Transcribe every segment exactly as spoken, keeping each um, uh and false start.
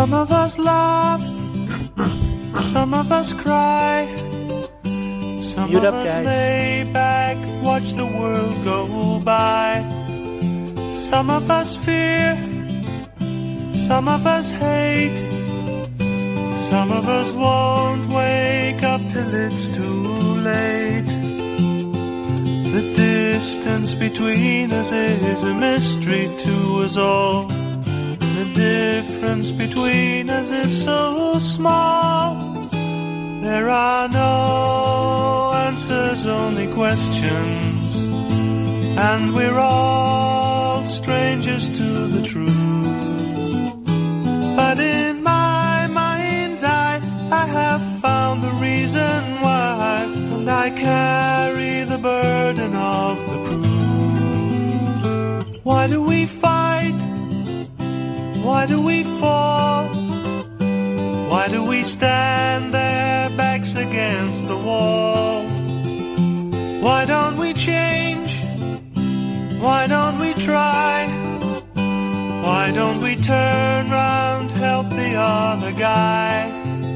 Some of us laugh, some of us cry, some Mute of up, us guys. lay back, watch the world go by. Some of us fear, some of us hate, some of us won't wake up till it's too late. The distance between us is a mystery to us all. The difference between us is so small. There are no answers, only questions, and we're all strangers to the truth. But in my mind's eye, I have found the reason why, and I carry the burden of the proof. Why do we fight? Why do we fall? Why do we stand there, backs against the wall? Why don't we change? Why don't we try? Why don't we turn round, help the other guy?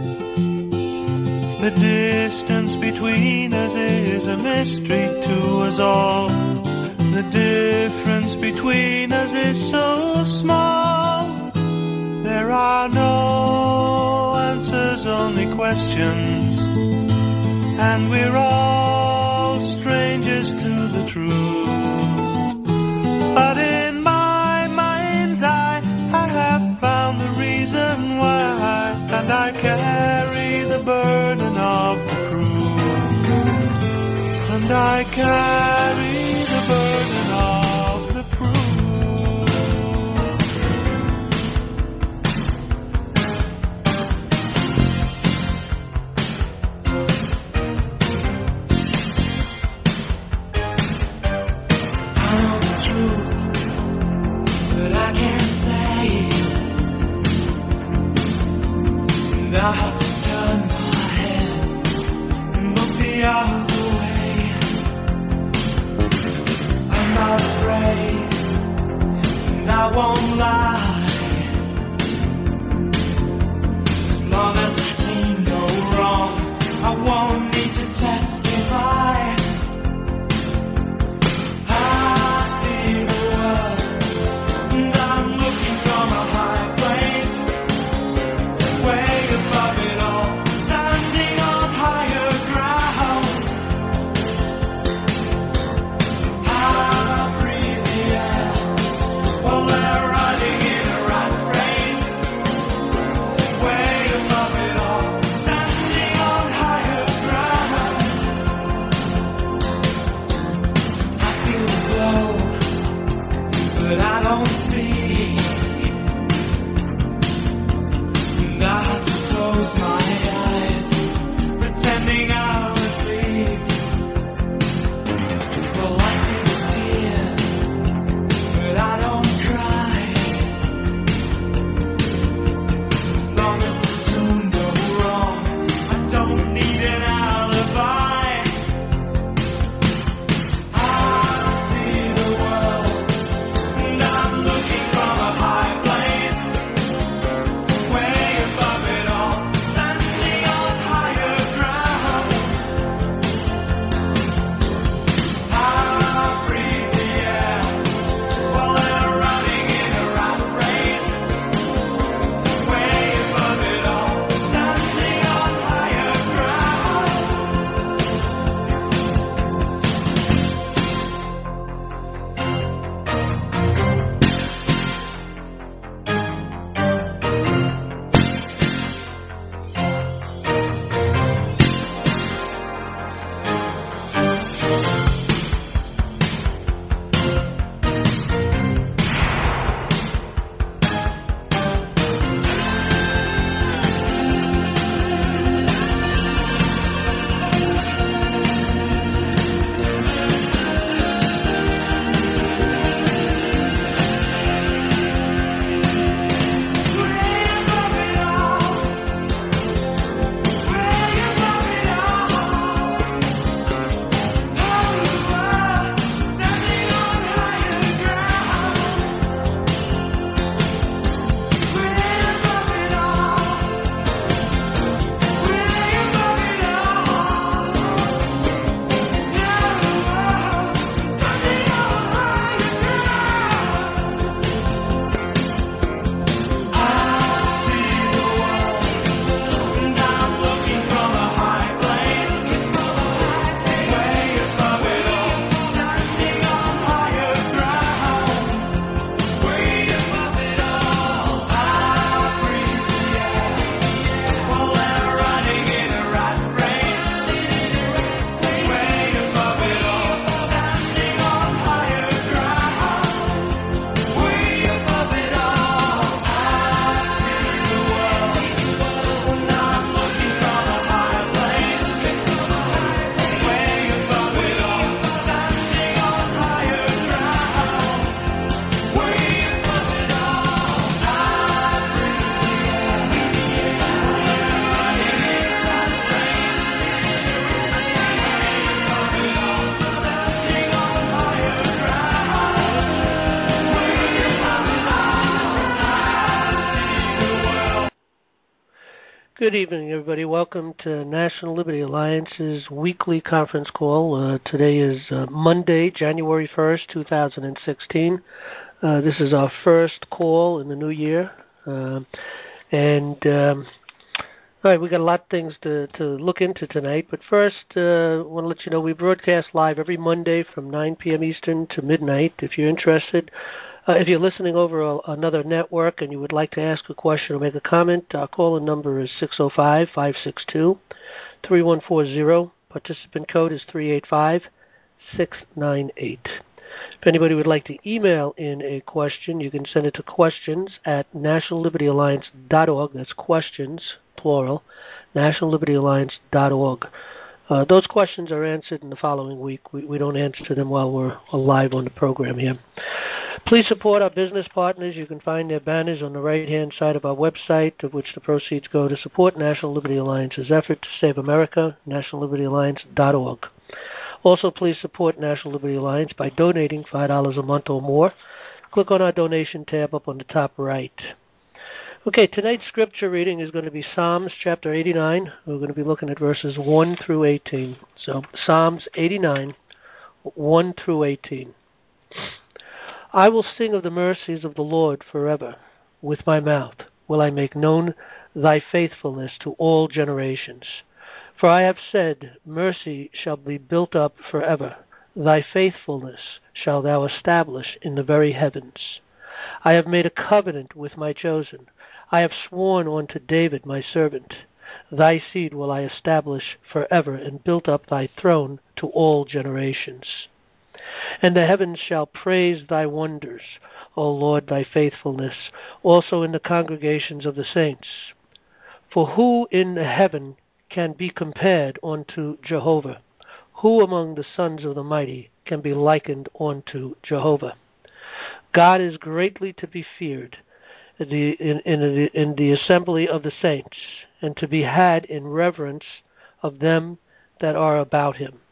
The distance between us is a mystery to us all. The difference between us is so small. There are no answers, only questions, and we're all strangers to the truth. But in my mind's eye, I have found the reason why, and I carry the burden of the proof. And I carry the burden of the proof. I have to turn my head and look the other way. I'm not afraid, and I won't lie. As long as the scene goes wrong, I won't need to testify. I see the world, and I'm looking from a high place. Way above it all, standing on higher ground. I breathe the air while they're riding it Good evening, everybody. Welcome to National Liberty Alliance's weekly conference call. Uh, today is uh, Monday, January first, two thousand sixteen. Uh, this is our first call in the new year. Uh, and, um, all right, we got a lot of things to, to look into tonight. But first, uh, I want to let you know we broadcast live every Monday from nine p.m. Eastern to midnight. If you're interested, Uh, if you're listening over a, another network and you would like to ask a question or make a comment, our call-in number is six oh five, five six two, three one four zero. Participant code is three eight five, six nine eight. If anybody would like to email in a question, you can send it to questions at national liberty alliance dot org. That's questions, plural, national liberty alliance dot org. Uh, those questions are answered in the following week. We, we don't answer them while we're live on the program here. Please support our business partners. You can find their banners on the right-hand side of our website, of which the proceeds go to support National Liberty Alliance's effort to save America, national liberty alliance dot org. Also, please support National Liberty Alliance by donating five dollars a month or more. Click on our donation tab up on the top right. Okay, tonight's scripture reading is going to be Psalms chapter eighty-nine. We're going to be looking at verses one through eighteen. So, Psalms eighty-nine, one through eighteen. I will sing of the mercies of the Lord forever. With my mouth will I make known thy faithfulness to all generations. For I have said, mercy shall be built up forever. Thy faithfulness shalt thou establish in the very heavens. I have made a covenant with my chosen. I have sworn unto David my servant. Thy seed will I establish forever, and build up thy throne to all generations. And the heavens shall praise thy wonders, O Lord, thy faithfulness, also in the congregations of the saints. For who in heaven can be compared unto Jehovah? Who among the sons of the mighty can be likened unto Jehovah? God is greatly to be feared in the, in, in, the, in the assembly of the saints, and to be had in reverence of them that are about him.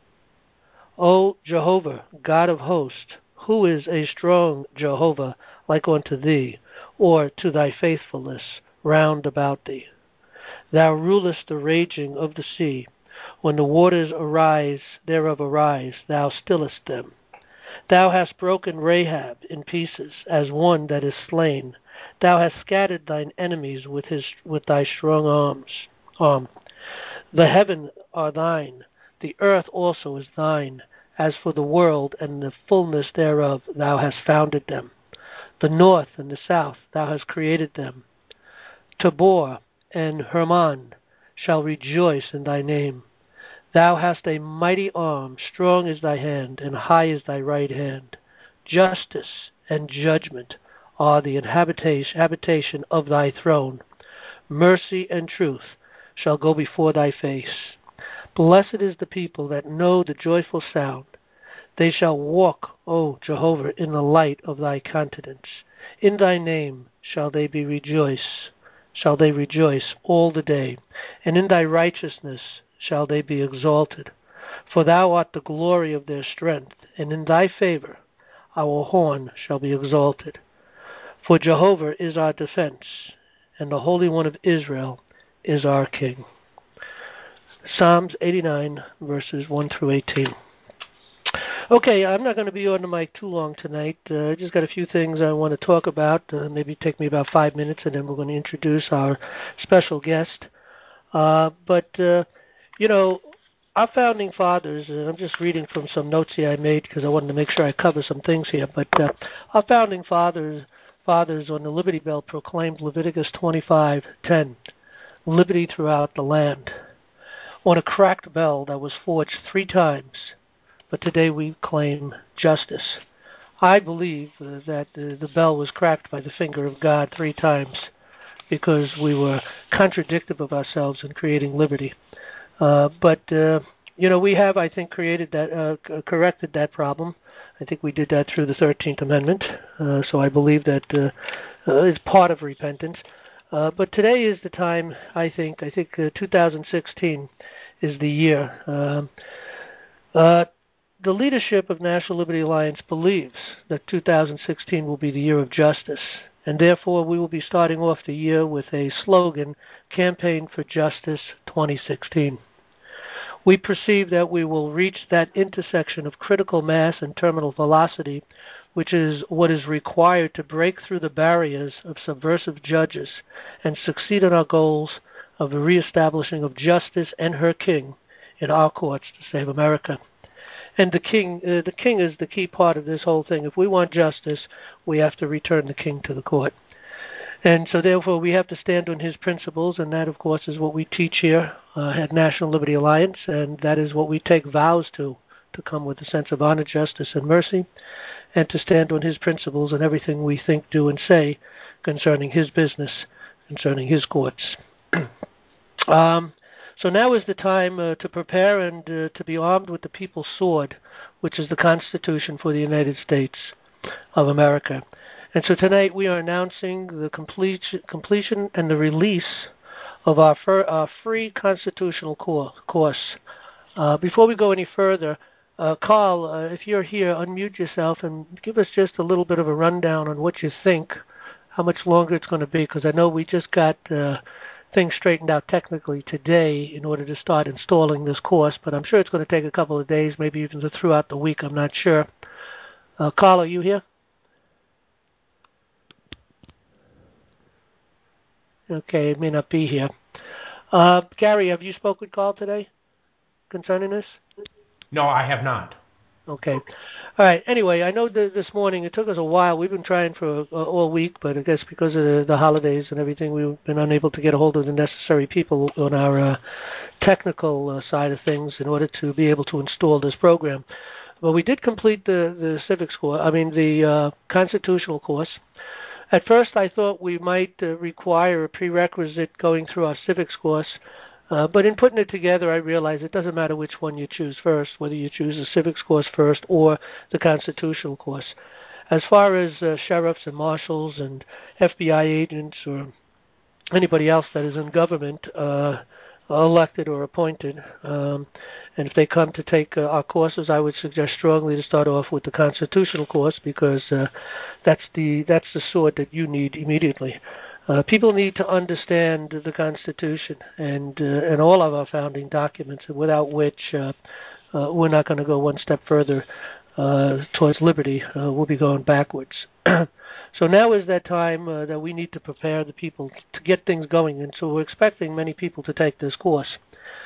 O Jehovah, God of hosts, who is a strong Jehovah like unto thee, or to thy faithfulness round about thee? Thou rulest the raging of the sea. When the waters arise, thereof arise, thou stillest them. Thou hast broken Rahab in pieces, as one that is slain. Thou hast scattered thine enemies with his with thy strong arms. Arm. The heaven are thine, the earth also is thine. As for the world and the fullness thereof, thou hast founded them. The north and the south, thou hast created them. Tabor and Hermon shall rejoice in thy name. Thou hast a mighty arm, strong is thy hand, and high is thy right hand. Justice and judgment are the habitation of thy throne. Mercy and truth shall go before thy face. Blessed is the people that know the joyful sound. They shall walk, O Jehovah, in the light of thy countenance. In thy name shall they be rejoice, shall they rejoice all the day, and in thy righteousness shall they be exalted. For thou art the glory of their strength, and in thy favor our horn shall be exalted. For Jehovah is our defense, and the Holy One of Israel is our King. Psalms eighty-nine, verses one through eighteen. Okay, I'm not going to be on the mic too long tonight. Uh, I just got a few things I want to talk about. Uh, maybe take me about five minutes, and then we're going to introduce our special guest. Uh, but, uh, you know, our founding fathers, and I'm just reading from some notes here I made because I wanted to make sure I cover some things here, but uh, our founding fathers fathers on the Liberty Bell proclaimed Leviticus twenty-five ten, liberty throughout the land, on a cracked bell that was forged three times. But today we claim justice. I believe uh, that uh, the bell was cracked by the finger of God three times because we were contradictive of ourselves in creating liberty. Uh, but, uh, you know, we have, I think, created that, uh, corrected that problem. I think we did that through the thirteenth Amendment. Uh, so I believe that uh, uh, it's part of repentance. Uh, but today is the time, I think, I think uh, two thousand sixteen is the year. Um, uh, The leadership of National Liberty Alliance believes that two thousand sixteen will be the year of justice, and therefore we will be starting off the year with a slogan Campaign for Justice twenty sixteen. We perceive that we will reach that intersection of critical mass and terminal velocity, which is what is required to break through the barriers of subversive judges and succeed in our goals of the reestablishing of justice and her king in our courts to save America. And the king, uh, the king is the key part of this whole thing. If we want justice, we have to return the king to the court. And so therefore we have to stand on his principles, and that, of course, is what we teach here uh, at National Liberty Alliance, and that is what we take vows to, to come with a sense of honor, justice, and mercy, and to stand on his principles in everything we think, do, and say concerning his business, concerning his courts. um, so now is the time uh, to prepare and uh, to be armed with the people's sword, which is the Constitution for the United States of America. And so tonight we are announcing the complete, completion and the release of our, fir, our free constitutional course. Uh, before we go any further, uh, Carl, uh, if you're here, unmute yourself and give us just a little bit of a rundown on what you think, how much longer it's going to be, because I know we just got uh, things straightened out technically today in order to start installing this course, but I'm sure it's going to take a couple of days, maybe even throughout the week, I'm not sure. Uh, Carl, are you here? Okay, it may not be here. Uh, Gary, have you spoke with Carl today concerning this? No, I have not. Okay. All right. Anyway, I know that this morning it took us a while. We've been trying for uh, all week, but I guess because of the, the holidays and everything, we've been unable to get a hold of the necessary people on our uh, technical uh, side of things in order to be able to install this program. But we did complete the, the civics course, I mean the uh, constitutional course. At first, I thought we might uh, require a prerequisite going through our civics course, uh, but in putting it together, I realized it doesn't matter which one you choose first, whether you choose the civics course first or the constitutional course. As far as uh, sheriffs and marshals and F B I agents or anybody else that is in government, uh, elected or appointed, um, and if they come to take uh, our courses, I would suggest strongly to start off with the constitutional course because uh, that's the that's the sword that you need immediately. Uh, people need to understand the Constitution and uh, and all of our founding documents, without which uh, uh, we're not going to go one step further uh, towards liberty. Uh, we'll be going backwards. So now is that time uh, that we need to prepare the people to get things going, and so we're expecting many people to take this course.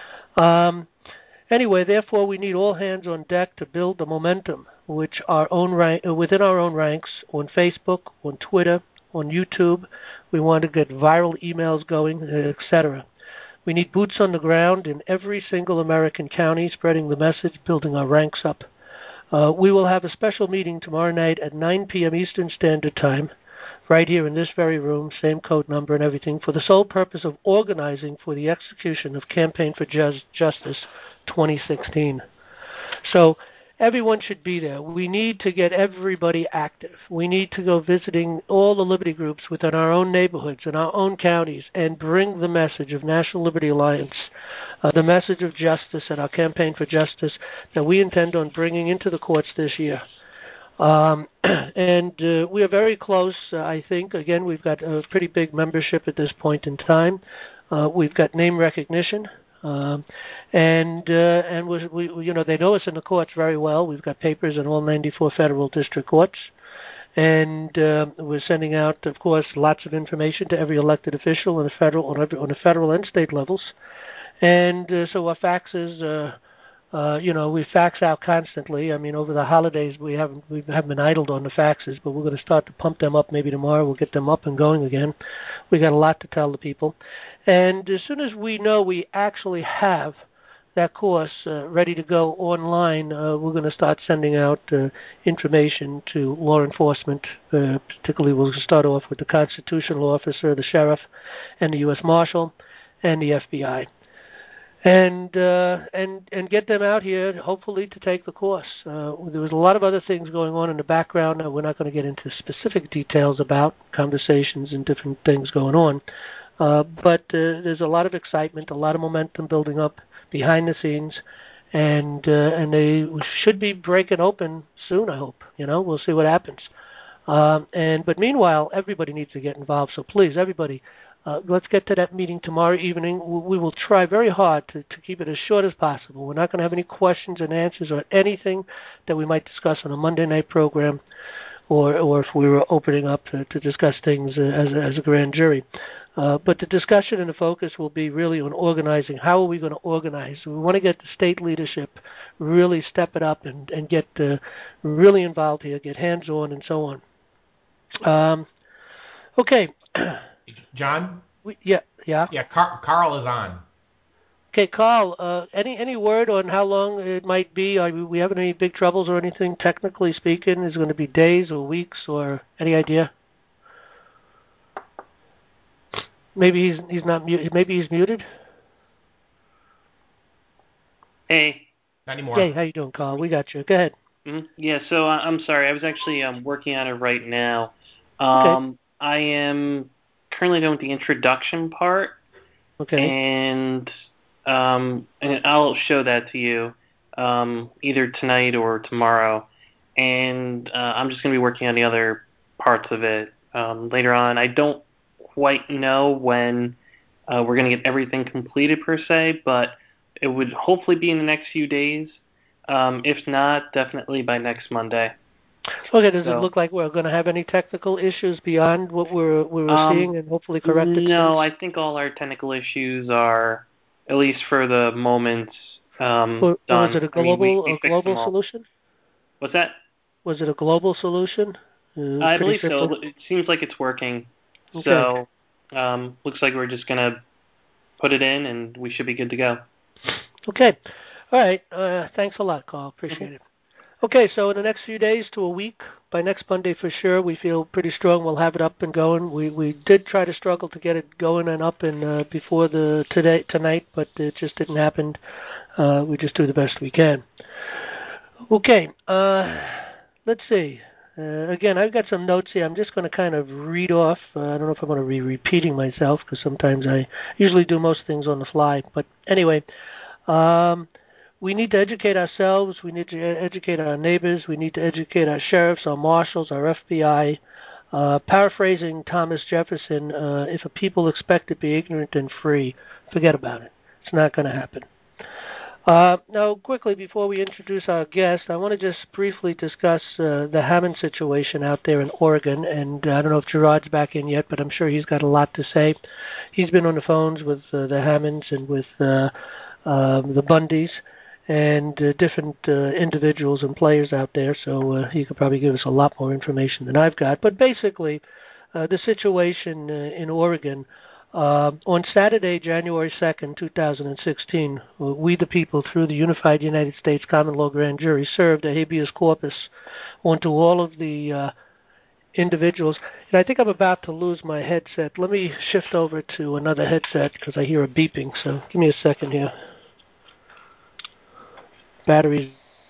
Um, anyway, therefore, we need all hands on deck to build the momentum which our own rank, uh, within our own ranks on Facebook, on Twitter, on YouTube. We want to get viral emails going, et cetera. We need boots on the ground in every single American county, spreading the message, building our ranks up. Uh, we will have a special meeting tomorrow night at nine p.m. Eastern Standard Time, right here in this very room, same code number and everything, for the sole purpose of organizing for the execution of Campaign for Just, Justice twenty sixteen. So everyone should be there. We need to get everybody active. We need to go visiting all the liberty groups within our own neighborhoods and our own counties and bring the message of National Liberty Alliance, uh, the message of justice and our Campaign for Justice that we intend on bringing into the courts this year. Um, and uh, we are very close, uh, I think. Again, we've got a pretty big membership at this point in time. Uh, we've got name recognition. Um, and uh, and we, we, you know, they know us in the courts very well. We've got papers in all ninety-four federal district courts, and uh, we're sending out, of course, lots of information to every elected official on the federal, on, every, on the federal and state levels. And uh, so our faxes, uh, uh, you know, we fax out constantly. I mean, over the holidays we haven't we haven't been idled on the faxes, but we're going to start to pump them up. Maybe tomorrow we'll get them up and going again. We got a lot to tell the people. And as soon as we know we actually have that course uh, ready to go online, uh, we're going to start sending out uh, information to law enforcement. Uh, particularly, we'll start off with the constitutional officer, the sheriff, and the U S Marshal, and the F B I, and uh, and and get them out here, hopefully, to take the course. Uh, there was a lot of other things going on in the background that we're not going to get into specific details about, conversations and different things going on. Uh, but uh, there's a lot of excitement, a lot of momentum building up behind the scenes, and uh, and they should be breaking open soon, I hope. You know, we'll see what happens. Um, and but meanwhile, everybody needs to get involved. So please, everybody, Uh, let's get to that meeting tomorrow evening. We will try very hard to, to keep it as short as possible. We're not going to have any questions and answers or anything that we might discuss on a Monday night program, or or if we were opening up to, to discuss things uh, as, a, as a grand jury. Uh, but the discussion and the focus will be really on organizing. How are we going to organize? We want to get the state leadership really step it up and, and get uh, really involved here, get hands-on and so on. Um, okay. John? We, yeah, yeah. Yeah, Car- Carl is on. Okay, Carl, uh, any any word on how long it might be? Are we having any big troubles or anything, technically speaking? Is it going to be days or weeks or any idea? Maybe he's he's not muted. Maybe he's muted. Hey. Not anymore. Hey, how you doing, Carl? We got you. Go ahead. Mm-hmm. Yeah, so uh, I'm sorry. I was actually um, working on it right now. Um, okay. I am currently doing the introduction part. Okay. And um, and I'll show that to you um, either tonight or tomorrow. And uh, I'm just going to be working on the other parts of it um, later on. I don't quite know when uh, we're going to get everything completed per se, but it would hopefully be in the next few days. Um, if not, definitely by next Monday. Okay, does so, it look like we're going to have any technical issues beyond what we're, we were um, seeing and hopefully corrected? No, I think all our technical issues are, at least for the moment, um, or, done. Or was it a global, I mean, we, we a global solution? What's that? Was it a global solution? Uh, I believe simple? so. It seems like it's working. Okay. So, um, looks like we're just going to put it in and we should be good to go. Okay. All right. Uh, thanks a lot, Carl. Appreciate mm-hmm. it. Okay, so in the next few days to a week, by next Monday for sure, we feel pretty strong we'll have it up and going. We we did try to struggle to get it going and up and uh, before the today tonight, but it just didn't happen. Uh, we just do the best we can. Okay, uh, let's see. Uh, again, I've got some notes here. I'm just going to kind of read off. Uh, I don't know if I'm going to be repeating myself because sometimes I usually do most things on the fly. But anyway, um, we need to educate ourselves. We need to educate our neighbors. We need to educate our sheriffs, our marshals, our F B I. Uh, paraphrasing Thomas Jefferson, uh, if a people expect to be ignorant and free, forget about it. It's not going to happen. Uh, now, quickly, before we introduce our guest, I want to just briefly discuss uh, the Hammond situation out there in Oregon. And uh, I don't know if Gerard's back in yet, but I'm sure he's got a lot to say. He's been on the phones with uh, the Hammonds and with uh, uh, the Bundys and uh, different uh, individuals and players out there, so uh, he could probably give us a lot more information than I've got. But basically, uh, the situation uh, in Oregon, uh, on Saturday, January second, two thousand sixteen, we the people, through the Unified United States Common Law Grand Jury, served a habeas corpus onto all of the uh, individuals. And I think I'm about to lose my headset. Let me shift over to another headset because I hear a beeping, so give me a second here. Batteries.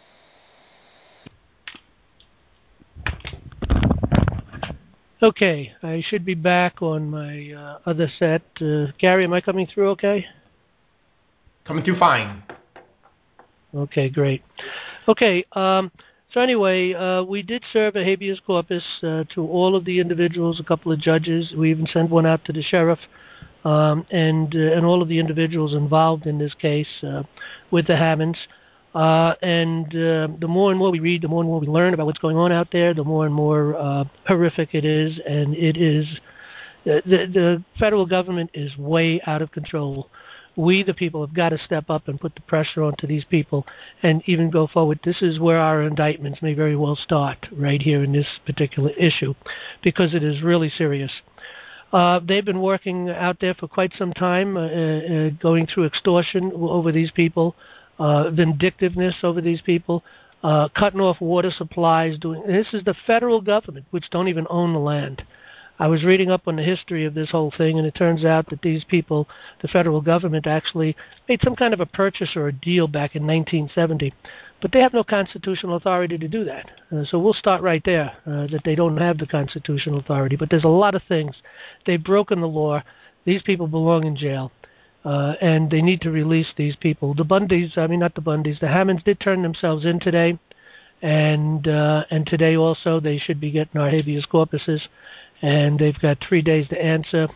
Okay, I should be back on my uh, other set. Uh, Gary, am I coming through okay? Coming through fine. Okay, great. Okay, um, so anyway, uh, we did serve a habeas corpus uh, to all of the individuals, a couple of judges. We even sent one out to the sheriff um, and, uh, and all of the individuals involved in this case uh, with the Hammonds. Uh, and uh, the more and more we read, the more and more we learn about what's going on out there, the more and more uh, horrific it is. And it is, uh, the, the federal government is way out of control. We, the people, have got to step up and put the pressure onto these people and even go forward. This is where our indictments may very well start, right here in this particular issue, because it is really serious. Uh, they've been working out there for quite some time, uh, uh, going through extortion over these people, uh, vindictiveness over these people, uh, cutting off water supplies. Doing this is the federal government, which don't even own the land. I was reading up on the history of this whole thing, and it turns out that these people, the federal government, actually made some kind of a purchase or a deal back in nineteen seventy. But they have no constitutional authority to do that. Uh, so we'll start right there, uh, that they don't have the constitutional authority. But there's a lot of things. They've broken the law. These people belong in jail. Uh, and they need to release these people. The Bundys, I mean, not the Bundys, the Hammonds did turn themselves in today. And uh, and today also they should be getting our habeas corpuses. And they've got three days to answer.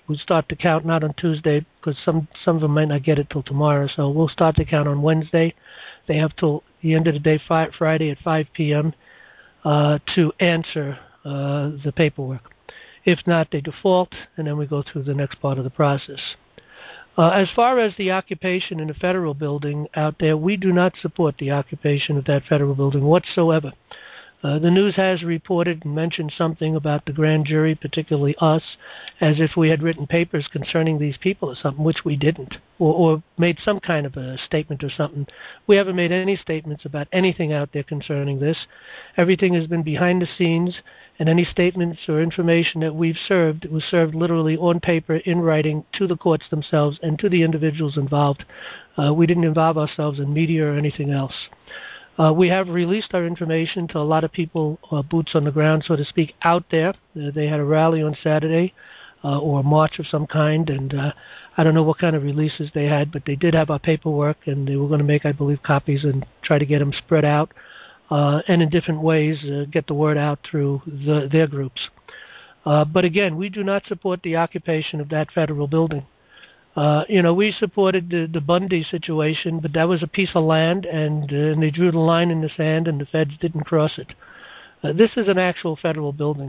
we'll start to count not on Tuesday because some some of them might not get it till tomorrow. So we'll start to count on Wednesday. They have till the end of the day, fi- Friday at five p.m. Uh, to answer uh, the paperwork. If not, they default, and then we go through the next part of the process. Uh, as far as the occupation in the federal building out there, we do not support the occupation of that federal building whatsoever. Uh, the news has reported and mentioned something about the grand jury, particularly us, as if we had written papers concerning these people or something, which we didn't, or, or made some kind of a statement or something. We haven't made any statements about anything out there concerning this. Everything has been behind the scenes, and any statements or information that we've served was served literally on paper, in writing, to the courts themselves and to the individuals involved. Uh, we didn't involve ourselves in media or anything else. Uh, we have released our information to a lot of people, uh, boots on the ground, so to speak, out there. Uh, they had a rally on Saturday, uh, or a march of some kind, and uh, I don't know what kind of releases they had, but they did have our paperwork, and they were going to make, I believe, copies and try to get them spread out, uh, and in different ways uh, get the word out through the, their groups. Uh, but again, we do not support the occupation of that federal building. Uh, you know, we supported the, the Bundy situation, but that was a piece of land, and, uh, and they drew the line in the sand, and the feds didn't cross it. Uh, this is an actual federal building.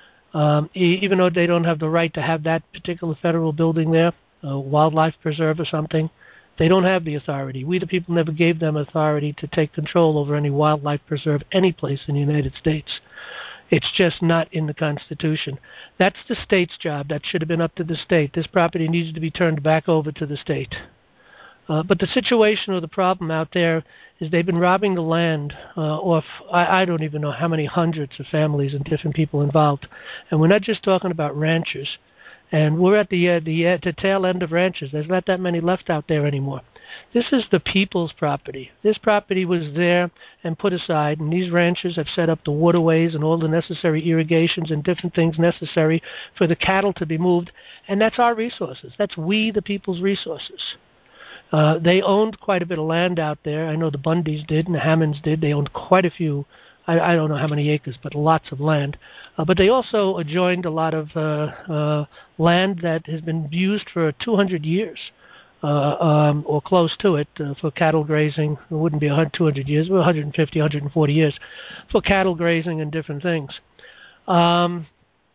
Um, e- even though they don't have the right to have that particular federal building there, a wildlife preserve or something, they don't have the authority. We, the people, never gave them authority to take control over any wildlife preserve any place in the United States. It's just not in the Constitution. That's the state's job. That should have been up to the state. This property needs to be turned back over to the state. Uh, but the situation or the problem out there is they've been robbing the land uh, off, I, I don't even know how many hundreds of families and different people involved. And we're not just talking about ranchers. And we're at the, uh, the, uh, the tail end of ranchers. There's not that many left out there anymore. This is the people's property. This property was there and put aside, and these ranchers have set up the waterways and all the necessary irrigations and different things necessary for the cattle to be moved, and that's our resources. That's we, the people's resources. Uh, they owned quite a bit of land out there. I know the Bundys did and the Hammonds did. They owned quite a few, I, I don't know how many acres, but lots of land. Uh, but they also adjoined a lot of uh, uh, land that has been used for two hundred years. Uh, um, or close to it, uh, for cattle grazing. It wouldn't be two hundred years, but one hundred fifty, one hundred forty years for cattle grazing and different things. Um,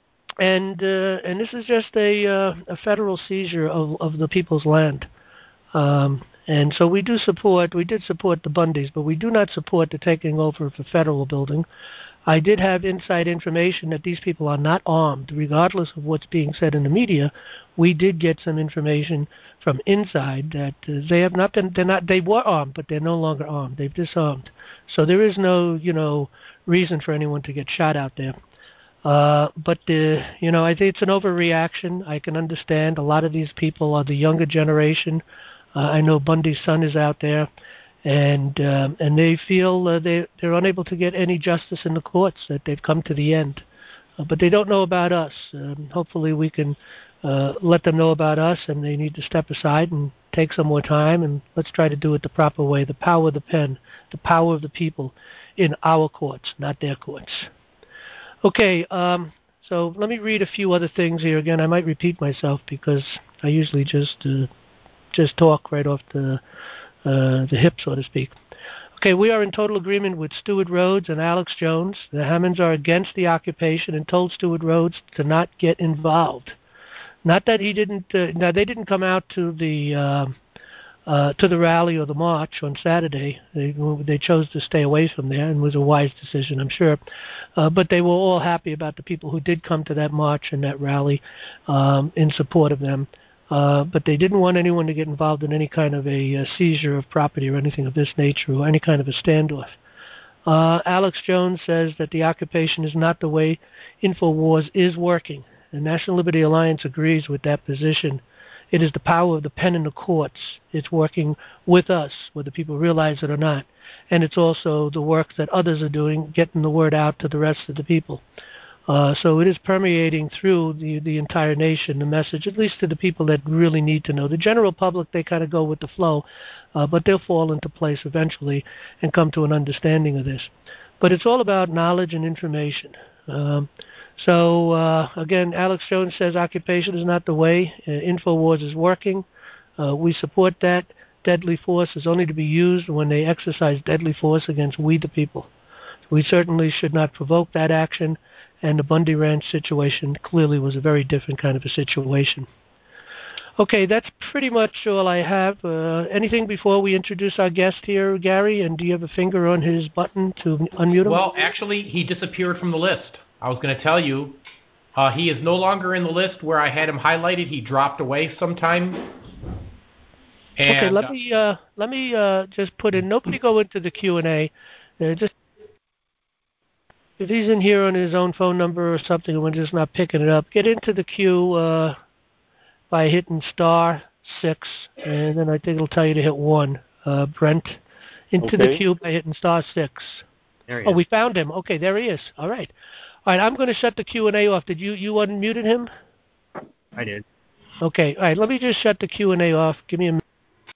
and uh, and this is just a, uh, a federal seizure of, of the people's land. Um, and so we do support, we did support the Bundys, but we do not support the taking over of a federal building. I did have inside information that these people are not armed, regardless of what's being said in the media. We did get some information from inside that uh, they have not been, they're not, they were armed, but they're no longer armed. They've disarmed. So there is no, you know, reason for anyone to get shot out there. Uh, but, uh, you know, I think it's an overreaction. I can understand a lot of these people are the younger generation. Uh, I know Bundy's son is out there. And um, and they feel uh, they they're unable to get any justice in the courts, that they've come to the end, uh, but they don't know about us. Um, hopefully, we can uh, let them know about us, and they need to step aside and take some more time, and let's try to do it the proper way. The power of the pen, the power of the people, in our courts, not their courts. Okay, um, so let me read a few other things here. Again, I might repeat myself because I usually just uh, just talk right off the. Uh, the hip, so to speak. Okay, we are in total agreement with Stewart Rhodes and Alex Jones. The Hammonds are against the occupation and told Stewart Rhodes to not get involved. Not that he didn't. Uh, now they didn't come out to the uh, uh, to the rally or the march on Saturday. They they chose to stay away from there, and it was a wise decision, I'm sure. Uh, but they were all happy about the people who did come to that march and that rally um, in support of them. Uh, but they didn't want anyone to get involved in any kind of a uh, seizure of property or anything of this nature, or any kind of a standoff. Uh, Alex Jones says that the occupation is not the way InfoWars is working. The National Liberty Alliance agrees with that position. It is the power of the pen in the courts. It's working with us, whether people realize it or not. And it's also the work that others are doing, getting the word out to the rest of the people. Uh, so it is permeating through the, the entire nation, the message, at least to the people that really need to know. The general public, they kind of go with the flow, uh, but they'll fall into place eventually and come to an understanding of this. But it's all about knowledge and information. Um, So, uh, again, Alex Jones says occupation is not the way. Uh, InfoWars is working. Uh, we support that. Deadly force is only to be used when they exercise deadly force against we the people. We certainly should not provoke that action, and the Bundy Ranch situation clearly was a very different kind of a situation. Okay, that's pretty much all I have. Uh, anything before we introduce our guest here, Gary? And do you have a finger on his button to unmute him? Well, actually, he disappeared from the list. I was going to tell you, uh, he is no longer in the list where I had him highlighted. He dropped away sometime. And, okay, let me uh, let me uh, just put in. Nobody go into the Q and A. Uh, just if he's in here on his own phone number or something, and we're just not picking it up, get into the queue uh, by hitting star six, and then I think it'll tell you to hit one. Uh, Brent, into okay. the queue by hitting star six. There he oh, is. we found him. Okay, there he is. All right. All right, I'm going to shut the Q and A off. Did you you unmuted him? I did. Okay. All right, let me just shut the Q and A off. Give me a minute.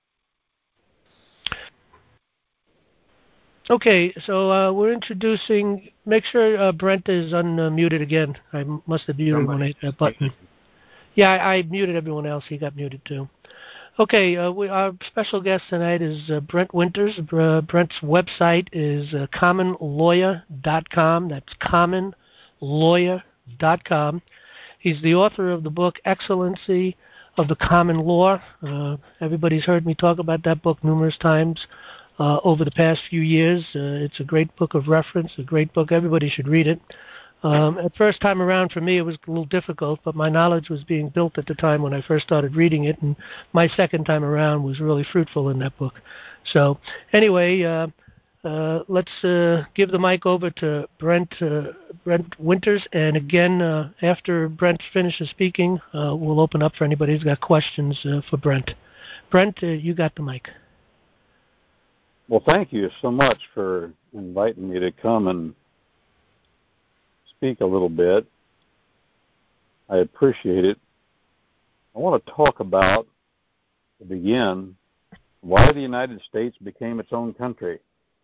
Okay, so uh, we're introducing. Make sure uh, Brent is unmuted again. I must have muted him when I hit that button. Yeah, I, I muted everyone else. He got muted too. Okay, uh, we, our special guest tonight is uh, Brent Winters. Uh, Brent's website is uh, common lawyer dot com. That's common lawyer dot com. He's the author of the book Excellency of the Common Law. Uh, everybody's heard me talk about that book numerous times uh, over the past few years. Uh, it's a great book of reference, a great book. Everybody should read it. Um, at first time around for me it was a little difficult, but my knowledge was being built at the time when I first started reading it, and my second time around was really fruitful in that book. So anyway, uh, uh, let's uh, give the mic over to Brent uh, Brent Winters, and again, uh, after Brent finishes speaking, uh, we'll open up for anybody who's got questions uh, for Brent. Brent, uh, you got the mic. Well, thank you so much for inviting me to come and speak a little bit. I appreciate it. I want to talk about, to begin, why the United States became its own country.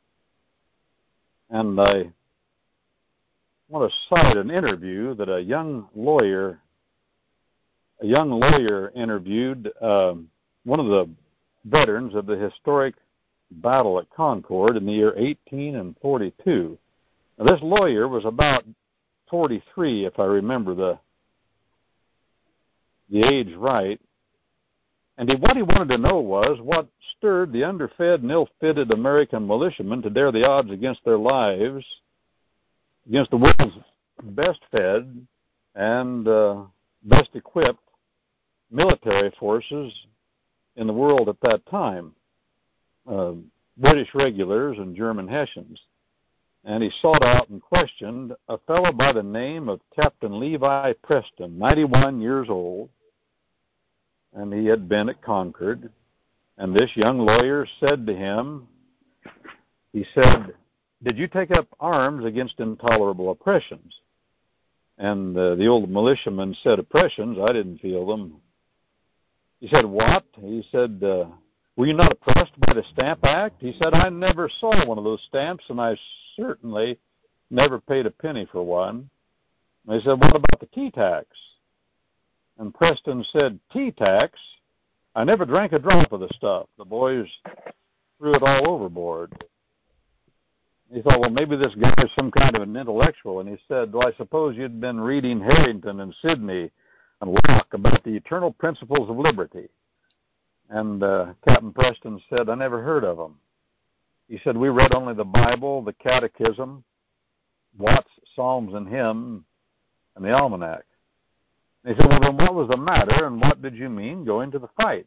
And I want to cite an interview that a young lawyer, a young lawyer interviewed um, one of the veterans of the historic battle at Concord in the year eighteen forty-two. Now, this lawyer was about forty-three, if I remember the the age right. And he, what he wanted to know was what stirred the underfed and ill-fitted American militiamen to dare the odds against their lives, against the world's best-fed and uh, best-equipped military forces in the world at that time, uh, British regulars and German Hessians. And he sought out and questioned a fellow by the name of Captain Levi Preston, ninety-one years old, and he had been at Concord. And this young lawyer said to him, he said, "Did you take up arms against intolerable oppressions?" And uh, the old militiaman said, "Oppressions? I didn't feel them." He said, "What?" He said, uh, "Were you not oppressed by the Stamp Act?" He said, "I never saw one of those stamps, and I certainly never paid a penny for one." And he said, "What about the tea tax?" And Preston said, "Tea tax? I never drank a drop of the stuff. The boys threw it all overboard." He thought, well, maybe this guy is some kind of an intellectual. And he said, "Well, I suppose you'd been reading Harrington and Sidney and Locke about the eternal principles of liberty." And uh, Captain Preston said, "I never heard of them." He said, "We read only the Bible, the Catechism, Watts' Psalms and Hymn, and the Almanac." And he said, "Well, then what was the matter, and what did you mean going to the fight?"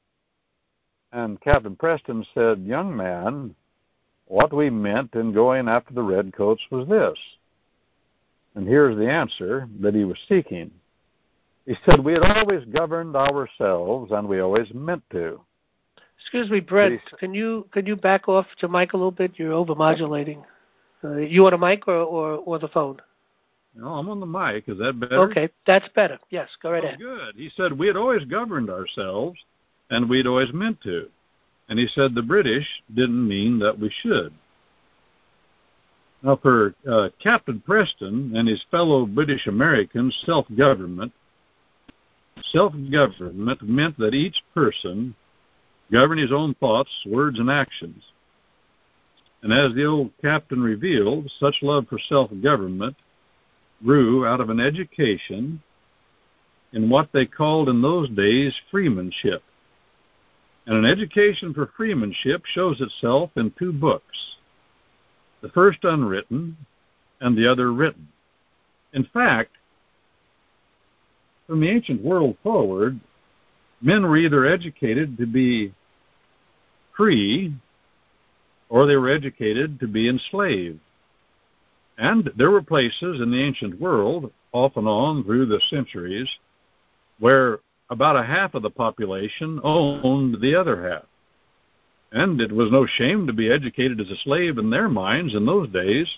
And Captain Preston said, "Young man, what we meant in going after the redcoats was this." And here's the answer that he was seeking. He said, "We had always governed ourselves, and we always meant to." Excuse me, Brent. Can you can you back off to mic a little bit? You're overmodulating. Uh, you want a mic or, or, or the phone? No, I'm on the mic. Is that better? Okay, that's better. Yes, go right oh, ahead. Good. He said, "We had always governed ourselves, and we'd always meant to." And he said the British didn't mean that we should. Now, for uh, Captain Preston and his fellow British Americans, self-government, self-government meant that each person governed his own thoughts, words, and actions. And as the old captain revealed, such love for self-government grew out of an education in what they called in those days freemanship. And an education for freemanship shows itself in two books, the first unwritten and the other written. In fact, from the ancient world forward, men were either educated to be free or they were educated to be enslaved. And there were places in the ancient world, off and on through the centuries, where about a half of the population owned the other half. And it was no shame to be educated as a slave in their minds in those days.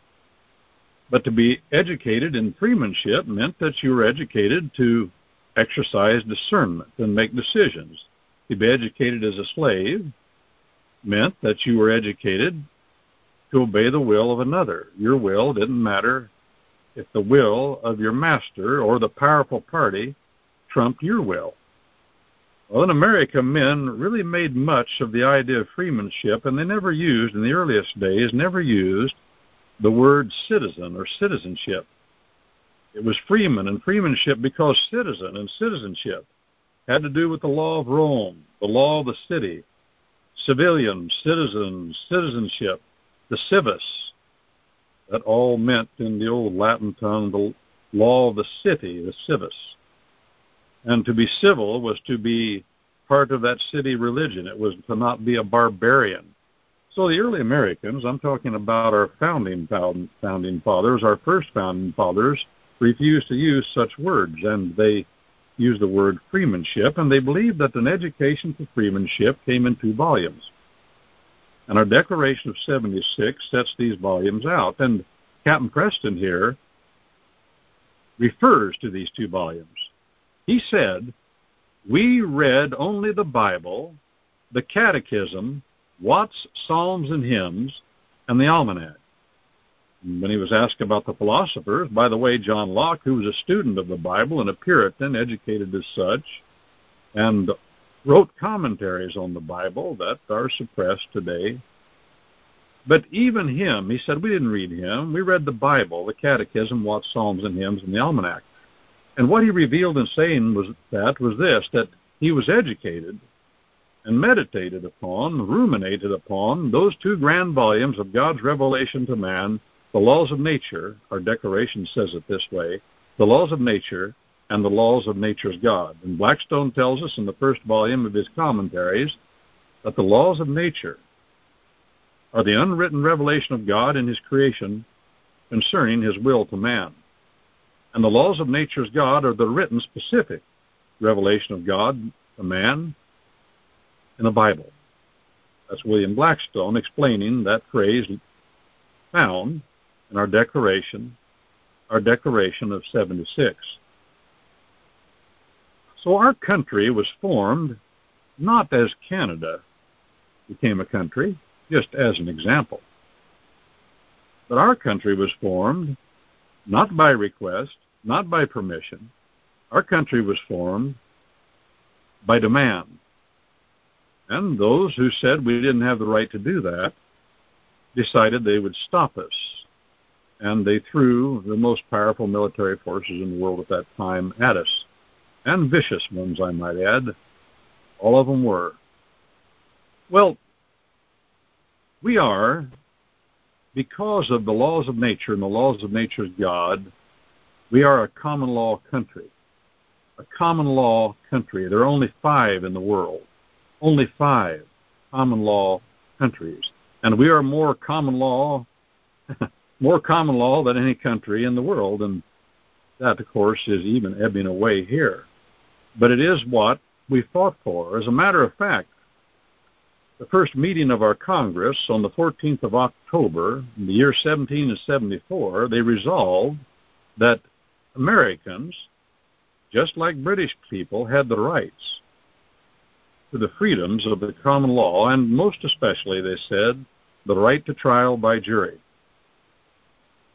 But to be educated in freemanship meant that you were educated to exercise discernment and make decisions. To be educated as a slave meant that you were educated to obey the will of another. Your will didn't matter if the will of your master or the powerful party trumped your will. Well, in America, men really made much of the idea of freemanship, and they never used, in the earliest days, never used the word citizen or citizenship. It was freeman and freemanship because citizen and citizenship had to do with the law of Rome, the law of the city, civilian, citizens, citizenship, the civis. That all meant in the old Latin tongue the law of the city, the civis. And to be civil was to be part of that city religion. It was to not be a barbarian. So the early Americans, I'm talking about our founding founding fathers, our first founding fathers, refused to use such words, and they used the word freemanship, and they believed that an education for freemanship came in two volumes. And our Declaration of seventy-six sets these volumes out, and Captain Preston here refers to these two volumes. He said, "We read only the Bible, the Catechism, Watts' Psalms and Hymns, and the Almanac." And when he was asked about the philosophers, by the way, John Locke, who was a student of the Bible and a Puritan, educated as such, and wrote commentaries on the Bible that are suppressed today. But even him, he said, we didn't read him. We read the Bible, the Catechism, Watts' Psalms and Hymns, and the Almanac. And what he revealed in saying was that was this, that he was educated and meditated upon, ruminated upon those two grand volumes of God's revelation to man, the laws of nature, our Declaration says it this way, the laws of nature and the laws of nature's God. And Blackstone tells us in the first volume of his commentaries that the laws of nature are the unwritten revelation of God in his creation concerning his will to man. And the laws of nature's God are the written specific revelation of God to man in the Bible. That's William Blackstone explaining that phrase found in our Declaration, our Declaration of seventy-six. So our country was formed not as Canada became a country, just as an example, but our country was formed not by request, not by permission. Our country was formed by demand. And those who said we didn't have the right to do that decided they would stop us. And they threw the most powerful military forces in the world at that time at us. And vicious ones, I might add. All of them were. Well, we are, because of the laws of nature and the laws of nature's God, we are a common law country. A common law country. There are only five in the world. Only five common law countries. And we are more common law, more common law than any country in the world. And that, of course, is even ebbing away here. But it is what we fought for. As a matter of fact, the first meeting of our Congress on the fourteenth of October in the year seventeen seventy-four, they resolved that Americans, just like British people, had the rights to the freedoms of the common law, and most especially, they said, the right to trial by jury.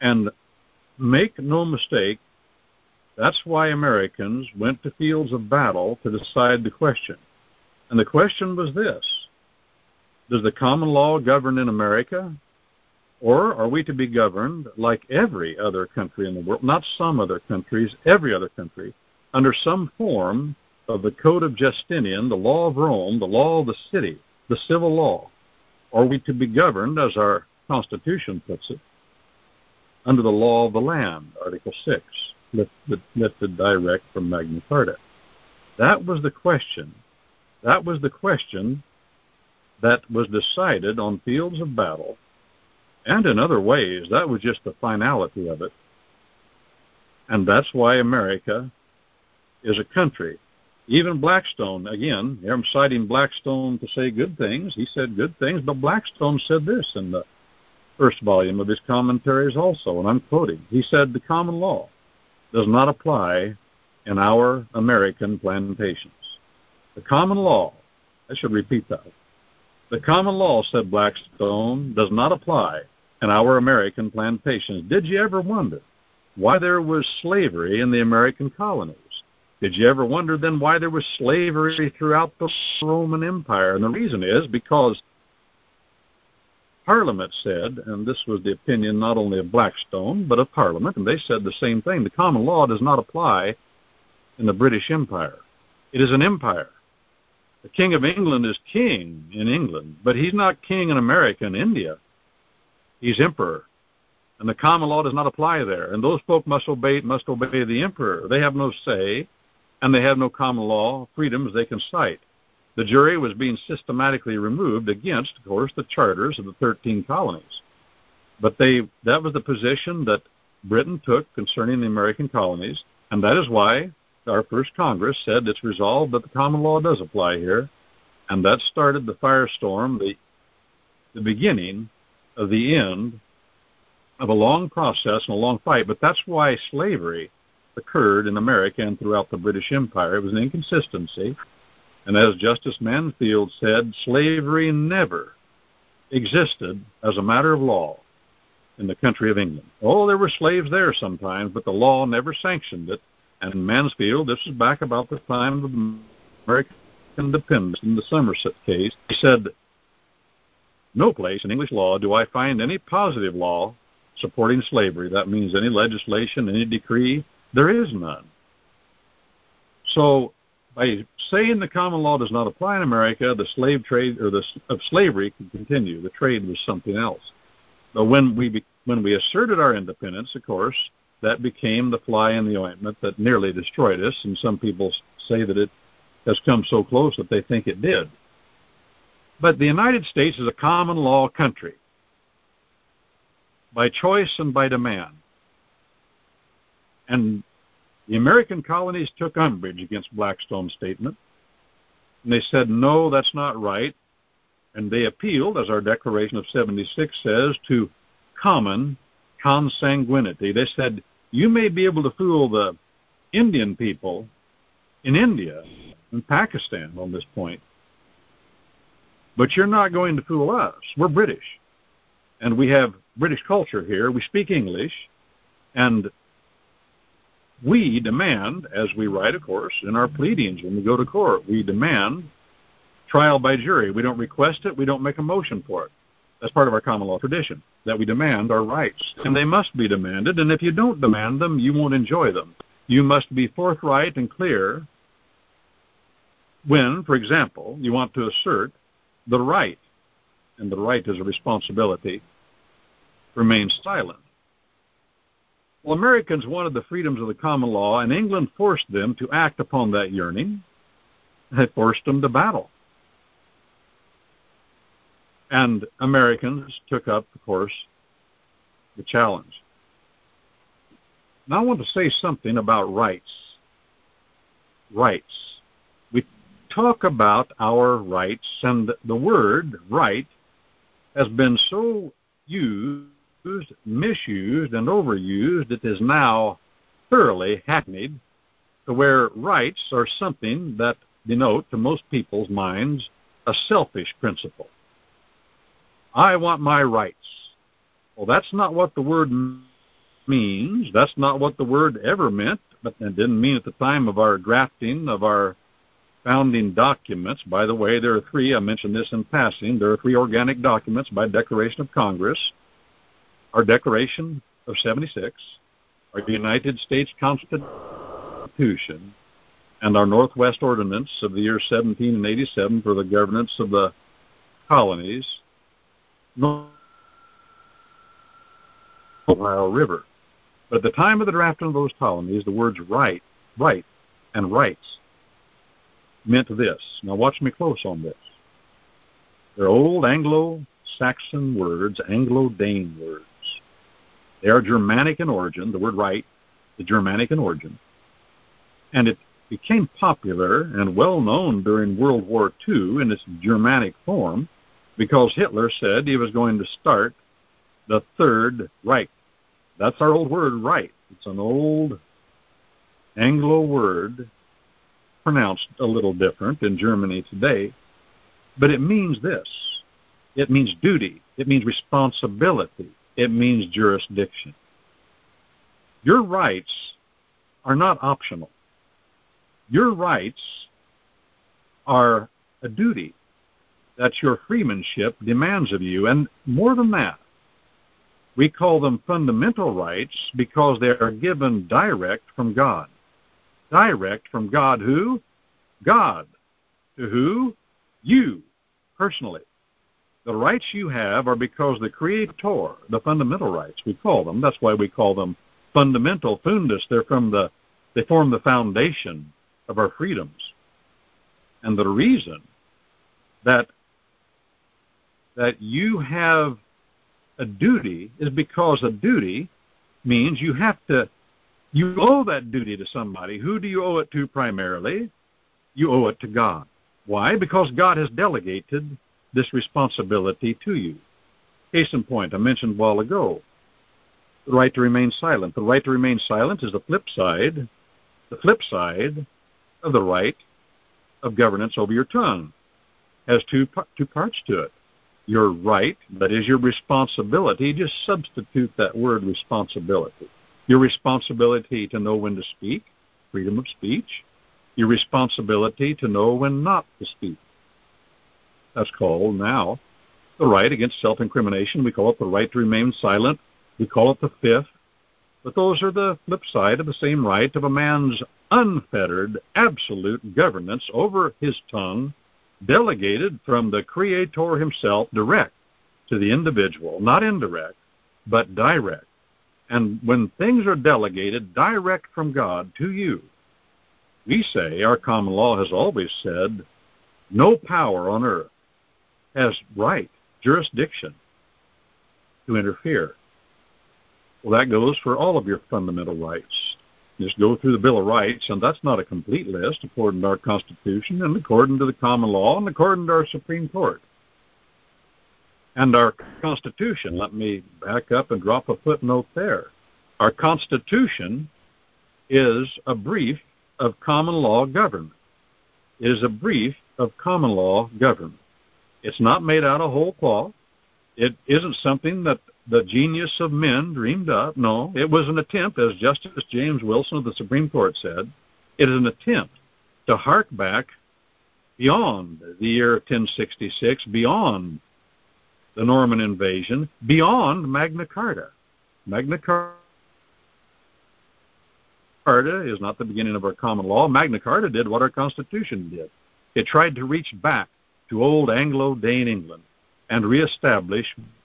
And make no mistake, that's why Americans went to fields of battle to decide the question. And the question was this: does the common law govern in America? Or are we to be governed like every other country in the world, not some other countries, every other country, under some form of the Code of Justinian, the law of Rome, the law of the city, the civil law? Or are we to be governed, as our Constitution puts it, under the law of the land, Article six, lifted, lifted direct from Magna Carta? That was the question. That was the question that was decided on fields of battle, and in other ways. That was just the finality of it. And that's why America is a country. Even Blackstone, again, here I'm citing Blackstone to say good things. He said good things, but Blackstone said this in the first volume of his commentaries also, and I'm quoting. He said, the common law does not apply in our American plantations. The common law, I should repeat that. The common law, said Blackstone, does not apply in our American plantations. Did you ever wonder why there was slavery in the American colonies? Did you ever wonder then why there was slavery throughout the Roman Empire? And the reason is because Parliament said, and this was the opinion not only of Blackstone, but of Parliament, and they said the same thing: the common law does not apply in the British Empire. It is an empire. The King of England is king in England, but he's not king in America and India. He's emperor. And the common law does not apply there. And those folk must obey must obey the emperor. They have no say, and they have no common law freedoms they can cite. The jury was being systematically removed against, of course, the charters of the thirteen colonies. But they that was the position that Britain took concerning the American colonies, and that is why our first Congress said it's resolved that the common law does apply here, and that started the firestorm, the, the beginning of the end of a long process and a long fight. But that's why slavery occurred in America and throughout the British Empire. It was an inconsistency. And as Justice Mansfield said, slavery never existed as a matter of law in the country of England. Oh, there were slaves there sometimes, but the law never sanctioned it. And Mansfield, this is back about the time of American independence in the Somerset case, he said, no place in English law do I find any positive law supporting slavery. That means any legislation, any decree. There is none. So by saying the common law does not apply in America, the slave trade or the of slavery could continue. The trade was something else. But when we when we asserted our independence, of course, that became the fly in the ointment that nearly destroyed us, and some people say that it has come so close that they think it did. But the United States is a common law country, by choice and by demand. And the American colonies took umbrage against Blackstone's statement, and they said, no, that's not right. And they appealed, as our Declaration of seventy-six says, to common consanguinity. They said, you may be able to fool the Indian people in India and Pakistan on this point, but you're not going to fool us. We're British, and we have British culture here. We speak English, and we demand, as we write, of course, in our pleadings when we go to court, we demand trial by jury. We don't request it. We don't make a motion for it. That's part of our common law tradition, that we demand our rights. And they must be demanded, and if you don't demand them, you won't enjoy them. You must be forthright and clear when, for example, you want to assert the right, and the right is a responsibility, remain silent. Well, Americans wanted the freedoms of the common law, and England forced them to act upon that yearning. They forced them to battle. And Americans took up, of course, the challenge. Now I want to say something about rights. Rights. We talk about our rights, and the word right has been so used, misused, and overused, it is now thoroughly hackneyed to where rights are something that denote, to most people's minds, a selfish principle. I want my rights. Well, that's not what the word means. That's not what the word ever meant, but it didn't mean at the time of our drafting of our founding documents. By the way, there are three. I mentioned this in passing. There are three organic documents by declaration of Congress. Our Declaration of seventy-six, our United States Constitution, and our Northwest Ordinance of the year seventeen eighty-seven for the governance of the colonies, North Ohio River. But at the time of the drafting of those colonies, the words right, right, and rights meant this. Now watch me close on this. They're old Anglo-Saxon words, Anglo-Dane words. They are Germanic in origin. The word right is Germanic in origin. And it became popular and well known during World War Two in its Germanic form because Hitler said he was going to start the Third Reich. That's our old word, right. It's an old Anglo word, pronounced a little different in Germany today, but it means this. It means duty. It means responsibility. It means jurisdiction. Your rights are not optional. Your rights are a duty that your freemanship demands of you. And more than that, we call them fundamental rights because they are given direct from God. Direct from God who? God. To who? You, personally. The rights you have are because the Creator, the fundamental rights, we call them. That's why we call them fundamental, fundus. They're from the, they form the foundation of our freedoms. And the reason that that you have a duty is because a duty means you have to, you owe that duty to somebody. Who do you owe it to primarily? You owe it to God. Why? Because God has delegated this responsibility to you. Case in point, I mentioned a while ago, the right to remain silent. The right to remain silent is the flip side, the flip side of the right of governance over your tongue. It has two, two parts to it. Your right, that is your responsibility, just substitute that word responsibility. Your responsibility to know when to speak, freedom of speech. Your responsibility to know when not to speak. That's called now the right against self-incrimination. We call it the right to remain silent. We call it the fifth. But those are the flip side of the same right of a man's unfettered, absolute governance over his tongue, delegated from the Creator himself, direct to the individual, not indirect, but direct. And when things are delegated direct from God to you, we say, our common law has always said, no power on earth has right, jurisdiction, to interfere. Well, that goes for all of your fundamental rights. Just go through the Bill of Rights, and that's not a complete list according to our Constitution and according to the common law and according to our Supreme Court. And our Constitution, let me back up and drop a footnote there. Our Constitution is a brief of common law government. It is a brief of common law government. It's not made out of whole cloth. It isn't something that the genius of men dreamed up. No, it was an attempt, as Justice James Wilson of the Supreme Court said, it is an attempt to hark back beyond the year ten sixty-six, beyond the Norman invasion, beyond Magna Carta. Magna Carta is not the beginning of our common law. Magna Carta did what our Constitution did. It tried to reach back to old Anglo-Dane England and reestablish,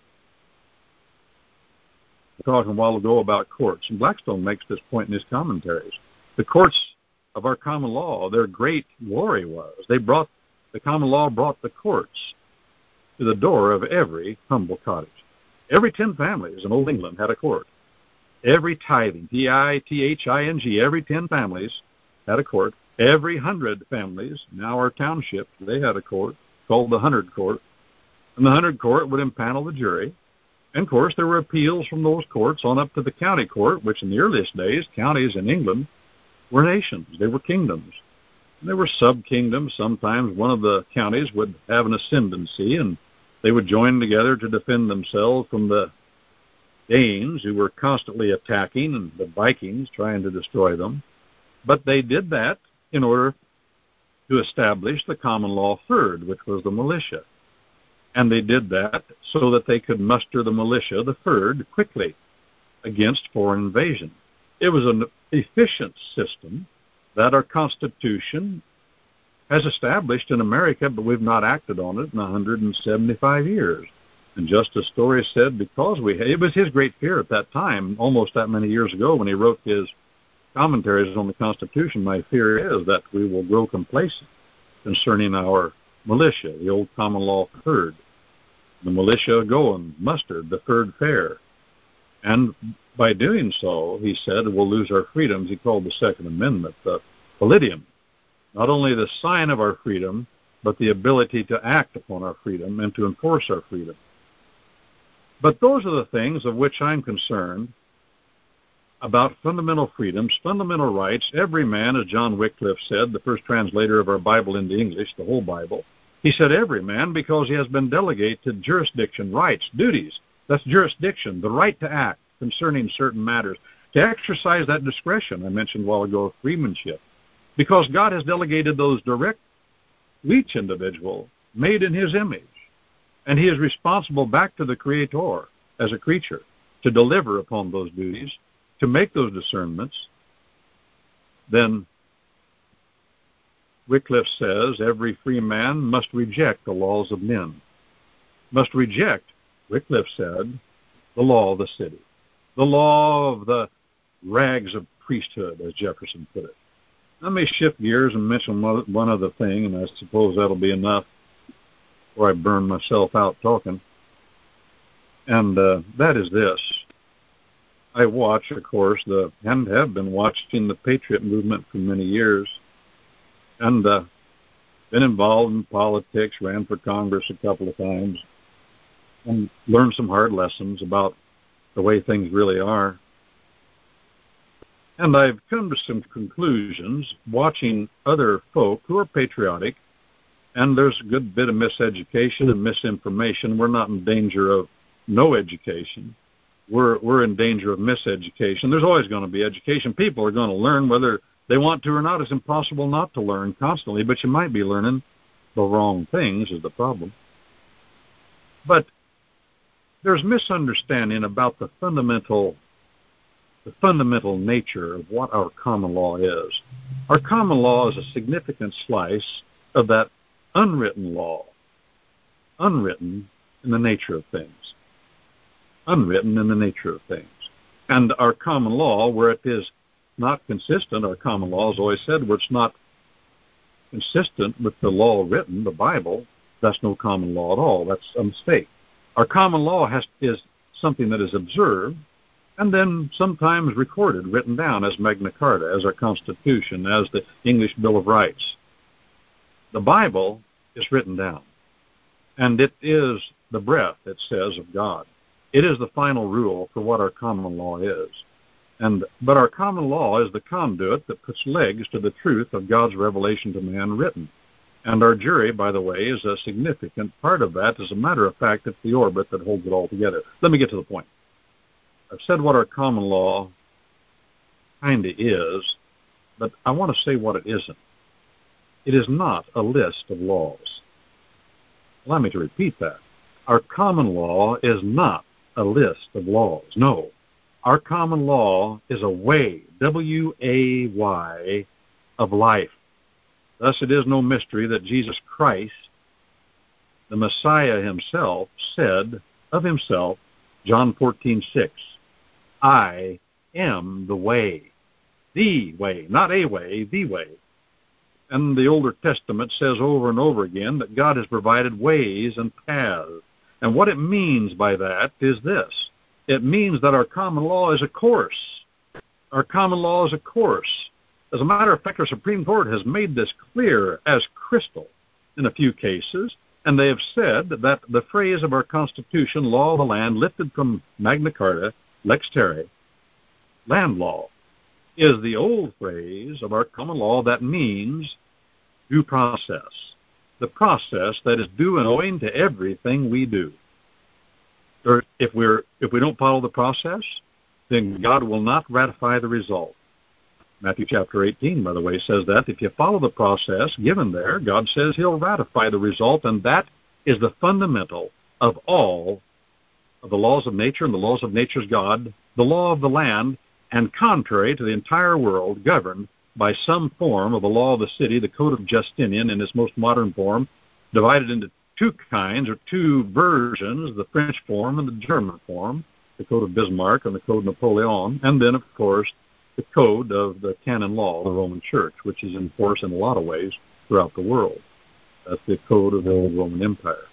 talking a while ago about courts, and Blackstone makes this point in his commentaries. The courts of our common law, their great glory was, they brought, the common law brought the courts to the door of every humble cottage. Every ten families in old England had a court. Every tithing, T I T H I N G, every ten families had a court. Every hundred families, now our townships, they had a court called the Hundred Court. And the Hundred Court would impanel the jury. And, of course, there were appeals from those courts on up to the county court, which in the earliest days, counties in England were nations. They were kingdoms. And there were sub-kingdoms. Sometimes one of the counties would have an ascendancy, and they would join together to defend themselves from the Danes who were constantly attacking, and the Vikings trying to destroy them. But they did that in order to establish the common law third, which was the militia. And they did that so that they could muster the militia, the third, quickly against foreign invasion. It was an efficient system that our Constitution has established in America, but we've not acted on it in one hundred seventy-five years. And just as Story said, because we, it was his great fear at that time, almost that many years ago when he wrote his commentaries on the Constitution, my fear is that we will grow complacent concerning our militia, the old common law third. The militia go and muster the third fair. And by doing so, he said, we'll lose our freedoms. He called the Second Amendment the Palladium. Not only the sign of our freedom, but the ability to act upon our freedom and to enforce our freedom. But those are the things of which I'm concerned about fundamental freedoms, fundamental rights. Every man, as John Wycliffe said, the first translator of our Bible into English, the whole Bible, he said every man because he has been delegated jurisdiction, rights, duties. That's jurisdiction, the right to act concerning certain matters, to exercise that discretion I mentioned a while ago of freemanship, because God has delegated those direct to each individual made in his image. And he is responsible back to the Creator as a creature to deliver upon those duties, to make those discernments. Then Wycliffe says every free man must reject the laws of men, must reject, Wycliffe said, the law of the city, the law of the rags of priesthood, as Jefferson put it. I may shift gears and mention one other thing, and I suppose that'll be enough before I burn myself out talking. And uh, that is this. I watch, of course, the and have been watching the Patriot movement for many years, and uh, been involved in politics, ran for Congress a couple of times, and learned some hard lessons about the way things really are. And I've come to some conclusions watching other folk who are patriotic, and there's a good bit of miseducation and misinformation. We're not in danger of no education. We're we're in danger of miseducation. There's always going to be education. People are going to learn whether they want to or not. It's impossible not to learn constantly, but you might be learning the wrong things is the problem. But there's misunderstanding about the fundamental the fundamental nature of what our common law is. Our common law is a significant slice of that unwritten law, unwritten in the nature of things, unwritten in the nature of things. And our common law, where it is not consistent, our common law, as always said, where it's not consistent with the law written, the Bible, that's no common law at all. That's a mistake. Our common law has is something that is observed and then sometimes recorded, written down as Magna Carta, as our Constitution, as the English Bill of Rights. The Bible is written down, and it is the breath, it says, of God. It is the final rule for what our common law is. And but our common law is the conduit that puts legs to the truth of God's revelation to man written. And our jury, by the way, is a significant part of that. As a matter of fact, it's the orbit that holds it all together. Let me get to the point. I've said what our common law kind of is, but I want to say what it isn't. It is not a list of laws. Allow me to repeat that. Our common law is not a list of laws. No. Our common law is a way, W A Y, of life. Thus it is no mystery that Jesus Christ, the Messiah himself, said of himself, John fourteen six, I am the way, the way, not a way, the way. And the Older Testament says over and over again that God has provided ways and paths. And what it means by that is this. It means that our common law is a course. Our common law is a course. As a matter of fact, our Supreme Court has made this clear as crystal in a few cases, and they have said that the phrase of our Constitution, law of the land, lifted from Magna Carta, lex terrae, land law, is the old phrase of our common law that means due process, the process that is due and owing to everything we do. or if we're if we don't follow the process, then God will not ratify the result. Matthew chapter eighteen, by the way, says that if you follow the process given there, God says He'll ratify the result, and that is the fundamental of all of the laws of nature and the laws of nature's God, the law of the land, and contrary to the entire world, governed by some form of the law of the city, the Code of Justinian in its most modern form, divided into two kinds or two versions, the French form and the German form, the Code of Bismarck and the Code of Napoleon, and then, of course, the Code of the Canon Law of the Roman Church, which is in force in a lot of ways throughout the world. That's the Code of the old Roman Empire.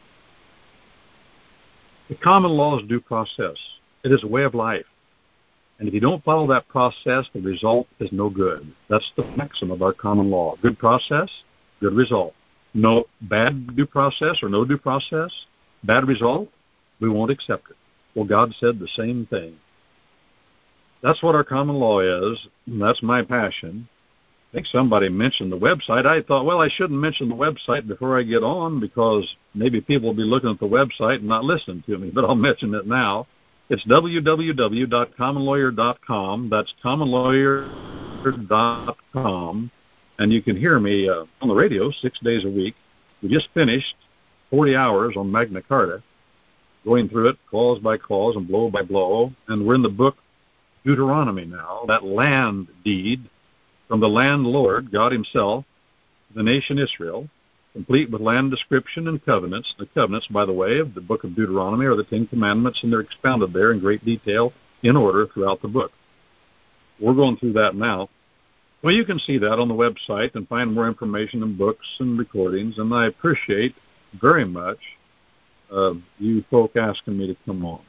The common law is due process. It is a way of life. And if you don't follow that process, the result is no good. That's the maxim of our common law. Good process, good result. No bad due process or no due process, bad result, we won't accept it. Well, God said the same thing. That's what our common law is, and that's my passion. I think somebody mentioned the website. I thought, well, I shouldn't mention the website before I get on because maybe people will be looking at the website and not listening to me, but I'll mention it now. It's w w w dot common lawyer dot com. That's common lawyer dot com. And you can hear me uh, on the radio six days a week. We just finished forty hours on Magna Carta, going through it clause by clause and blow by blow. And we're in the book Deuteronomy now, that land deed from the landlord, God Himself, the nation Israel, complete with land description and covenants. The covenants, by the way, of the book of Deuteronomy are the Ten Commandments, and they're expounded there in great detail in order throughout the book. We're going through that now. Well, you can see that on the website and find more information and books and recordings, and I appreciate very much uh, you folk asking me to come on.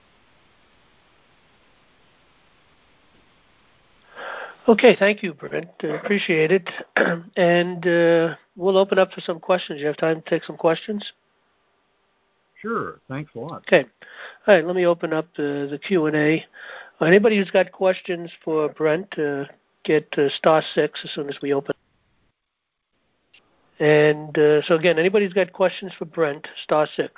Okay, thank you, Brent. Uh, appreciate it. and uh, we'll open up for some questions. You have time to take some questions? Sure. Thanks a lot. Okay. All right, let me open up the, the Q and A. Anybody who's got questions for Brent, uh, get uh, star six as soon as we open. And uh, so, again, anybody who's got questions for Brent, star six.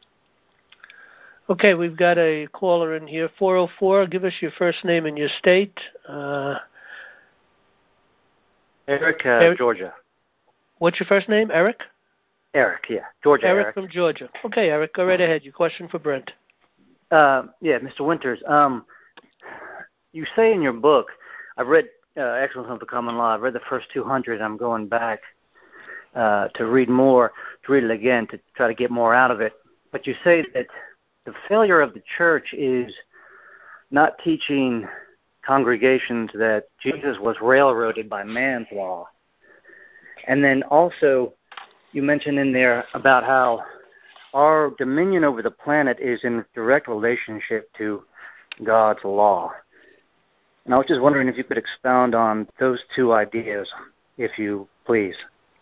Okay, we've got a caller in here, four oh four. Give us your first name and your state. Uh, Eric, uh, Eric, Georgia. What's your first name? Eric? Eric, yeah. Georgia, Eric. Eric. from Georgia. Okay, Eric, go right ahead. Your question for Brent. Uh, yeah, Mister Winters, um, you say in your book, I've read uh, Excellence of the Common Law. I've read the first two hundred. I'm going back uh, to read more, to read it again, to try to get more out of it. But you say that the failure of the church is not teaching congregations that Jesus was railroaded by man's law. And then also you mentioned in there about how our dominion over the planet is in direct relationship to God's law. And I was just wondering if you could expound on those two ideas, if you please.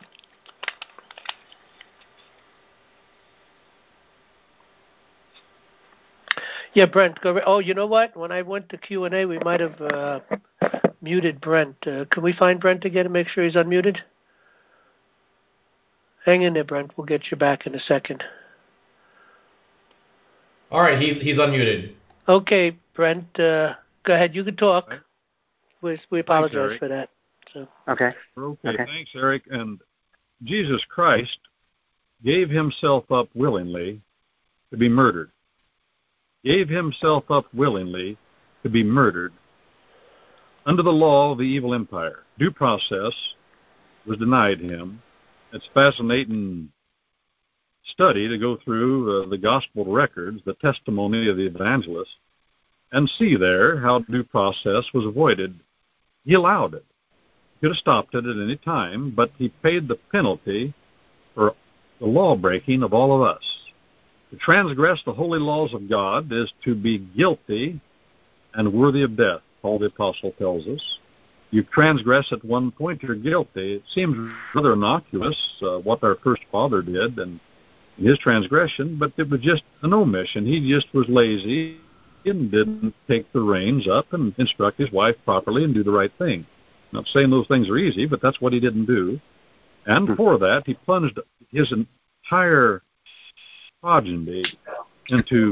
Yeah, Brent. Go. Oh, you know what? When I went to Q and A, we might have uh, muted Brent. Uh, can we find Brent again and make sure he's unmuted? Hang in there, Brent. We'll get you back in a second. All right, he's he's unmuted. Okay, Brent. Uh, go ahead. You can talk. Right. We, we apologize Thanks, for that. So. Okay. Okay, okay. Thanks, Eric. And Jesus Christ gave Himself up willingly to be murdered. Gave Himself up willingly to be murdered under the law of the evil empire. Due process was denied Him. It's fascinating study to go through uh, the gospel records, the testimony of the evangelists, and see there how due process was avoided. He allowed it. He could have stopped it at any time, but He paid the penalty for the law-breaking of all of us. To transgress the holy laws of God is to be guilty and worthy of death, Paul the Apostle tells us. You transgress at one point, you're guilty. It seems rather innocuous, uh, what our first father did and in his transgression, but it was just an omission. He just was lazy and didn't take the reins up and instruct his wife properly and do the right thing. I'm not saying those things are easy, but that's what he didn't do. And for that, he plunged his entire progeny into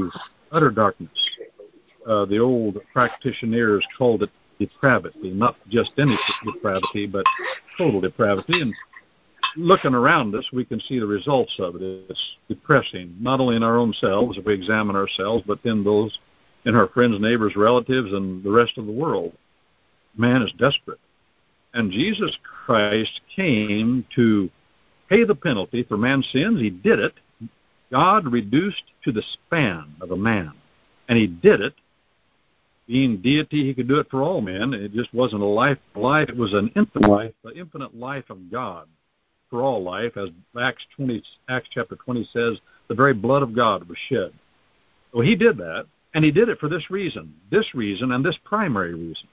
utter darkness. Uh, the old practitioners called it depravity, not just any depravity, but total depravity. And looking around us, we can see the results of it. It's depressing, not only in our own selves, if we examine ourselves, but in those, in our friends, neighbors, relatives, and the rest of the world. Man is desperate. And Jesus Christ came to pay the penalty for man's sins. He did it. God reduced to the span of a man. And he did it. Being deity, he could do it for all men. It just wasn't a life. Life. It was an infinite life, the infinite life of God for all life. As Acts twenty, Acts chapter twenty says, the very blood of God was shed. Well, he did that, and he did it for this reason, this reason, and this primary reason: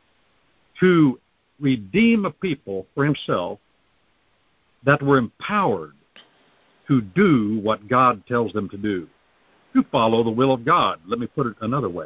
to redeem a people for himself that were empowered to do what God tells them to do, to follow the will of God. Let me put it another way: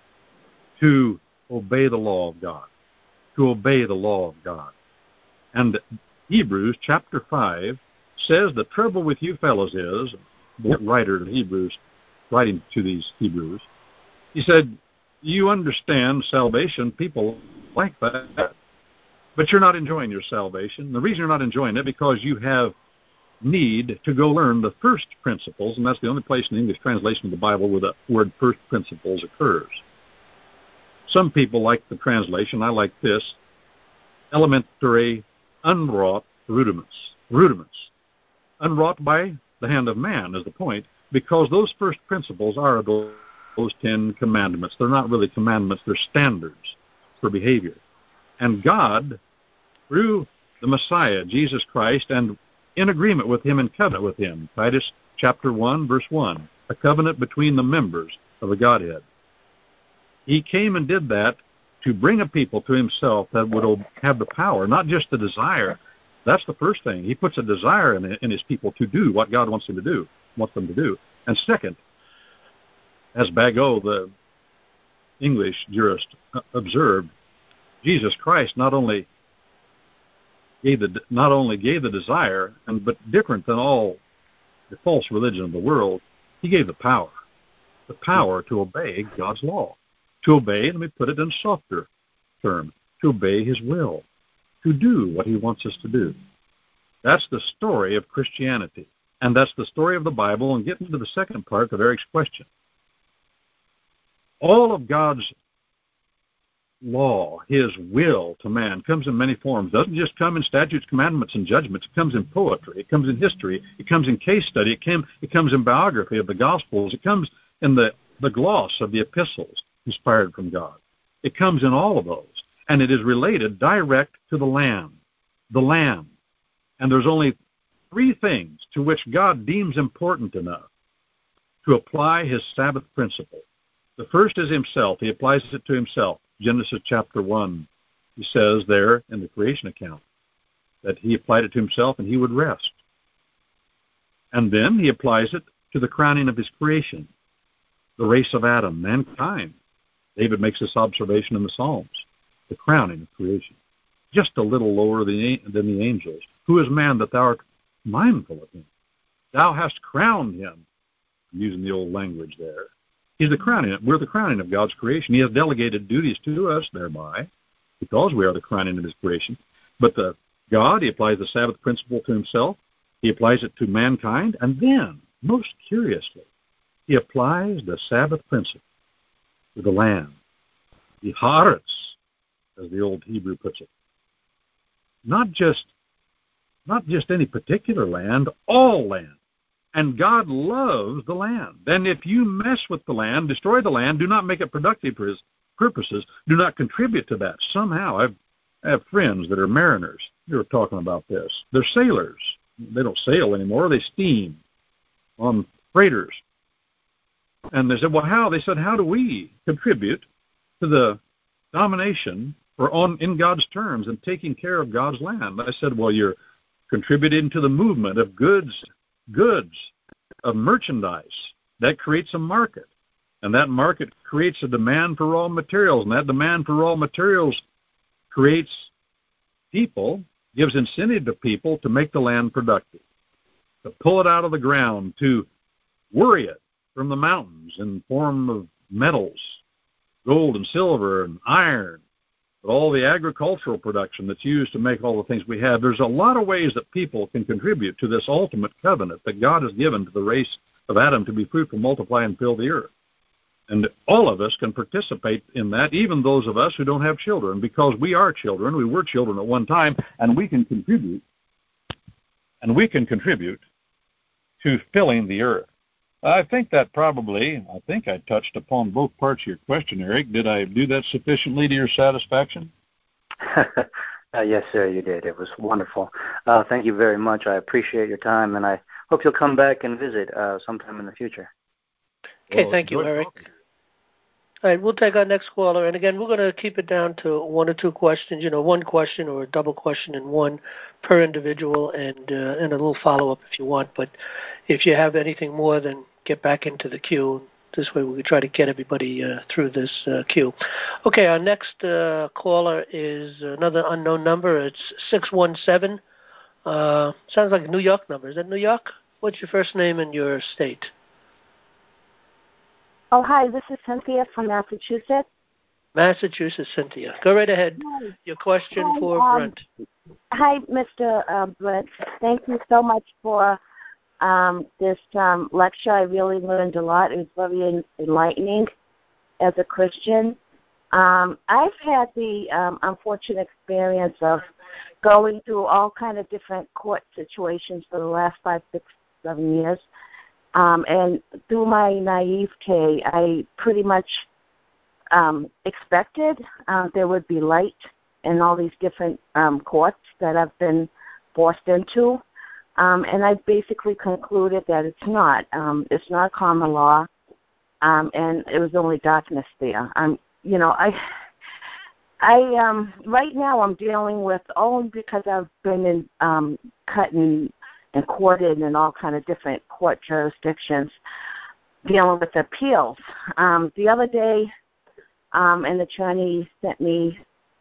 to obey the law of God, to obey the law of God. And Hebrews chapter five says the trouble with you fellows is, the writer of Hebrews, writing to these Hebrews, he said, you understand salvation, people like that, but you're not enjoying your salvation. The reason you're not enjoying it because you have need to go learn the first principles, and that's the only place in the English translation of the Bible where the word first principles occurs. Some people like the translation, I like this, elementary unwrought rudiments. Rudiments. Unwrought by the hand of man is the point, because those first principles are those, those Ten Commandments. They're not really commandments, they're standards for behavior. And God, through the Messiah, Jesus Christ, and in agreement with him and covenant with him, Titus chapter one, verse one, a covenant between the members of the Godhead. He came and did that to bring a people to himself that would have the power, not just the desire. That's the first thing. He puts a desire in, in his people to do what God wants them to do, wants them to do. And second, as Bagot, the English jurist, observed, Jesus Christ not only gave the not only gave the desire, and but different than all the false religion of the world, he gave the power, the power to obey God's law. To obey, let me put it in a softer term, to obey his will, to do what he wants us to do. That's the story of Christianity, and that's the story of the Bible. And getting to the second part of Eric's question, all of God's law, his will to man, comes in many forms. It doesn't just come in statutes, commandments, and judgments. It comes in poetry. It comes in history. It comes in case study. It, came, it comes in biography of the Gospels. It comes in the, the gloss of the epistles inspired from God. It comes in all of those, and it is related direct to the Lamb, the Lamb. And there's only three things to which God deems important enough to apply his Sabbath principle. The first is himself. He applies it to himself. Genesis chapter one, he says there in the creation account that he applied it to himself and he would rest. And then he applies it to the crowning of his creation, the race of Adam, mankind. David makes this observation in the Psalms, the crowning of creation. Just a little lower than the angels. Who is man that thou art mindful of him? Thou hast crowned him. I'm using the old language there. He's the crowning. We're the crowning of God's creation. He has delegated duties to us thereby, because we are the crowning of his creation. But the God, he applies the Sabbath principle to himself. He applies it to mankind. And then, most curiously, he applies the Sabbath principle to the land, the haaretz, as the old Hebrew puts it. Not just, not just any particular land, all land. And God loves the land. Then if you mess with the land, destroy the land, do not make it productive for his purposes, do not contribute to that somehow. I've, I have friends that are mariners. They were talking about this. They're sailors. They don't sail anymore. They steam on freighters. And they said, well, how? They said, how do we contribute to the domination or on in God's terms and taking care of God's land? I said, well, you're contributing to the movement of goods, goods, of merchandise. That creates a market. And that market creates a demand for raw materials. And that demand for raw materials creates people, gives incentive to people to make the land productive, to pull it out of the ground, to worry it, from the mountains in the form of metals, gold and silver and iron, but all the agricultural production that's used to make all the things we have. There's a lot of ways that people can contribute to this ultimate covenant that God has given to the race of Adam to be fruitful, multiply, and fill the earth. And all of us can participate in that, even those of us who don't have children, because we are children. We were children at one time, and we can contribute, and we can contribute to filling the earth. I think that probably, I think I touched upon both parts of your question, Eric. Did I do that sufficiently to your satisfaction? uh, yes, sir, you did. It was wonderful. Uh, thank you very much. I appreciate your time, and I hope you'll come back and visit uh, sometime in the future. Okay, Well, thank you, Eric. All right, we'll take our next caller. And again, we're going to keep it down to one or two questions, you know, one question or a double question and one per individual, and uh, and a little follow-up if you want. But if you have anything more, then get back into the queue. This way we can try to get everybody uh, through this uh, queue. Okay, our next uh, caller is another unknown number. It's six one seven. Uh, sounds like a New York number. Is that New York? What's your first name and your state? Oh, hi, this is Cynthia from Massachusetts. Massachusetts, Cynthia. Go right ahead. Hi. Your question Hi, for um, Brent. Hi, Mister Uh, Brent. Thank you so much for um, this um, lecture. I really learned a lot. It was very enlightening as a Christian. Um, I've had the um, unfortunate experience of going through all kind of different court situations for the last five, six, seven years. Um, and through my naivete, I pretty much um, expected uh, there would be light in all these different um, courts that I've been forced into. Um, and I basically concluded that it's not. Um, it's not common law, um, and it was only darkness there. Um, you know, I, I um, right now I'm dealing with, only because I've been in um, cutting and courted in all kind of different court jurisdictions, dealing with appeals. Um, the other day, um, an attorney sent me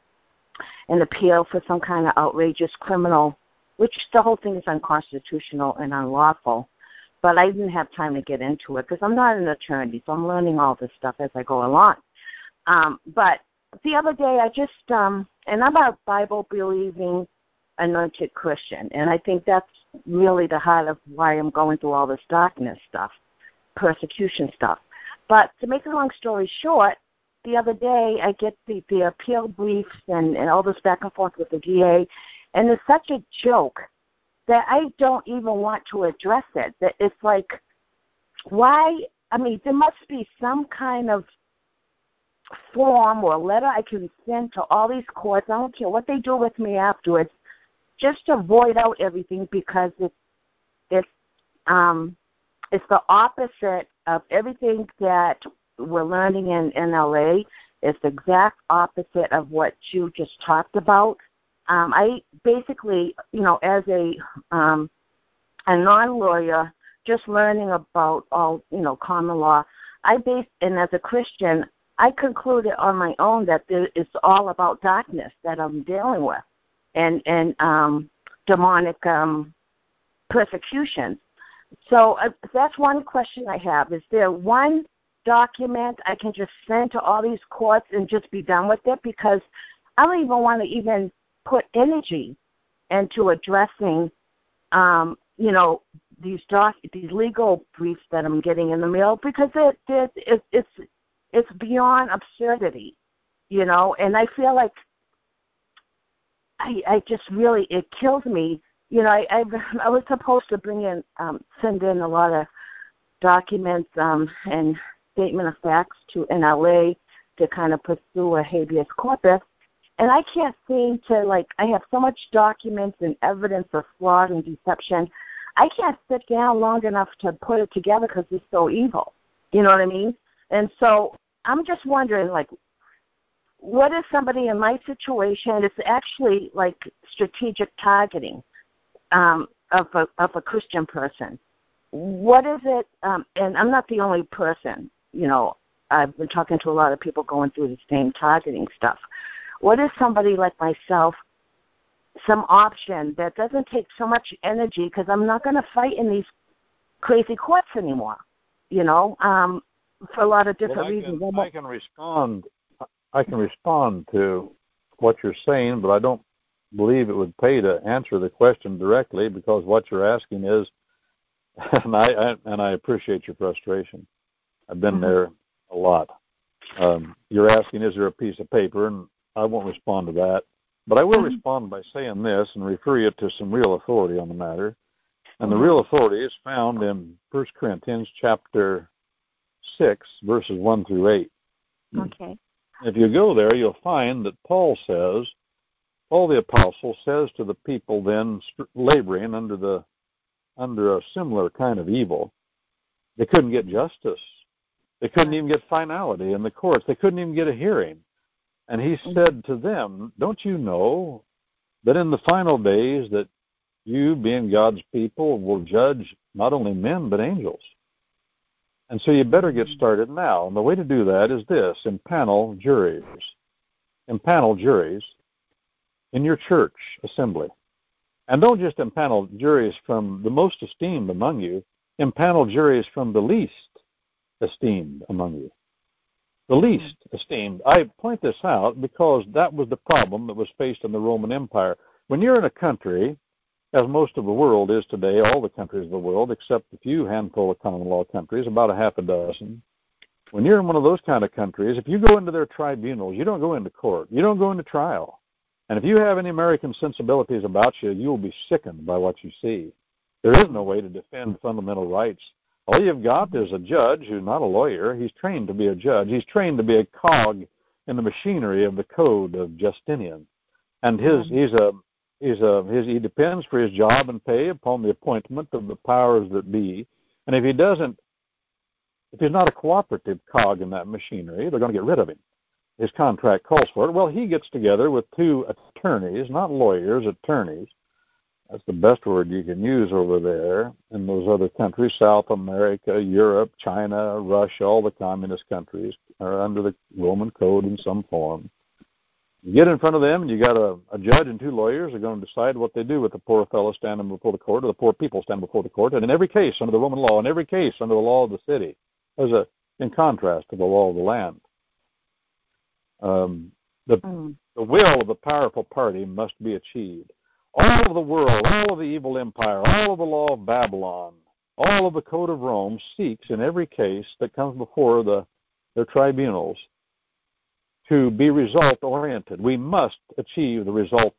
an appeal for some kind of outrageous criminal, which the whole thing is unconstitutional and unlawful. But I didn't have time to get into it because I'm not an attorney, so I'm learning all this stuff as I go along. Um, but the other day, I just, um, and I'm a Bible-believing, anointed Christian, and I think that's really the heart of why I'm going through all this darkness stuff, persecution stuff. But to make a long story short, the other day I get the, the appeal briefs and, and all this back and forth with the D A, and it's such a joke that I don't even want to address it. That it's like, why? I mean, there must be some kind of form or letter I can send to all these courts. I don't care what they do with me afterwards, just to void out everything, because it's it's um it's the opposite of everything that we're learning in, in L A. It's the exact opposite of what you just talked about. Um, I basically, you know, as a um, a non-lawyer, just learning about all, you know, common law, I base, and as a Christian, I concluded on my own that there, it's all about darkness that I'm dealing with, and and um, demonic um, persecution. So uh, that's one question I have. Is there one document I can just send to all these courts and just be done with it? Because I don't even want to even put energy into addressing, um, you know, these doc, these legal briefs that I'm getting in the mail, because it, it, it it's it's beyond absurdity, you know. And I feel like I, I just really, it kills me. You know, I, I, I was supposed to bring in, um, send in a lot of documents um, and statement of facts to N L A to kind of pursue a habeas corpus. And I can't seem to, like, I have so much documents and evidence of fraud and deception. I can't sit down long enough to put it together because it's so evil. You know what I mean? And so I'm just wondering, like, what is somebody in my situation? It's actually like strategic targeting um, of a of a Christian person. What is it? Um, and I'm not the only person. You know, I've been talking to a lot of people going through the same targeting stuff. What is somebody like myself, some option that doesn't take so much energy, because I'm not going to fight in these crazy courts anymore. you know, um, for a lot of different well, I reasons. Can, I can respond. I can respond to what you're saying, but I don't believe it would pay to answer the question directly because what you're asking is, and I, I and I appreciate your frustration. I've been mm-hmm. there a lot. Um, you're asking, is there a piece of paper? And I won't respond to that. But I will mm-hmm. respond by saying this and refer you to some real authority on the matter. And mm-hmm. the real authority is found in First Corinthians chapter six, verses one through eight. Okay. If you go there, you'll find that Paul says, Paul the Apostle says to the people then laboring under the under a similar kind of evil, they couldn't get justice. They couldn't even get finality in the courts. They couldn't even get a hearing. And he said to them, don't you know that in the final days that you, being God's people, will judge not only men but angels? And so you better get started now. And the way to do that is this: impanel juries. Impanel juries in your church assembly. And don't just impanel juries from the most esteemed among you. Impanel juries from the least esteemed among you. The least esteemed. I point this out because that was the problem that was faced in the Roman Empire. When you're in a country, as most of the world is today, all the countries of the world, except a few handful of common law countries, about a half a dozen. When you're in one of those kind of countries, if you go into their tribunals, you don't go into court. You don't go into trial. And if you have any American sensibilities about you, you will be sickened by what you see. There is no way to defend fundamental rights. All you've got is a judge who's not a lawyer. He's trained to be a judge. He's trained to be a cog in the machinery of the code of Justinian. And his he's a he's a his he depends for his job and pay upon the appointment of the powers that be. And if he doesn't, if he's not a cooperative cog in that machinery, they're going to get rid of him. His contract calls for it. Well, he gets together with two attorneys, not lawyers, attorneys. That's the best word you can use over there in those other countries, South America, Europe, China, Russia, all the communist countries are under the Roman code in some form. You get in front of them, and you got a, a judge and two lawyers are going to decide what they do with the poor fellow standing before the court, or the poor people standing before the court. And in every case, under the Roman law, in every case, under the law of the city, there's a in contrast to the law of the land. Um, the, mm. the will of the powerful party must be achieved. All of the world, all of the evil empire, all of the law of Babylon, all of the code of Rome seeks in every case that comes before the their tribunals to be result-oriented. We must achieve the result.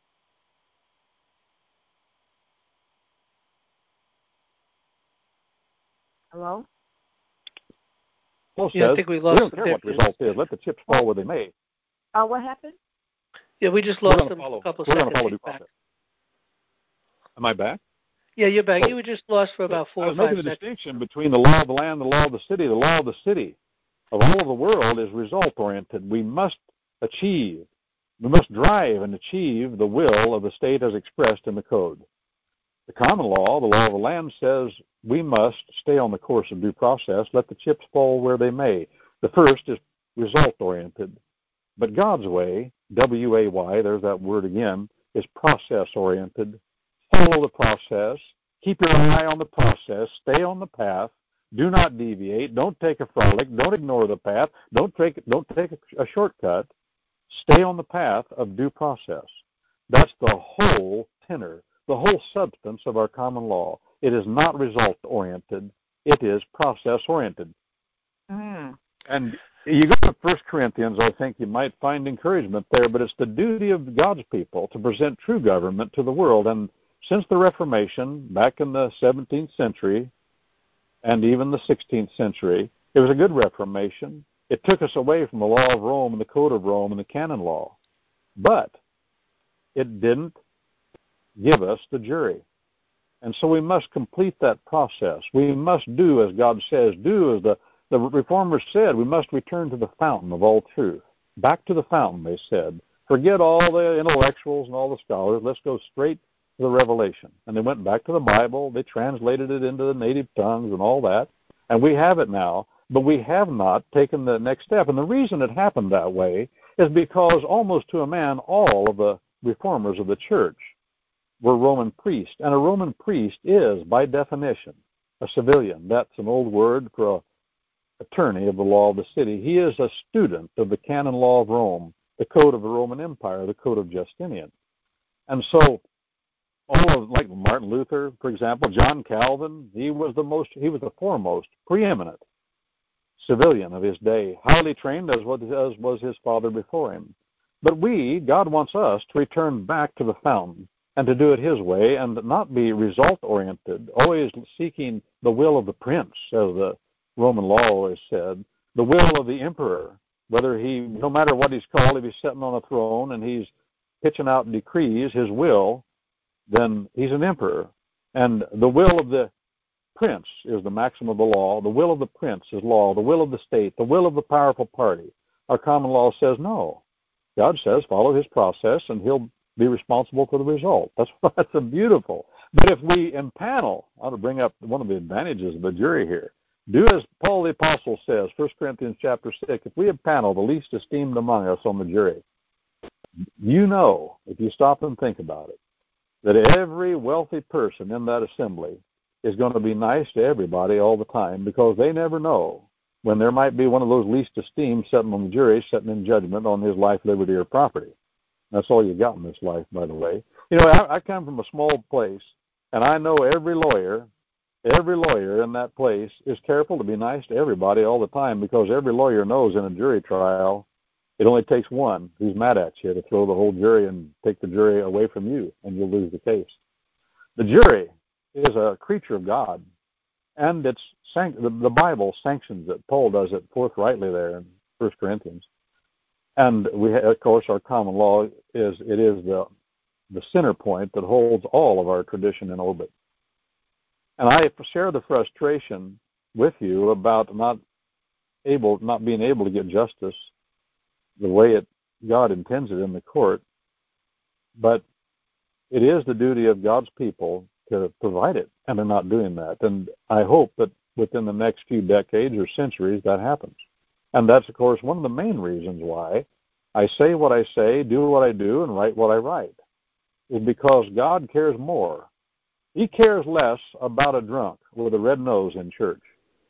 Hello? Paul yeah, says, I think we lost we don't care what the result is. Let the chips fall where they may. Oh, uh, what happened? Yeah, we just lost them follow, a couple we're seconds. Follow due process. Am I back? Yeah, you're back. Oh. You were just lost for about four I was or five making the seconds. distinction between the law of the land and the law of the city. The law of the city of all of the world is result-oriented. We must achieve, we must drive and achieve the will of the state as expressed in the code. The common law, the law of the land, says we must stay on the course of due process, let the chips fall where they may. The first is result-oriented. But God's way, W A Y, there's that word again, is process-oriented. Follow the process. Keep your eye on the process. Stay on the path. Do not deviate. Don't take a frolic. Don't ignore the path. Don't take, don't take a, a shortcut. Stay on the path of due process. That's the whole tenor, the whole substance of our common law. It is not result-oriented. It is process-oriented. Mm. And you go to First Corinthians, I think you might find encouragement there, but it's the duty of God's people to present true government to the world. And since the Reformation, back in the seventeenth century, and even the sixteenth century, it was a good Reformation. It took us away from the law of Rome and the code of Rome and the canon law. But it didn't give us the jury. And so we must complete that process. We must do as God says, do as the The Reformers said, we must return to the fountain of all truth. Back to the fountain, they said. Forget all the intellectuals and all the scholars. Let's go straight to the Revelation. And they went back to the Bible. They translated it into the native tongues and all that. And we have it now. But we have not taken the next step. And the reason it happened that way is because almost to a man, all of the reformers of the church were Roman priests. And a Roman priest is, by definition, a civilian. That's an old word for a attorney of the law of the city. He is a student of the canon law of Rome, the code of the Roman Empire, the code of Justinian. And so, all of, like Martin Luther, for example, John Calvin, he was the most, he was the foremost, preeminent civilian of his day, highly trained as was, as was his father before him. But we, God wants us to return back to the fountain and to do it his way and not be result-oriented, always seeking the will of the prince, as the Roman law always said, the will of the emperor, whether he, no matter what he's called, if he's sitting on a throne and he's pitching out decrees, his will, then he's an emperor. And the will of the prince is the maxim of the law. The will of the prince is law. The will of the state, the will of the powerful party. Our common law says no. God says follow his process and he'll be responsible for the result. That's that's a beautiful. But if we impanel, I want to bring up one of the advantages of the jury here. Do as Paul the Apostle says, First Corinthians chapter six, if we impanel the least esteemed among us on the jury, you know, if you stop and think about it, that every wealthy person in that assembly is going to be nice to everybody all the time because they never know when there might be one of those least esteemed sitting on the jury, sitting in judgment on his life, liberty, or property. That's all you got in this life, by the way. You know, I, I come from a small place, and I know every lawyer, every lawyer in that place is careful to be nice to everybody all the time because every lawyer knows in a jury trial it only takes one who's mad at you to throw the whole jury and take the jury away from you, and you'll lose the case. The jury is a creature of God, and it's the, the Bible sanctions it. Paul does it forthrightly there in First Corinthians. And we, of course, our common law is it is the the center point that holds all of our tradition in orbit. And I share the frustration with you about not able, not being able to get justice the way it God intends it in the court, but it is the duty of God's people to provide it, and they're not doing that. And I hope that within the next few decades or centuries that happens. And that's, of course, one of the main reasons why I say what I say, do what I do, and write what I write, is because God cares more. He cares less about a drunk with a red nose in church.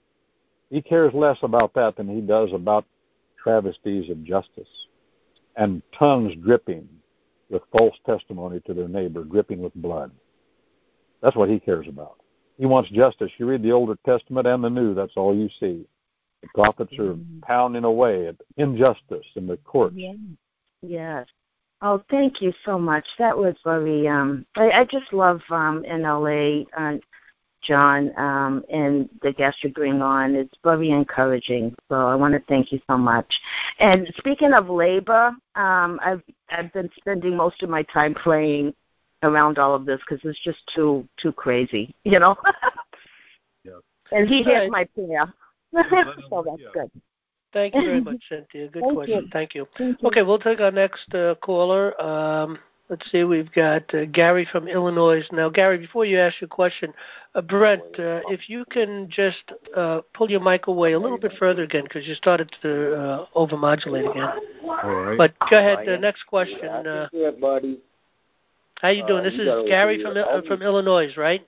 He cares less about that than he does about travesties of justice and tongues dripping with false testimony to their neighbor, dripping with blood. That's what he cares about. He wants justice. You read the Old Testament and the New, that's all you see. The prophets are pounding away at injustice in the courts. Yeah. Yes. Oh, thank you so much. That was very, um, I, I just love um, N L A, uh, John, um, and the guests you bring on. It's very encouraging. So I want to thank you so much. And speaking of labor, um, I've I've been spending most of my time playing around all of this because it's just too too crazy, you know. Yeah. And he All hears right. my prayer. So that's good. Thank you very much, Cynthia. Good Thank question. you. Thank you. Thank you. Okay, we'll take our next uh, caller. Um, let's see, we've got uh, Gary from Illinois. Now, Gary, before you ask your question, uh, Brent, uh, if you can just uh, pull your mic away a little bit further again because you started to uh, overmodulate again. All right. But go ahead, the next question. Uh, Yeah, buddy. how you doing? Uh, This you is gotta Gary open from your- uh, from Illinois, right?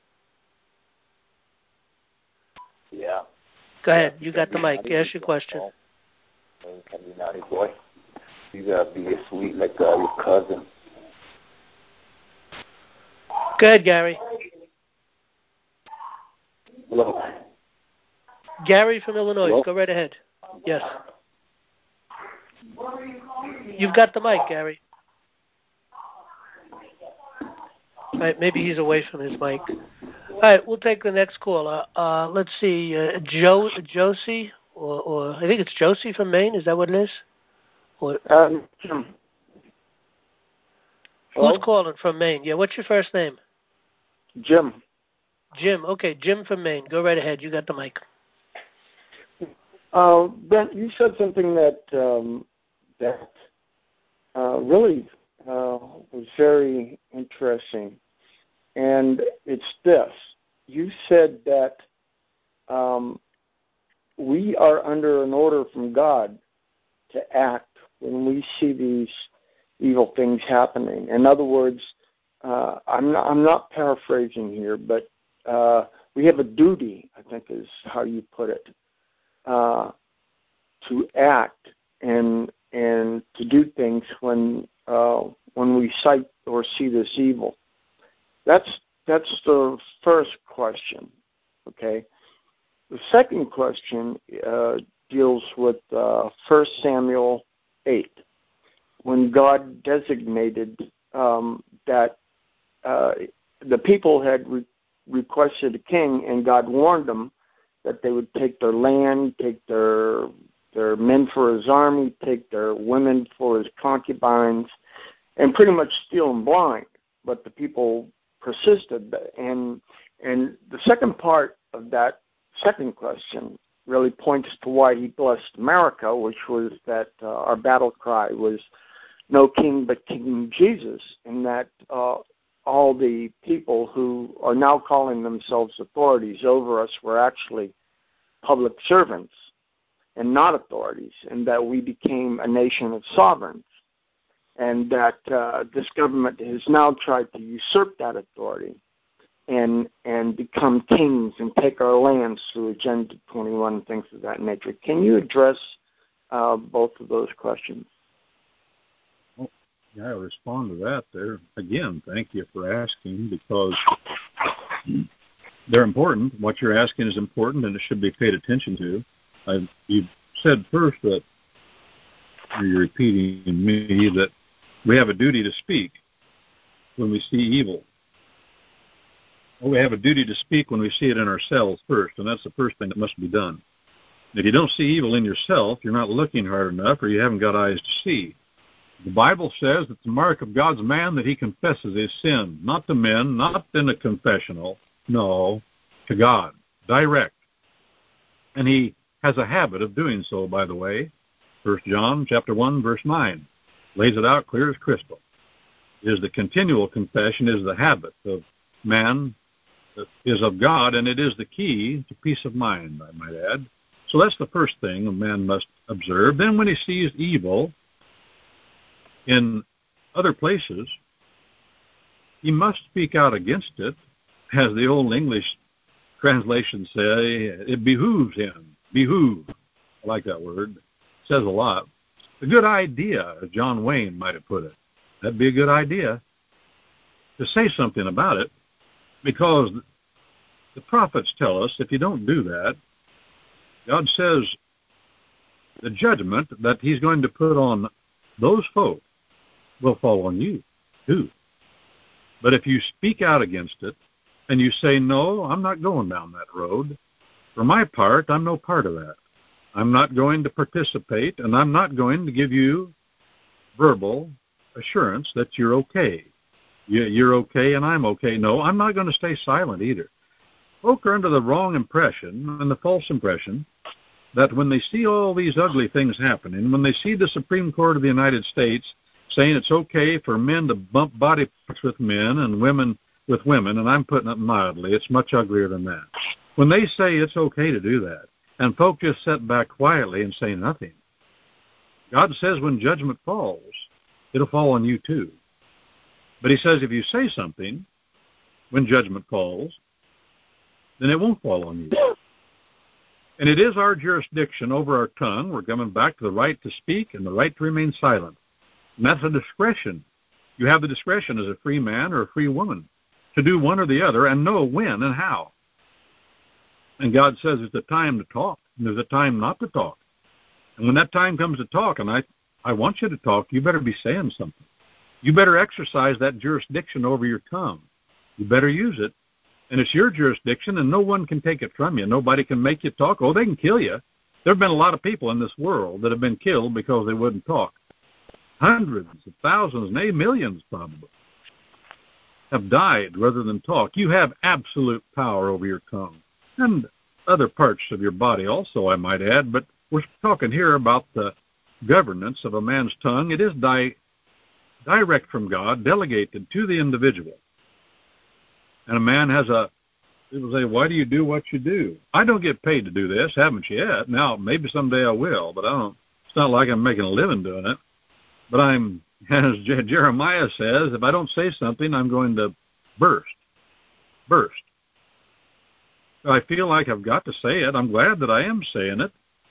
Yeah. Go ahead. Yeah, You got the mic. naughty, Ask your question. You can be naughty boy. You gotta be sweet like uh, your cousin. Go ahead, Gary. Hello. Gary from Illinois. Hello? Go right ahead. Yes. You've got the mic, Gary. All right, maybe he's away from his mic. All right, we'll take the next caller. Uh, let's see, uh, Joe, Josie, or, or I think it's Josie from Maine. Is that what it is? Or, Um, Jim. who's Hello? calling from Maine? Yeah, what's your first name? Jim. Jim. Okay, Jim from Maine. Go right ahead. You got the mic. Uh, Ben, you said something that um, that uh, really uh, was very interesting, and it's this. You said that um, we are under an order from God to act when we see these evil things happening. In other words, uh, I'm not, I'm not paraphrasing here, but uh, we have a duty, I think is how you put it, uh, to act and and to do things when uh, when we sight or see this evil? That's that's the first question. Okay. The second question uh, deals with uh, First Samuel eight, when God designated um, that uh, the people had re- requested a king, and God warned them that they would take their land, take their their men for his army, take their women for his concubines, and pretty much steal them blind. But the people persisted, and and the second part of that second question really points to why he blessed America, which was that uh, our battle cry was no king but King Jesus, and that uh, all the people who are now calling themselves authorities over us were actually public servants and not authorities, and that we became a nation of sovereigns, and that uh, this government has now tried to usurp that authority and and become kings and take our lands through Agenda twenty-one and things of that nature. Can you address uh, both of those questions? Well, yeah, I'll respond to that there. Again, thank you for asking, because they're important. What you're asking is important, and it should be paid attention to. I, you said first that, or you're repeating me, that we have a duty to speak when we see evil. Well, we have a duty to speak when we see it in ourselves first, and that's the first thing that must be done. If you don't see evil in yourself, you're not looking hard enough, or you haven't got eyes to see. The Bible says that the mark of God's man that he confesses his sin, not to men, not in a confessional, no, to God, direct. And he has a habit of doing so, by the way. First John chapter one, verse nine, lays it out clear as crystal. It is the continual confession, is the habit of man that is of God, and it is the key to peace of mind, I might add. So that's the first thing a man must observe. Then when he sees evil in other places, he must speak out against it. As the old English translations say, it behooves him. Behoove. I like that word. It says a lot. A good idea, as John Wayne might have put it. That'd be a good idea to say something about it, because the prophets tell us if you don't do that, God says the judgment that he's going to put on those folk will fall on you too. But if you speak out against it and you say, no, I'm not going down that road, for my part, I'm no part of that. I'm not going to participate, and I'm not going to give you verbal assurance that you're okay. You're okay and I'm okay. No, I'm not going to stay silent either. Folk are under the wrong impression and the false impression that when they see all these ugly things happening, when they see the Supreme Court of the United States saying it's okay for men to bump body parts with men and women with women, and I'm putting it mildly, it's much uglier than that. When they say it's okay to do that, and folk just sit back quietly and say nothing, God says when judgment falls, it'll fall on you too. But he says if you say something when judgment falls, then it won't fall on you. And it is our jurisdiction over our tongue. We're coming back to the right to speak and the right to remain silent. And that's a discretion. You have the discretion as a free man or a free woman to do one or the other and know when and how. And God says there's a time to talk and there's a time not to talk. And when that time comes to talk, and I, I want you to talk, you better be saying something. You better exercise that jurisdiction over your tongue. You better use it. And it's your jurisdiction, and no one can take it from you. Nobody can make you talk. Oh, they can kill you. There have been a lot of people in this world that have been killed because they wouldn't talk. Hundreds of thousands, nay, millions probably, have died rather than talk. You have absolute power over your tongue and other parts of your body also, I might add. But we're talking here about the governance of a man's tongue. It is di- direct from God, delegated to the individual. And a man has a, people say, why do you do what you do? I don't get paid to do this, haven't yet. Now, maybe someday I will, but I don't. It's not like I'm making a living doing it. But I'm, as Jeremiah says, if I don't say something, I'm going to burst. Burst. So I feel like I've got to say it. I'm glad that I am saying it.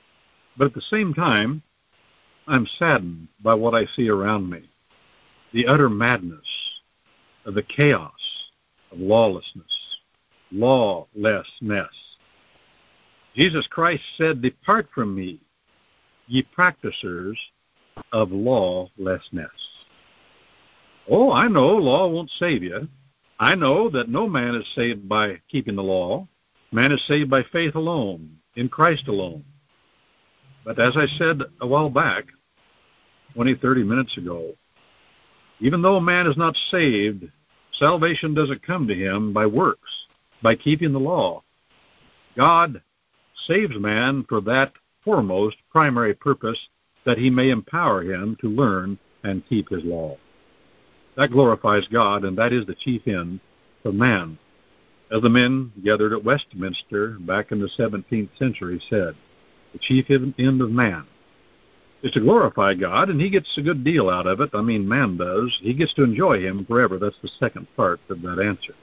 But at the same time, I'm saddened by what I see around me. The utter madness of the chaos of lawlessness, lawlessness. Jesus Christ said, "Depart from me, ye practicers of lawlessness." Oh, I know law won't save you. I know that no man is saved by keeping the law. Man is saved by faith alone, in Christ alone. But as I said a while back, twenty, thirty minutes ago, even though man is not saved, salvation doesn't come to him by works, by keeping the law. God saves man for that foremost primary purpose, that he may empower him to learn and keep his law. That glorifies God, and that is the chief end of man. As the men gathered at Westminster back in the seventeenth century said, the chief end of man is to glorify God, and he gets a good deal out of it. I mean, man does. He gets to enjoy him forever. That's the second part of that answer.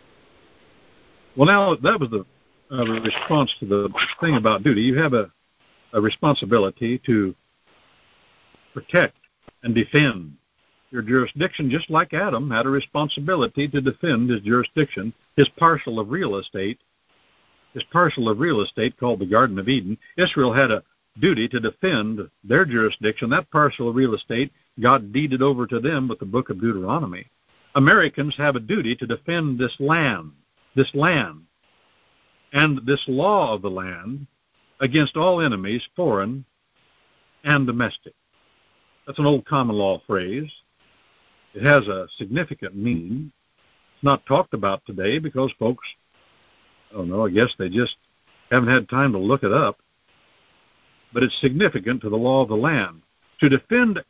Well, now, that was the uh, response to the thing about duty. You have a, a responsibility to protect and defend your jurisdiction, just like Adam had a responsibility to defend his jurisdiction, his parcel of real estate, his parcel of real estate called the Garden of Eden. Israel had a duty to defend their jurisdiction. That parcel of real estate, God deeded over to them with the book of Deuteronomy. Americans have a duty to defend this land, this land, and this law of the land against all enemies, foreign and domestic. That's an old common law phrase. It has a significant meaning. It's not talked about today because folks, I don't know, I guess they just haven't had time to look it up. But it's significant to the law of the land. To defend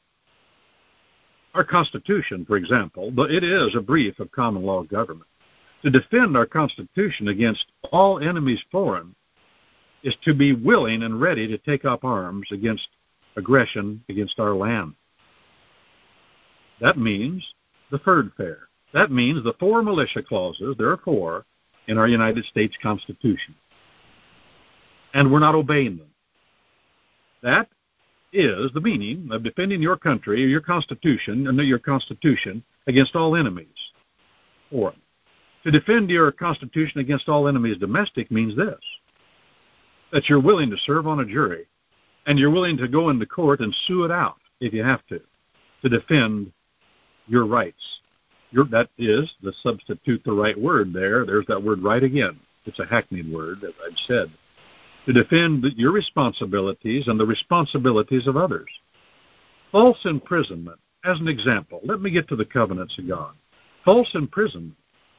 our Constitution, for example, it is a brief of common law government. To defend our Constitution against all enemies foreign is to be willing and ready to take up arms against aggression against our land. That means the third fair. That means the four militia clauses, there are four, in our United States Constitution. And we're not obeying them. That is the meaning of defending your country, your Constitution, and your Constitution against all enemies foreign. To defend your Constitution against all enemies domestic means this, that you're willing to serve on a jury, and you're willing to go into court and sue it out if you have to, to defend your rights. Your, that is, the substitute the right word there. There's that word right again. It's a hackneyed word, as I've said. To defend your responsibilities and the responsibilities of others. False imprisonment, as an example. Let me get to the covenants of God. False imprisonment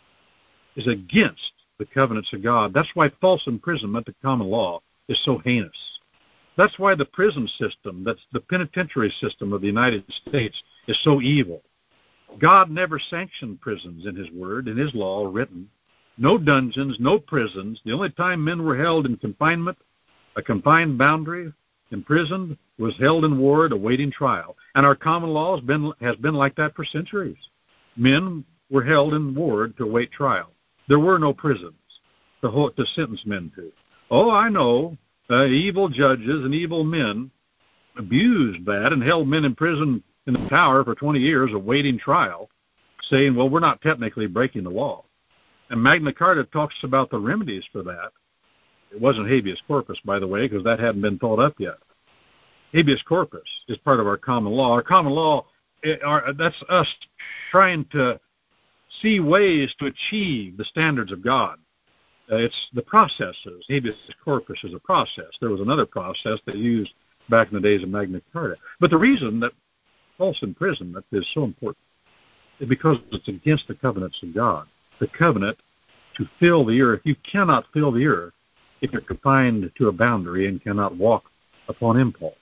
is against the covenants of God. That's why false imprisonment, the common law, is so heinous. That's why the prison system, that's the penitentiary system of the United States, is so evil. God never sanctioned prisons in his word, in his law written. No dungeons, no prisons. The only time men were held in confinement, a confined boundary, imprisoned, was held in ward awaiting trial. And our common law has been, has been like that for centuries. Men were held in ward to await trial. There were no prisons to, hold, to sentence men to. Oh, I know, uh, evil judges and evil men abused that and held men in prison in the tower for twenty years awaiting trial, saying, well, we're not technically breaking the law. And Magna Carta talks about the remedies for that. It wasn't habeas corpus, by the way, because that hadn't been thought up yet. Habeas corpus is part of our common law. Our common law, it, our, that's us trying to see ways to achieve the standards of God. Uh, it's the processes. Habeas corpus is a process. There was another process they used back in the days of Magna Carta. But the reason that false imprisonment is so important is because it's against the covenants of God. The covenant to fill the earth. You cannot fill the earth if you're confined to a boundary and cannot walk upon impulse.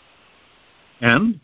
And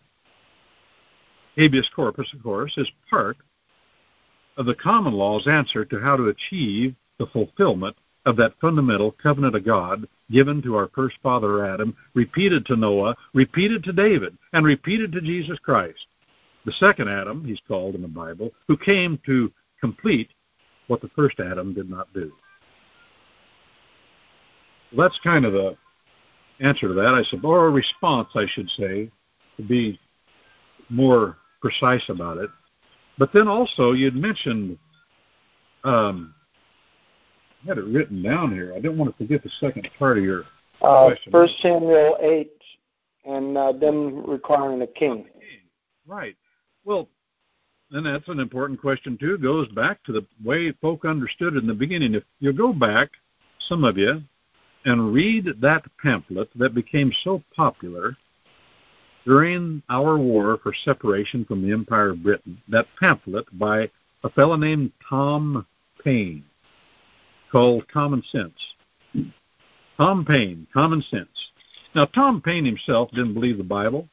habeas corpus, of course, is part of the common law's answer to how to achieve the fulfillment of that fundamental covenant of God given to our first father Adam, repeated to Noah, repeated to David, and repeated to Jesus Christ. The second Adam, he's called in the Bible, who came to complete what the first Adam did not do. Well, that's kind of the answer to that, I suppose, or a response, I should say, to be more precise about it. But then also, you'd mentioned, um, I had it written down here. I didn't want to forget the second part of your uh, question. First Samuel eight, and uh, them requiring a king. Right. Well, and that's an important question, too. It goes back to the way folk understood it in the beginning. If you go back, some of you, and read that pamphlet that became so popular during our war for separation from the Empire of Britain, that pamphlet by a fellow named Tom Paine called Common Sense. Tom Paine, Common Sense. Now, Tom Paine himself didn't believe the Bible.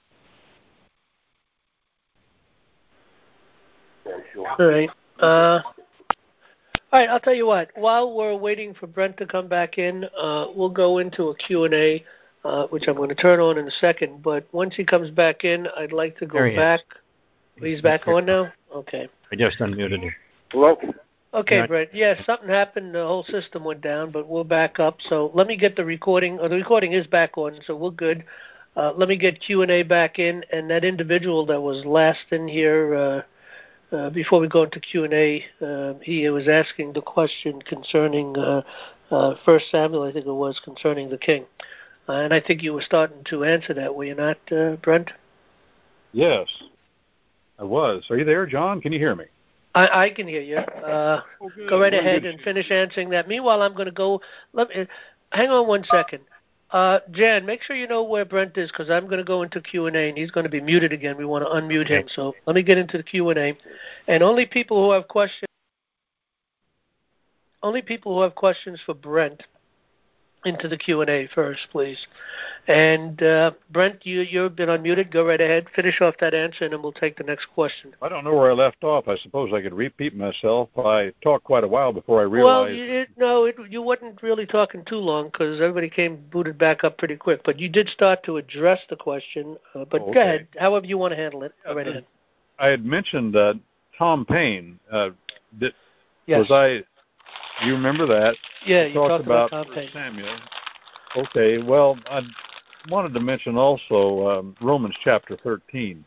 All right. Uh, all right, I'll tell you what. While we're waiting for Brent to come back in, uh, we'll go into a Q and A, uh, which I'm going to turn on in a second. But once he comes back in, I'd like to go there he back. Is. He's back on now? Okay. I just unmuted him. Hello? Okay, Yeah. Brent. Yeah, something happened. The whole system went down, but we're back up. So let me get the recording. Or the recording is back on, so we're good. Uh, let me get Q and A back in. And that individual that was last in here, uh, Uh, before we go into Q and A, uh, he was asking the question concerning uh, uh, First Samuel, I think it was, concerning the king. Uh, and I think you were starting to answer that, were you not, uh, Brent? Yes, I was. Are you there, John? Can you hear me? I, I can hear you. Uh, Oh, good. go right We're in ahead good and shape. finish answering that. Meanwhile, I'm going to go. Let me, hang on one second. Uh, Jan, make sure you know where Brent is, because I'm going to go into Q and A, and he's going to be muted again. We want to unmute him. So let me get into the Q and A. And only people who have questions, only people who have questions for Brent, into the Q and A first, please. And uh, Brent, you, you've been unmuted. Go right ahead. Finish off that answer, and then we'll take the next question. I don't know where I left off. I suppose I could repeat myself. I talked quite a while before I Well, realized. you, it, no, it, you wasn't really talking too long, because everybody came booted back up pretty quick. But you did start to address the question. Uh, but Oh, okay. go ahead. However you want to handle it. Go right ahead. I had mentioned uh, Tom Paine. Uh, did, Yes. Was I? You remember that? Yeah, I you talked, talked about, about Tom Paine. Samuel. Okay. Well, I wanted to mention also um, Romans chapter thirteen,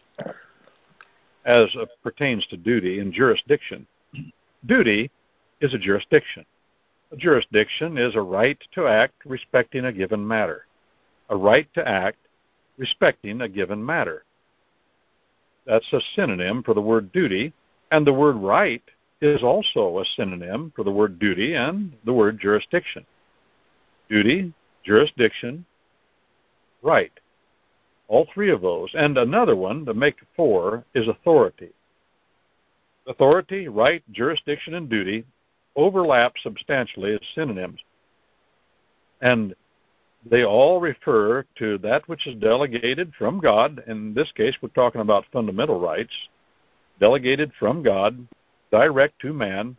as uh, pertains to duty and jurisdiction. Duty is a jurisdiction. A jurisdiction is a right to act respecting a given matter. A right to act respecting a given matter. That's a synonym for the word duty, and the word right is also a synonym for the word duty and the word jurisdiction. Duty, jurisdiction, right. All three of those. And another one, to make four, is authority. Authority, right, jurisdiction, and duty overlap substantially as synonyms. And they all refer to that which is delegated from God. In this case, we're talking about fundamental rights, delegated from God, direct to man.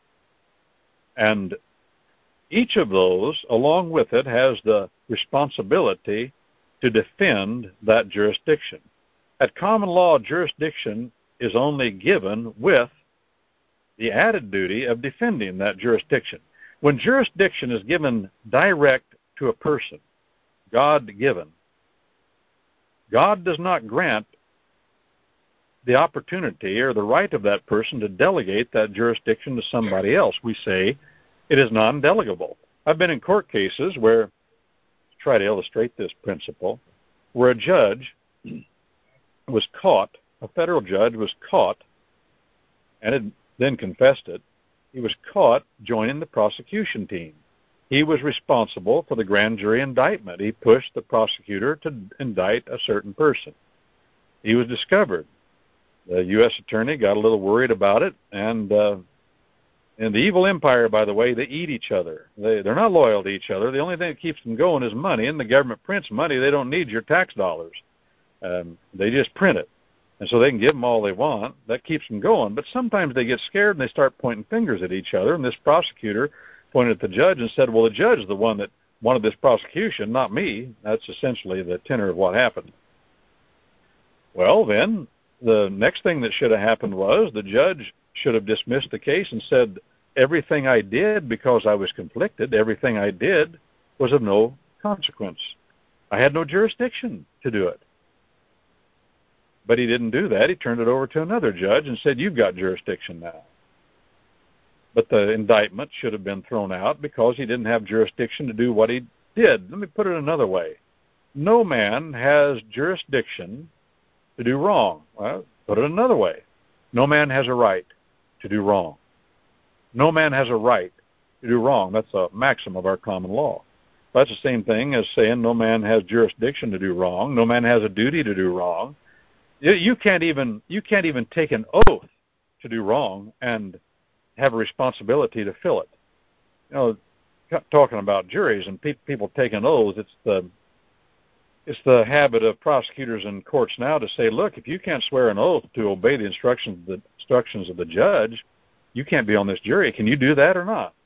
And each of those, along with it, has the responsibility to defend that jurisdiction. At common law, jurisdiction is only given with the added duty of defending that jurisdiction. When jurisdiction is given direct to a person, God-given, God does not grant the opportunity or the right of that person to delegate that jurisdiction to somebody else. We say it is non-delegable. I've been in court cases where, to try to illustrate this principle, where a judge was caught, a federal judge was caught, and had then confessed it. He was caught joining the prosecution team. He was responsible for the grand jury indictment. He pushed the prosecutor to indict a certain person. He was discovered. The U S attorney got a little worried about it, and uh, in the evil empire, by the way, they eat each other. They, they're not loyal to each other. The only thing that keeps them going is money, and the government prints money. They don't need your tax dollars. Um, they just print it. And so they can give them all they want. That keeps them going. But sometimes they get scared and they start pointing fingers at each other. And this prosecutor pointed at the judge and said, well, the judge is the one that wanted this prosecution, not me. That's essentially the tenor of what happened. Well, then, the next thing that should have happened was the judge should have dismissed the case and said, everything I did because I was conflicted, everything I did was of no consequence. I had no jurisdiction to do it. But he didn't do that. He turned it over to another judge and said, you've got jurisdiction now. But the indictment should have been thrown out because he didn't have jurisdiction to do what he did. Let me put it another way. No man has jurisdiction to do wrong. Well, put it another way. No man has a right to do wrong. No man has a right to do wrong. That's a maxim of our common law. That's the same thing as saying no man has jurisdiction to do wrong. No man has a duty to do wrong. You can't even you can't even take an oath to do wrong and have a responsibility to fill it. You know, talking about juries and pe- people taking oaths, it's the it's the habit of prosecutors and courts now to say, look, if you can't swear an oath to obey the instructions the instructions of the judge, you can't be on this jury. Can you do that or not?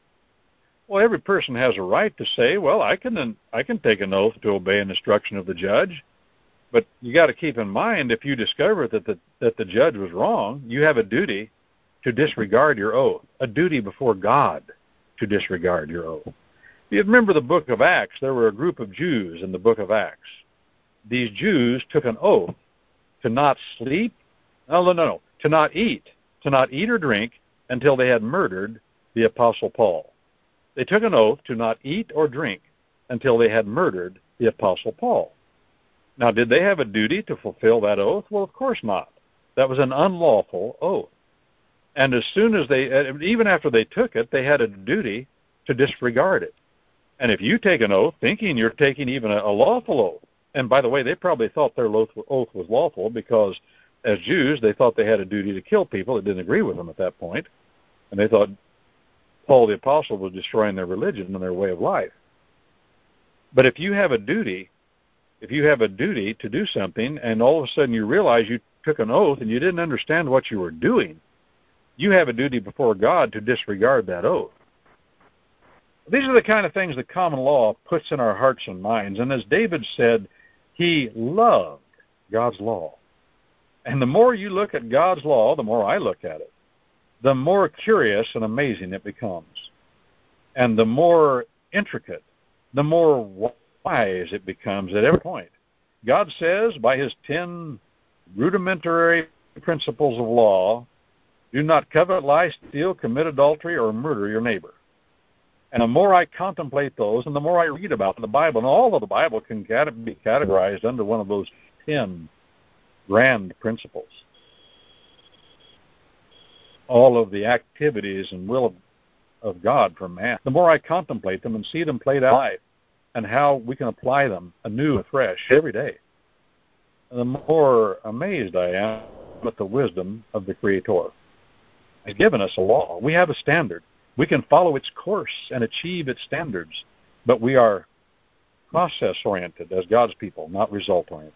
Well, every person has a right to say, well, I can I can take an oath to obey an instruction of the judge. But you got to keep in mind, if you discover that the, that the judge was wrong, you have a duty to disregard your oath, a duty before God to disregard your oath. You remember the book of Acts, there were a group of Jews in the book of Acts. These Jews took an oath to not sleep, no, no, no, no, to not eat, to not eat or drink until they had murdered the Apostle Paul. They took an oath to not eat or drink until they had murdered the Apostle Paul. Now, did they have a duty to fulfill that oath? Well, of course not. That was an unlawful oath. And as soon as they, even after they took it, they had a duty to disregard it. And if you take an oath thinking you're taking even a, a lawful oath, and by the way, they probably thought their oath was lawful because as Jews, they thought they had a duty to kill people that didn't agree with them at that point. And they thought Paul the Apostle was destroying their religion and their way of life. But if you have a duty, if you have a duty to do something and all of a sudden you realize you took an oath and you didn't understand what you were doing, you have a duty before God to disregard that oath. These are the kind of things that common law puts in our hearts and minds. And as David said, he loved God's law. And the more you look at God's law, the more I look at it, the more curious and amazing it becomes. And the more intricate, the more wise it becomes at every point. God says by his ten rudimentary principles of law, do not covet, lie, steal, commit adultery, or murder your neighbor. And the more I contemplate those, and the more I read about the Bible, and all of the Bible can be categorized under one of those ten grand principles. All of the activities and will of, of God for man. The more I contemplate them and see them played out in life, and how we can apply them anew and fresh every day, the more amazed I am at the wisdom of the Creator. He's given us a law. We have a standard. We can follow its course and achieve its standards, but we are process-oriented as God's people, not result-oriented.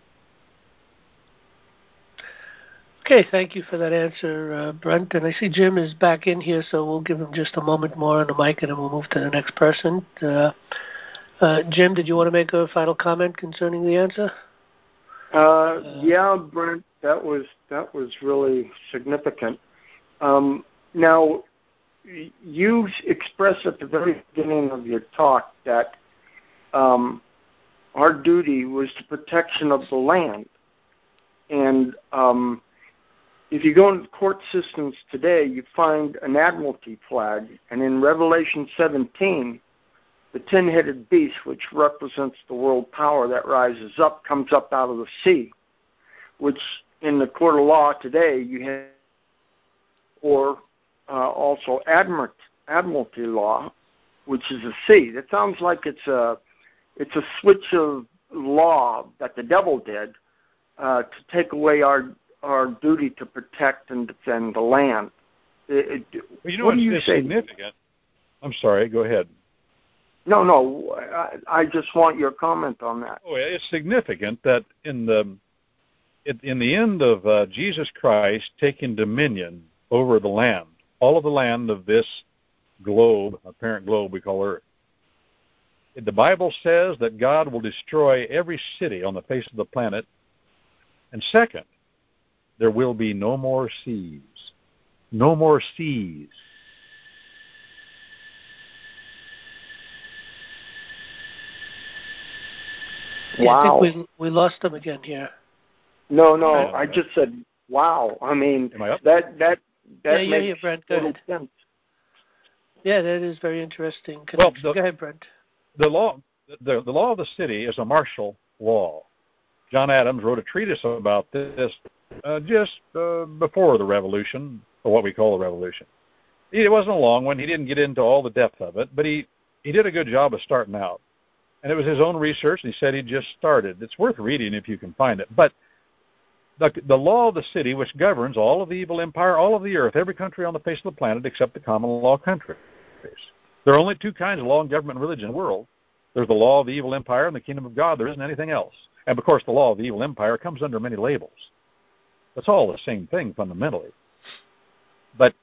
Okay, thank you for that answer, uh, Brent. And I see Jim is back in here, so we'll give him just a moment more on the mic, and then we'll move to the next person. Uh, uh, Jim, did you want to make a final comment concerning the answer? Uh, uh, yeah, Brent, that was that was really significant. Um, now, you expressed at the very beginning of your talk that um, our duty was the protection of the land. And um, if you go into court systems today, you find an admiralty flag. And in Revelation seventeen, the ten-headed beast, which represents the world power that rises up, comes up out of the sea, which in the court of law today you have, or uh, also admiralty, admiralty law, which is a sea. That sounds like it's a it's a switch of law that the devil did uh, to take away our our duty to protect and defend the land. It, it, well, you know what what's do you say? Significant? I'm sorry. Go ahead. No, no. I, I just want your comment on that. Oh, it's significant that in the in the end of uh, Jesus Christ taking dominion over the land, all of the land of this globe, our parent globe we call Earth, the Bible says that God will destroy every city on the face of the planet. And second, there will be no more seas. No more seas. Yeah, Wow. I think we we lost him again here. No, no, I just said wow. I mean, that that that yeah, you're makes here, Brent. Go total ahead. sense. Yeah, that is very interesting. Well, Connection. the, Go ahead, Brent. The law, the, the law of the city is a martial law. John Adams wrote a treatise about this uh, just uh, before the Revolution, or what we call the Revolution. It wasn't a long one. He didn't get into all the depth of it, but he, he did a good job of starting out. And it was his own research, and he said he just started. It's worth reading if you can find it. But the, the law of the city, which governs all of the evil empire, all of the earth, every country on the face of the planet except the common law countries. There are only two kinds of law and government and religion in the world. There's the law of the evil empire and the kingdom of God. There isn't anything else. And, of course, the law of the evil empire comes under many labels. It's all the same thing fundamentally. But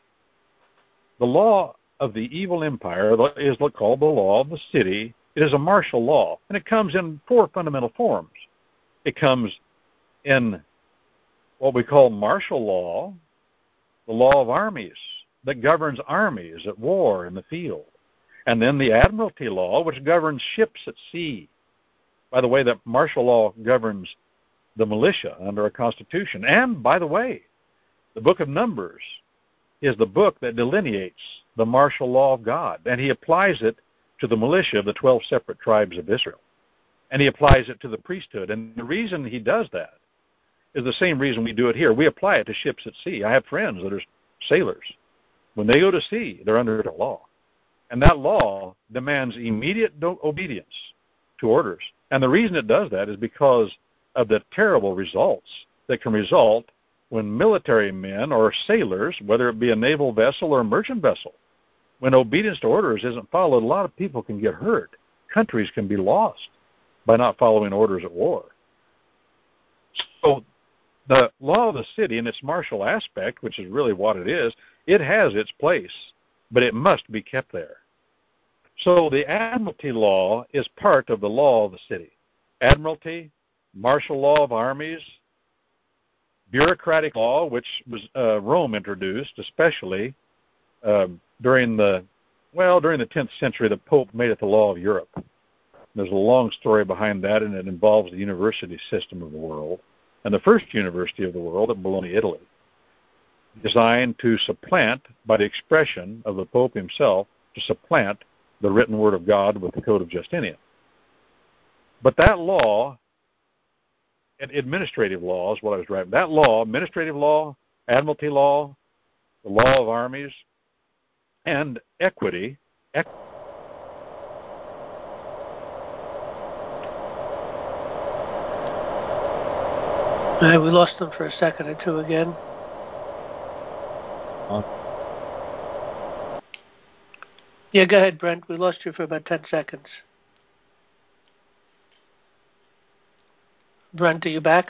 the law of the evil empire is called the law of the city. It is a martial law, and it comes in four fundamental forms. It comes in what we call martial law, the law of armies that governs armies at war in the field, and then the admiralty law, which governs ships at sea. By the way, that martial law governs the militia under a constitution. And, by the way, the book of Numbers is the book that delineates the martial law of God, and he applies it to the militia of the twelve separate tribes of Israel. And he applies it to the priesthood. And the reason he does that is the same reason we do it here. We apply it to ships at sea. I have friends that are sailors. When they go to sea, they're under the law. And that law demands immediate obedience to orders. And the reason it does that is because of the terrible results that can result when military men or sailors, whether it be a naval vessel or a merchant vessel, when obedience to orders isn't followed, a lot of people can get hurt. Countries can be lost by not following orders at war. So the law of the city in its martial aspect, which is really what it is, it has its place, but it must be kept there. So the admiralty law is part of the law of the city. Admiralty, martial law of armies, bureaucratic law, which was uh, Rome introduced, especially uh, during the, well, during the tenth century, the Pope made it the law of Europe. There's a long story behind that, and it involves the university system of the world. And the first university of the world at Bologna, Italy, designed to supplant, by the expression of the Pope himself, to supplant the written word of God with the Code of Justinian. But that law, administrative law is what I was driving, that law, administrative law, admiralty law, the law of armies, and equity, equity Uh, we lost them for a second or two again. Huh? Yeah, go ahead, Brent. We lost you for about ten seconds. Brent, are you back?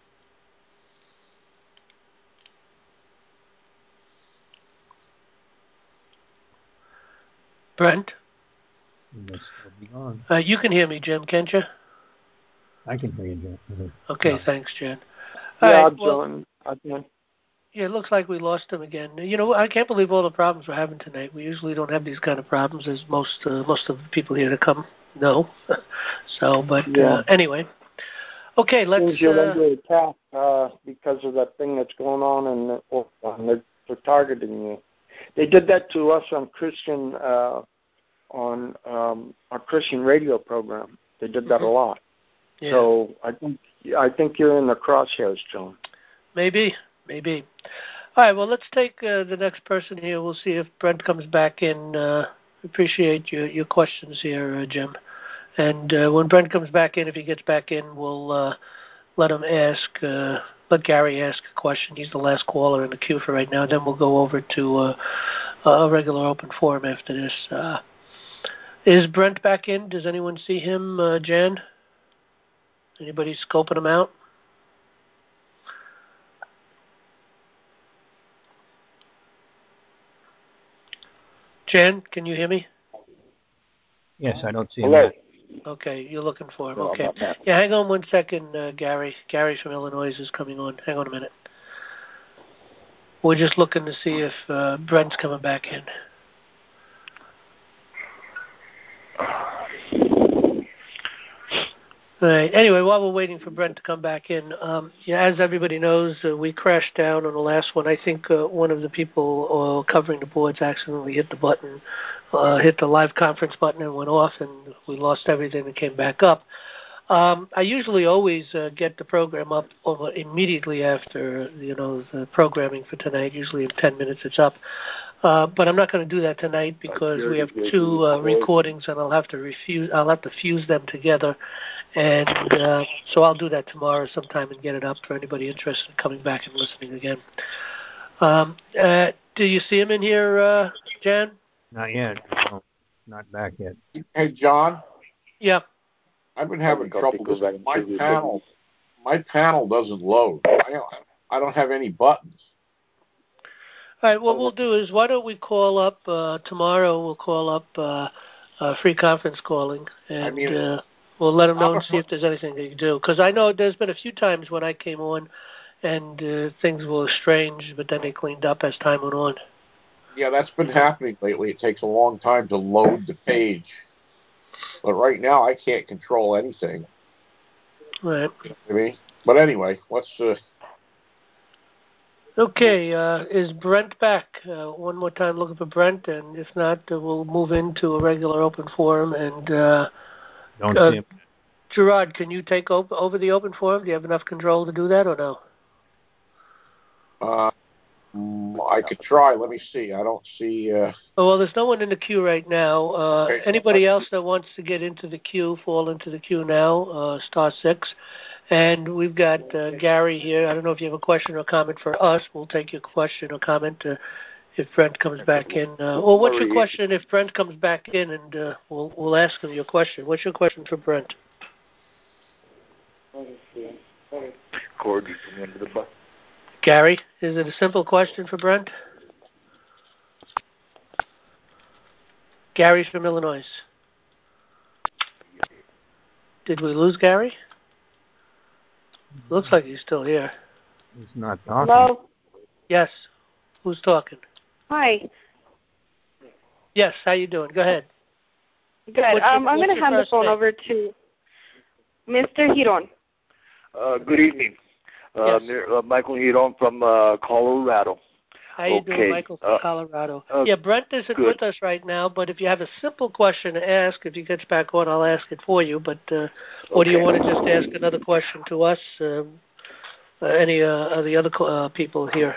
Brent? Must still be gone. Uh, you can hear me, Jim, can't you? I can hear you, Jim. Okay, No. thanks, Jen. Yeah, All I'll right, well, join. I'll join. yeah, it looks like we lost him again. You know, I can't believe all the problems we're having tonight. We usually don't have these kind of problems, as most uh, most of the people here to come know. so, but Yeah. uh, anyway. Okay, let's... Seems you're Uh, under attack uh, because of that thing that's going on, and uh, they're, they're targeting you. They did that to us on Christian uh, on um, our Christian radio program. They did that mm-hmm. a lot. yeah. So I think I think you're in the crosshairs, John. Maybe, maybe. All right, well, let's take uh, the next person here. We'll see if Brent comes back in. Uh, appreciate your, your questions here, uh, Jim. And uh, when Brent comes back in, if he gets back in, we'll uh, let him ask, uh, let Gary ask a question. He's the last caller in the queue for right now. Then we'll go over to uh, a regular open forum after this. Uh, is Brent back in? Does anyone see him, uh, Jan? Anybody scoping him out? Jan, can you hear me? Yes, I don't see him. Hello. Okay, you're looking for him. No, Okay. I'm not. Yeah, hang on one second, uh, Gary. Gary from Illinois is coming on. Hang on a minute. We're just looking to see if uh, Brent's coming back in. Right. Anyway, while we're waiting for Brent to come back in, um, yeah, as everybody knows, uh, we crashed down on the last one. I think uh, one of the people uh, covering the boards accidentally hit the button, uh, hit the live conference button and went off, and we lost everything and came back up. Um, I usually always uh, get the program up over immediately after, you know, the programming for tonight. Usually in ten minutes it's up. Uh, but I'm not going to do that tonight because we have two uh, recordings, and I'll have to refuse. I'll have to fuse them together, and uh, so I'll do that tomorrow sometime and get it up for anybody interested in coming back and listening again. Um, uh, do you see him in here, uh, Jan? Not yet. No, not back yet. Hey, John. Yeah. I've been having trouble because my panel, my panel doesn't load. I don't, I don't have any buttons. All right, what we'll do is why don't we call up uh, tomorrow, we'll call up uh, uh, free conference calling, and I mean, uh, we'll let them know and see if there's anything they can do. Because I know there's been a few times when I came on and uh, things were strange, but then they cleaned up as time went on. Yeah, that's been happening lately. It takes a long time to load the page. But right now, I can't control anything. Right. You know what I mean? But anyway, let's... Uh, Okay, uh, is Brent back? Uh, one more time looking for Brent, and if not, uh, we'll move into a regular open forum. And uh, Don't uh, see him. Gerard, can you take op- over the open forum? Do you have enough control to do that, or no? Uh, I could try. Let me see. I don't see... Uh... Oh, well, there's no one in the queue right now. Uh, okay, anybody so else that wants to get into the queue, fall into the queue now, uh, star six. And we've got uh, Gary here. I don't know if you have a question or comment for us. We'll take your question or comment uh, if Brent comes back in. Uh, well, what's your question if Brent comes back in, and uh, we'll we'll ask him your question. What's your question for Brent? Cordy, come into the bus. Gary, is it a simple question for Brent? Gary's from Illinois. Did we lose Gary? Looks like he's still here. He's not talking. Hello? Yes. Who's talking? Hi. Yes, how you doing? Go ahead. Good. What's Um, your, I'm going to hand the phone name? over to Mister Hiron. Uh, good evening. Uh, Yes. uh, Michael Hiron from uh, Colorado. How you okay. doing, Michael from uh, Colorado? Uh, yeah, Brent isn't good. with us right now, but if you have a simple question to ask, if he gets back on, I'll ask it for you. But uh, or do you Okay. want to just ask another question to us, um, uh, any uh, of the other uh, people here?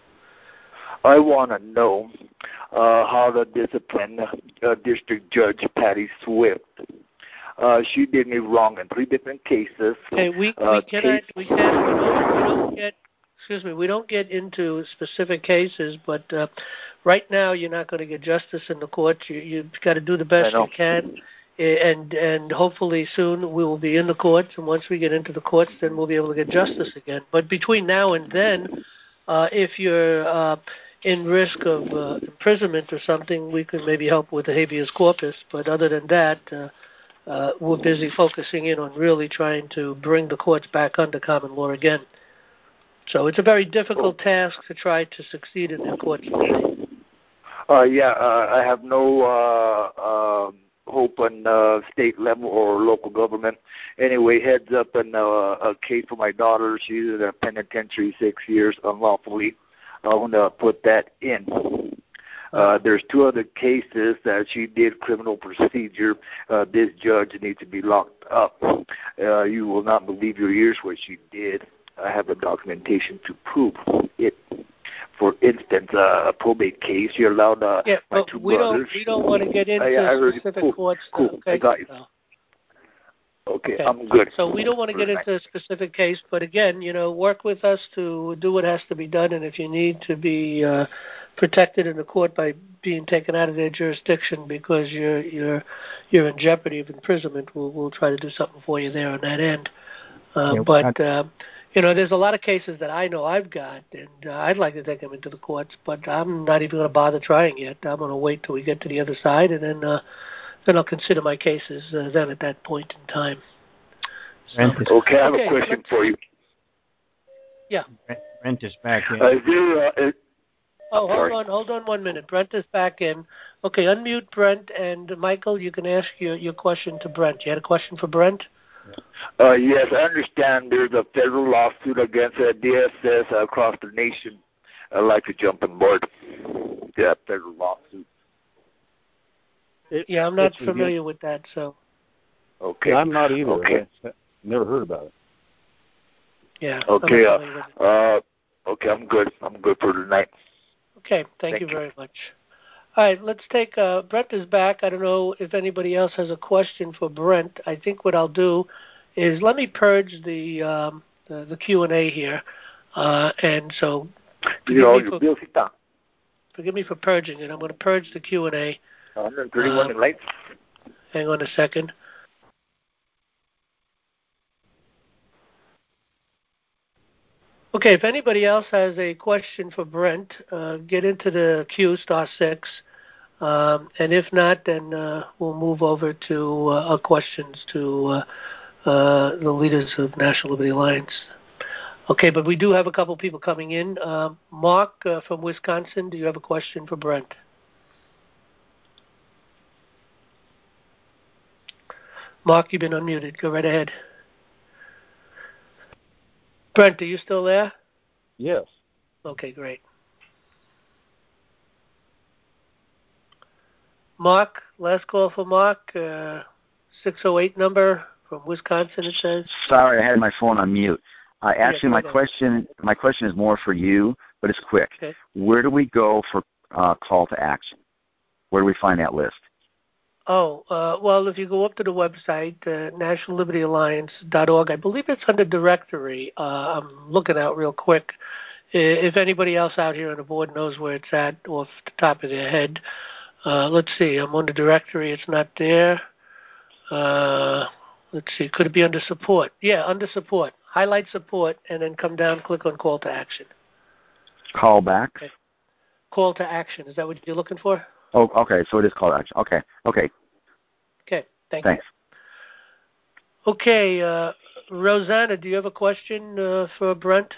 I want to know uh, how to discipline uh, District Judge Patty Swift. Uh, she did me wrong in three different cases. Okay, we, we uh, cannot, case, we can't, we don't, we don't get, excuse me, we don't get into specific cases, but uh, right now you're not going to get justice in the courts. You, you've got to do the best you can, and and hopefully soon we will be in the courts, and once we get into the courts, then we'll be able to get justice again. But between now and then, uh, if you're uh, in risk of uh, imprisonment or something, we could maybe help with the habeas corpus, but other than that, uh, uh, we're busy focusing in on really trying to bring the courts back under common law again. So it's a very difficult task to try to succeed in the courts today. Uh, yeah, uh, I have no uh, uh, hope on uh, state level or local government. Anyway, heads up on uh, a case for my daughter. She's in a penitentiary six years unlawfully. I want to put that in. Uh, there's two other cases that she did criminal procedure. Uh, this judge needs to be locked up. Uh, you will not believe your ears what she did. I have the documentation to prove it. For instance, uh, a probate case, you're allowed uh, yeah, my but two we brothers. Don't, we don't want to get into I, I heard specific cool, courts. Cool. Okay. I got you. No. Okay, Okay, I'm good. So we don't want to get into a specific case, but again, you know, work with us to do what has to be done, and if you need to be uh, protected in the court by being taken out of their jurisdiction because you're you're you're in jeopardy of imprisonment, we'll we'll try to do something for you there on that end. Uh, yeah, but uh, you know, there's a lot of cases that I know I've got, and uh, I'd like to take them into the courts, but I'm not even going to bother trying yet. I'm going to wait till we get to the other side, and then. Uh, Then I'll consider my cases uh, then at that point in time. So, okay, I have okay, a question let's... for you. Yeah. Brent is back in. Uh, is there, uh, is... Oh, hold Sorry. on, hold on one minute. Brent is back in. Okay, unmute Brent, and Michael, you can ask your, your question to Brent. You had a question for Brent? Uh, yes, I understand there's a federal lawsuit against uh, D S S across the nation. I'd like to jump on board. Yeah, federal lawsuit. It, yeah, I'm not familiar against... with that, so. Okay. Yeah, I'm not either. Okay. I never heard about it. Yeah. Okay. Uh, uh, okay, I'm good. I'm good for tonight. Okay, thank, thank you, you very much. All right, let's take, uh, Brent is back. I don't know if anybody else has a question for Brent. I think what I'll do is let me purge the um, the, the Q and A here. Uh, and so forgive, me for, forgive me for purging it. I'm going to purge the Q and A. one thirty-one uh, lights. Hang on a second. Okay, if anybody else has a question for Brent, uh, get into the queue, star six. Um, and if not, then uh, we'll move over to uh, our questions to uh, uh, the leaders of National Liberty Alliance. Okay, but we do have a couple people coming in. Uh, Mark uh, from Wisconsin, do you have a question for Brent? Mark, you've been unmuted. Go right ahead. Brent, are you still there? Yes. Okay, great. Mark, last call for Mark, uh, six oh eight number from Wisconsin, it says. Sorry, I had my phone on mute. Uh, actually, yeah, my question my question is more for you, but it's quick. Okay. Where do we go for uh, call to action? Where do we find that list? Oh, uh, well, if you go up to the website, uh, national liberty alliance dot org, I believe it's under directory. Uh, I'm looking out real quick. If anybody else out here on the board knows where it's at off the top of their head, uh, let's see. I'm on the directory. It's not there. Uh, let's see. Could it be under support? Yeah, under support. Highlight support, and then come down, click on call to action. Call back? Okay. Call to action. Is that what you're looking for? Oh, okay. So it is call to action. Okay. Okay. Okay. Thank Thanks. you. Okay. Uh, Rosanna, do you have a question uh, for Brent?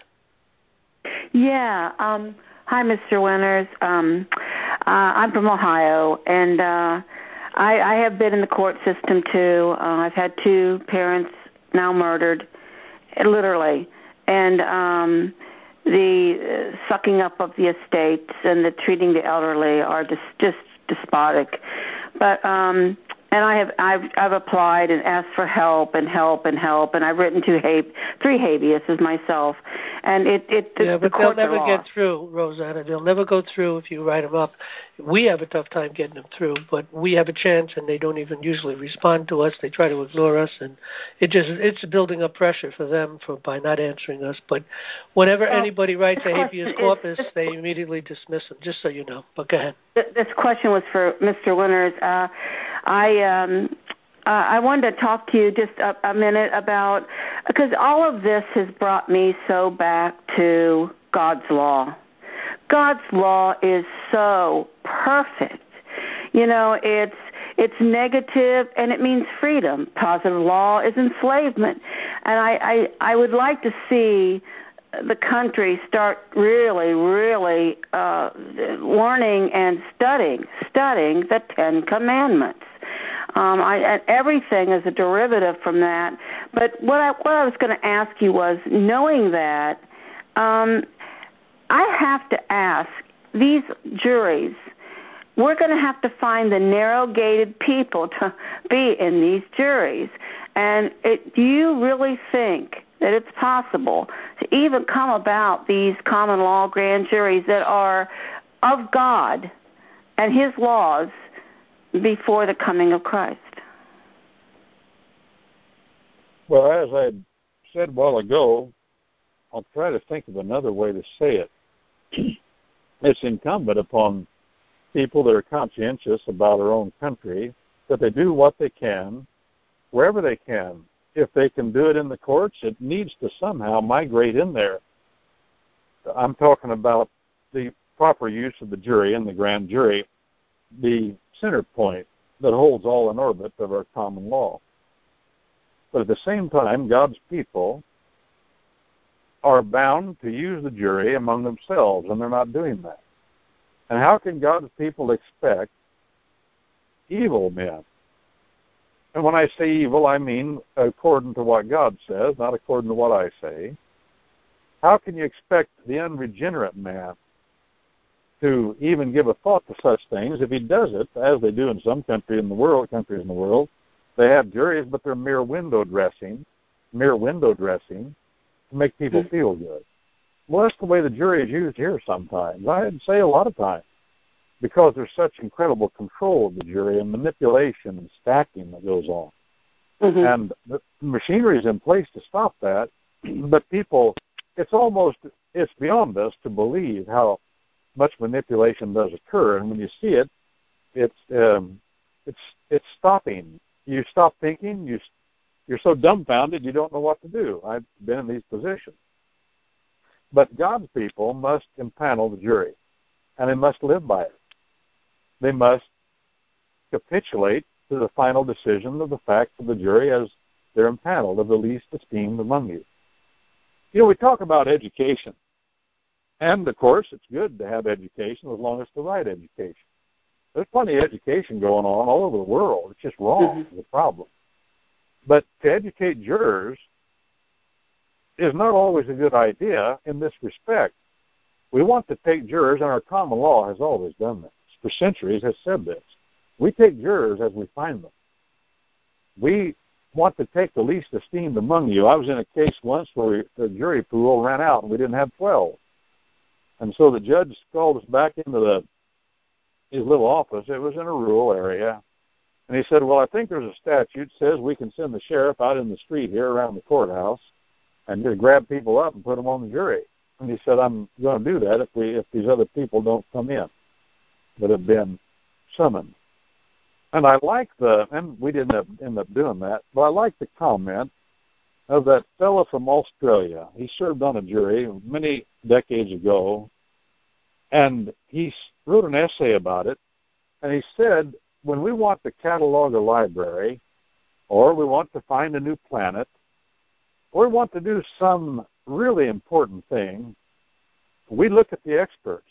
Yeah. Um, hi, Mister Winters. Um, uh, I'm from Ohio, and uh, I, I have been in the court system, too. Uh, I've had two parents now murdered, literally. And um, the uh, sucking up of the estates and the treating the elderly are just, just despotic. But um, and I have I've I've applied and asked for help and help and help, and I've written two ha- three habeas myself, and it it the, yeah, but the they'll never are get lost. through, Rosanna. They'll never go through if you write them up. We have a tough time getting them through, but we have a chance, and they don't even usually respond to us. They try to ignore us, and it just it's building up pressure for them for by not answering us. But whenever well, anybody writes a habeas corpus, is, they immediately dismiss them. Just so you know. But go ahead. This question was for Mister Winters. Uh, I um, uh, I wanted to talk to you just a, a minute about, because all of this has brought me so back to God's law. God's law is so perfect. You know, it's it's negative and it means freedom. Positive law is enslavement. And I, I, I would like to see the country start really, really uh, learning and studying, studying the Ten Commandments. Um, I, and everything is a derivative from that. But what I, what I was going to ask you was, knowing that, um, I have to ask, these juries, we're going to have to find the narrow-gated people to be in these juries. And it, do you really think that it's possible to even come about these common law grand juries that are of God and His laws before the coming of Christ? Well, as I said a while ago, I'll try to think of another way to say it. It's incumbent upon people that are conscientious about our own country that they do what they can, wherever they can. If they can do it in the courts, it needs to somehow migrate in there. I'm talking about the proper use of the jury and the grand jury, the center point that holds all in orbit of our common law. But at the same time, God's people are bound to use the jury among themselves, and they're not doing that. And how can God's people expect evil men And when I say evil, I mean according to what God says, not according to what I say. How can you expect the unregenerate man to even give a thought to such things if he does it, as they do in some country in the world, countries in the world? They have juries, but they're mere window dressing, mere window dressing to make people mm-hmm. feel good. Well, that's the way the jury is used here sometimes. I'd say a lot of times, because there's such incredible control of the jury and manipulation and stacking that goes on. Mm-hmm. And the machinery is in place to stop that, but people, it's almost, it's beyond us to believe how much manipulation does occur. And when you see it, it's um, it's it's stopping. You stop thinking, you, you're so dumbfounded you don't know what to do. I've been in these positions. But God's people must impanel the jury, and they must live by it. They must capitulate to the final decision of the facts of the jury as they're impaneled, of the least esteemed among you. You know, we talk about education. And, of course, it's good to have education as long as it's the right education. There's plenty of education going on all over the world. It's just wrong. It's a problem. But to educate jurors is not always a good idea in this respect. We want to take jurors, and our common law has always done this. For centuries has said this. We take jurors as we find them. We want to take the least esteemed among you. I was in a case once where we, the jury pool ran out and we didn't have twelve. And so the judge called us back into the his little office. It was in a rural area. And he said, well, I think there's a statute that says we can send the sheriff out in the street here around the courthouse and just grab people up and put them on the jury. And he said, I'm going to do that if we if these other people don't come in that have been summoned. And I like the, and we didn't have, end up doing that, but I like the comment of that fellow from Australia. He served on a jury many decades ago, and he wrote an essay about it, and he said, when we want to catalog a library, or we want to find a new planet, or we want to do some really important thing, we look at the experts.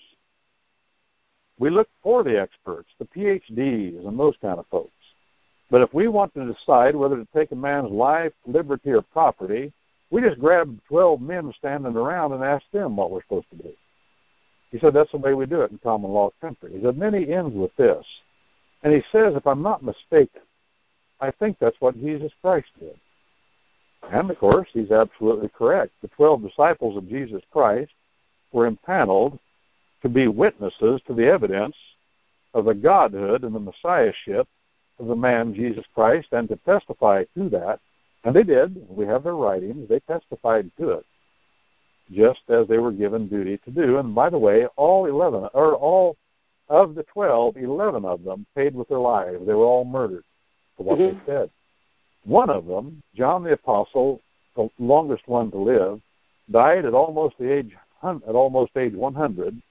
We look for the experts, the P H Ds and those kind of folks. But if we want to decide whether to take a man's life, liberty, or property, we just grab twelve men standing around and ask them what we're supposed to do. He said that's the way we do it in common law country. He said, then he ends with this. And he says, if I'm not mistaken, I think that's what Jesus Christ did. And, of course, he's absolutely correct. The twelve disciples of Jesus Christ were impaneled to be witnesses to the evidence of the godhood and the messiahship of the man Jesus Christ, and to testify to that. And they did. We have their writings. They testified to it, just as they were given duty to do. And by the way, all eleven, or all of the twelve, eleven of them paid with their lives. They were all murdered for what mm-hmm. they said. One of them, John the Apostle, the longest one to live, died at almost the age at almost age one hundred,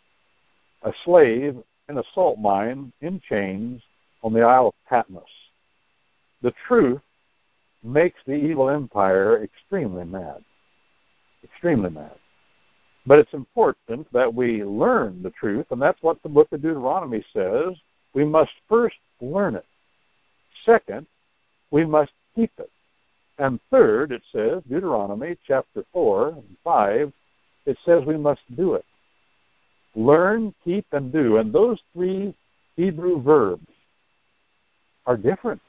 a slave in a salt mine in chains on the Isle of Patmos. The truth makes the evil empire extremely mad, extremely mad. But it's important that we learn the truth, and that's what the book of Deuteronomy says. We must first learn it. Second, we must keep it. And third, it says, Deuteronomy chapter four and five, it says we must do it. Learn, keep, and do. And those three Hebrew verbs are different.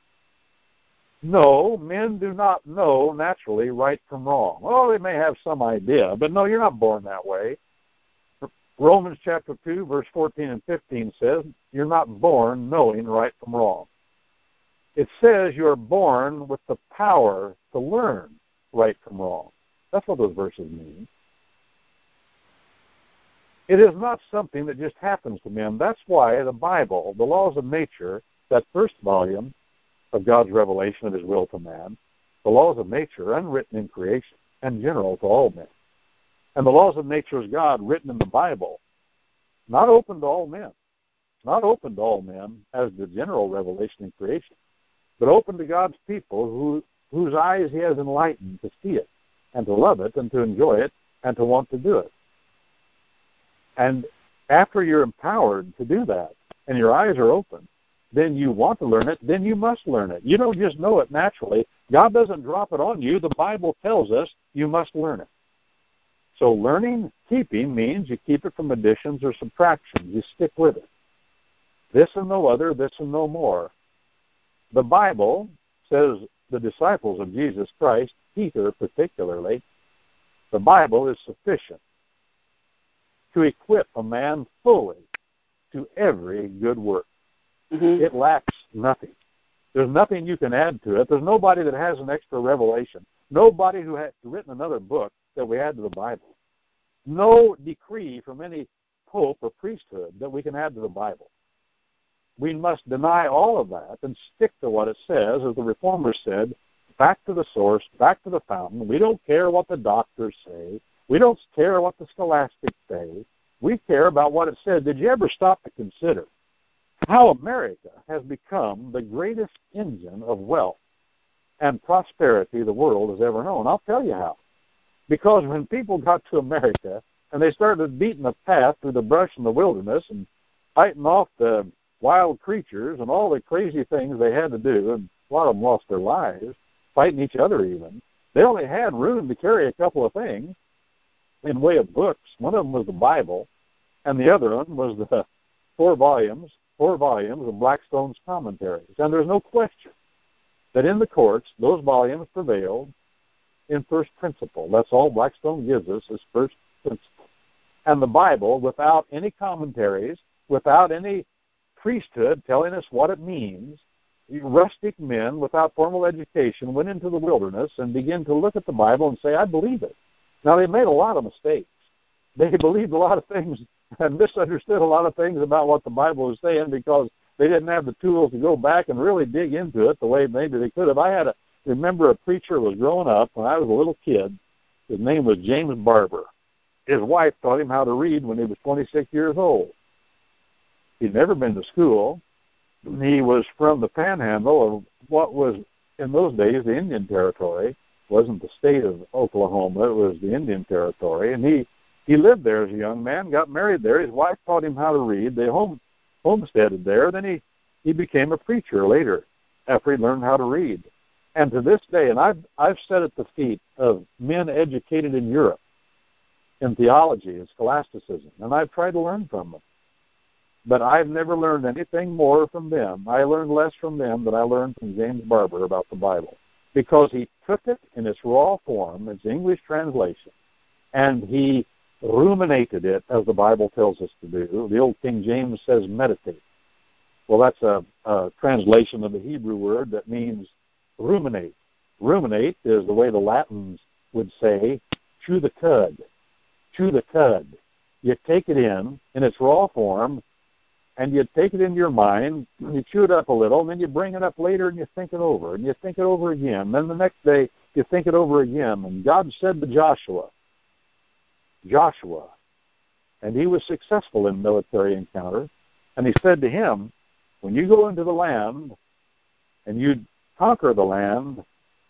No, men do not know naturally right from wrong. Oh, they may have some idea, but no, you're not born that way. Romans chapter two, verse fourteen and fifteen says, you're not born knowing right from wrong. It says you're born with the power to learn right from wrong. That's what those verses mean. It is not something that just happens to men. That's why the Bible, the laws of nature, that first volume of God's revelation of his will to man, the laws of nature unwritten in creation and general to all men. And the laws of nature is God written in the Bible, not open to all men, not open to all men as the general revelation in creation, but open to God's people who, whose eyes he has enlightened to see it and to love it and to enjoy it and to want to do it. And after you're empowered to do that and your eyes are open, then you want to learn it, then you must learn it. You don't just know it naturally. God doesn't drop it on you. The Bible tells us you must learn it. So learning, keeping means you keep it from additions or subtractions. You stick with it. This and no other, this and no more. The Bible says the disciples of Jesus Christ, Peter particularly, the Bible is sufficient to equip a man fully to every good work. Mm-hmm. It lacks nothing. There's nothing you can add to it. There's nobody that has an extra revelation. Nobody who has written another book that we add to the Bible. No decree from any pope or priesthood that we can add to the Bible. We must deny all of that and stick to what it says, as the Reformers said, back to the source, back to the fountain. We don't care what the doctors say. We don't care what the scholastics say. We care about what it says. Did you ever stop to consider how America has become the greatest engine of wealth and prosperity the world has ever known? I'll tell you how. Because when people got to America and they started beating a path through the brush in the wilderness and fighting off the wild creatures and all the crazy things they had to do, and a lot of them lost their lives, fighting each other even, they only had room to carry a couple of things in way of books. One of them was the Bible, and the other one was the four volumes, four volumes of Blackstone's commentaries. And there's no question that in the courts, those volumes prevailed in first principle. That's all Blackstone gives us is first principle. And the Bible, without any commentaries, without any priesthood telling us what it means, rustic men without formal education went into the wilderness and began to look at the Bible and say, I believe it. Now, they made a lot of mistakes. They believed a lot of things and misunderstood a lot of things about what the Bible was saying because they didn't have the tools to go back and really dig into it the way maybe they could have. I had a remember a preacher who was growing up when I was a little kid. His name was James Barber. His wife taught him how to read when he was twenty-six years old. He'd never been to school. He was from the panhandle of what was, in those days, the Indian Territory. It wasn't the state of Oklahoma. It was the Indian Territory. And he, he lived there as a young man, got married there. His wife taught him how to read. They home, homesteaded there. Then he, he became a preacher later after he learned how to read. And to this day, and I've, I've sat at the feet of men educated in Europe in theology and scholasticism, and I've tried to learn from them. But I've never learned anything more from them. I learned less from them than I learned from James Barber about the Bible, because he took it in its raw form, its English translation, and he ruminated it as the Bible tells us to do. The old King James says meditate. Well, that's a, a translation of the Hebrew word that means ruminate. Ruminate is the way the Latins would say, chew the cud. Chew the cud. You take it in, in its raw form, and you take it into your mind, and you chew it up a little, and then you bring it up later and you think it over, and you think it over again. Then the next day, you think it over again. And God said to Joshua, Joshua, and he was successful in military encounter, and he said to him, when you go into the land and you conquer the land,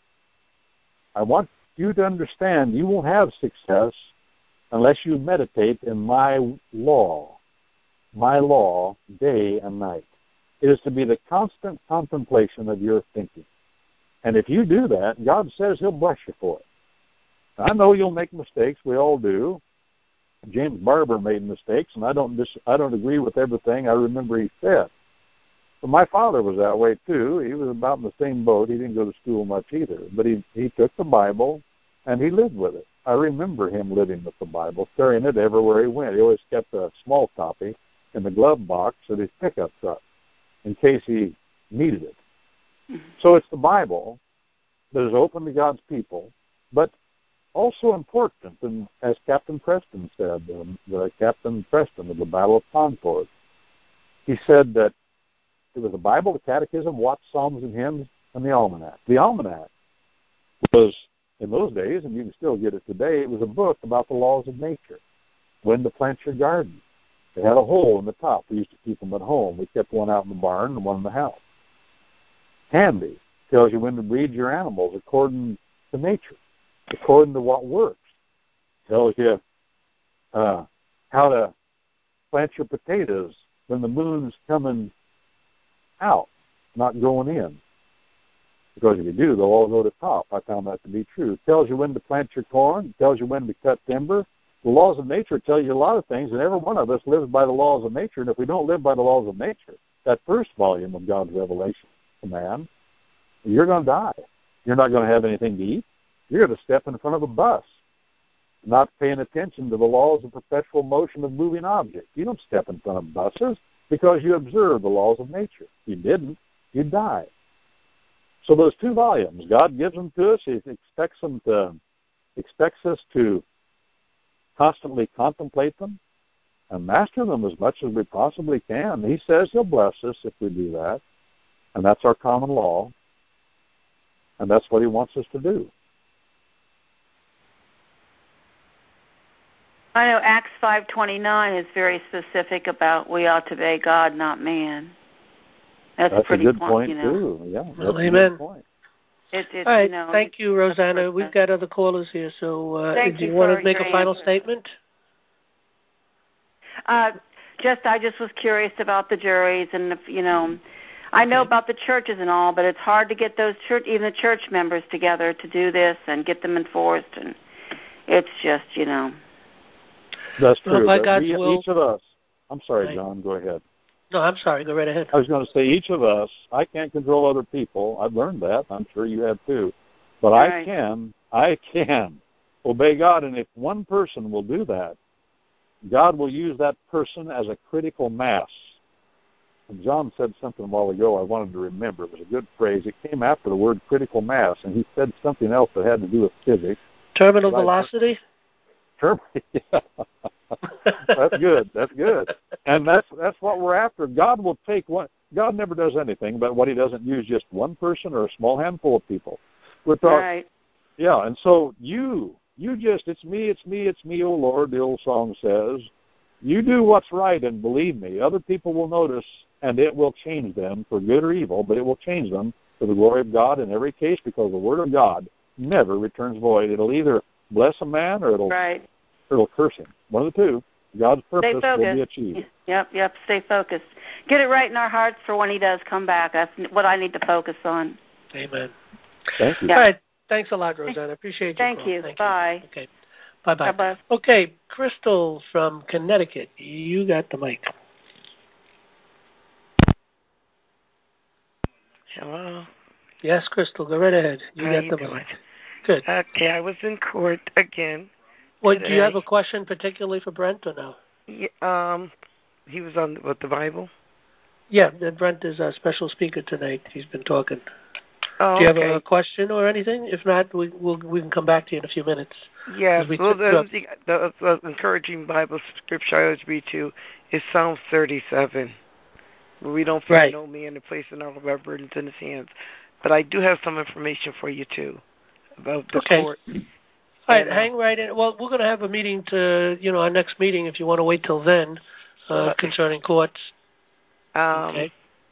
I want you to understand you won't have success unless you meditate in my law. My law, day and night. It is to be the constant contemplation of your thinking. And if you do that, God says he'll bless you for it. I know you'll make mistakes. We all do. James Barber made mistakes, and I don't dis- I don't agree with everything I remember he said. But my father was that way, too. He was about in the same boat. He didn't go to school much either. But he, he took the Bible, and he lived with it. I remember him living with the Bible, carrying it everywhere he went. He always kept a small copy in the glove box of his pickup truck in case he needed it. Mm-hmm. So it's the Bible that is open to God's people, but also important, and as Captain Preston said, um, the Captain Preston of the Battle of Concord, he said that it was the Bible, the Catechism, Watts, Psalms, and Hymns, and the Almanac. The Almanac was, in those days, and you can still get it today, it was a book about the laws of nature, when to plant your garden. It had a hole in the top. We used to keep them at home. We kept one out in the barn and one in the house. Handy. Tells you when to breed your animals according to nature, according to what works. Tells you uh, how to plant your potatoes when the moon's coming out, not going in. Because if you do, they'll all go to top. I found that to be true. It tells you when to plant your corn. It tells you when to cut timber. The laws of nature tell you a lot of things, and every one of us lives by the laws of nature. And if we don't live by the laws of nature, that first volume of God's revelation to man, you're going to die. You're not going to have anything to eat. You're going to step in front of a bus, not paying attention to the laws of perpetual motion of moving objects. You don't step in front of buses because you observe the laws of nature. If you didn't, you'd die. So those two volumes, God gives them to us. He expects them to expects us to constantly contemplate them and master them as much as we possibly can. He says He'll bless us if we do that, and that's our common law, and that's what He wants us to do. I know Acts five twenty-nine is very specific about we ought to obey God, not man. That's, that's a pretty a good point, point you know. too. Yeah, that's well, a amen. good point. It, it, All right, you know, thank you, Rosanna. We've got other callers here, so uh, Thank do you, you want for to make your a final answer. statement? Uh, just, I just was curious about the juries, and if, you know, I know Okay. about the churches and all, but it's hard to get those church, even the church members together to do this and get them enforced, and it's just, you know. That's Well, true. by but God's we, will- each of us. I'm sorry, Right. John. Go ahead. No, I'm sorry. Go right ahead. I was going to say each of us. I can't control other people. I've learned that. I'm sure you have too. But I Right. can. I can obey God, and if one person will do that, God will use that person as a critical mass. And John said something a while ago I wanted to remember. It was a good phrase. It came after the word critical mass, and he said something else that had to do with physics. Terminal Right. velocity? Term- yeah. That's good. That's good. And that's that's what we're after. God will take one. God never does anything but what He doesn't use just one person or a small handful of people. We're talking, Right. yeah. And so you, you just, it's me, it's me, it's me, oh Lord. The old song says, you do what's right, and believe me, other people will notice, and it will change them for good or evil. But it will change them for the glory of God in every case, because the Word of God never returns void. It'll either bless a man or it'll Right. or it'll curse him. One of the two. God's Stay purpose will focused. be achieved. Yep, yep, stay focused. Get it right in our hearts for when He does come back. That's what I need to focus on. Amen. Thank you. Yeah. All right. Thanks a lot, Rosanna. Appreciate your Thank call. you. Thank Bye. you. Okay. Bye-bye. God-bye. Okay, Crystal from Connecticut. You got the mic. Hello. Yes, Crystal, go right ahead. You How got you the doing? mic. Good. Okay, I was in court again. What, do you today. have a question particularly for Brent or no? Yeah, um, he was on with the Bible. Yeah, Brent is our special speaker tonight. He's been talking. Oh, Do you have okay. a question or anything? If not, we we'll, we can come back to you in a few minutes. Yeah, We well, took you up- the, the, the encouraging Bible scripture I always read to is Psalm thirty-seven, where we don't fear Right. no man and placing all of our burdens in His hands. But I do have some information for you too about the Okay. court. All right, And, uh, hang right in. Well, we're going to have a meeting to, you know, our next meeting, if you want to wait till then, uh, Uh, concerning courts. Um, Okay.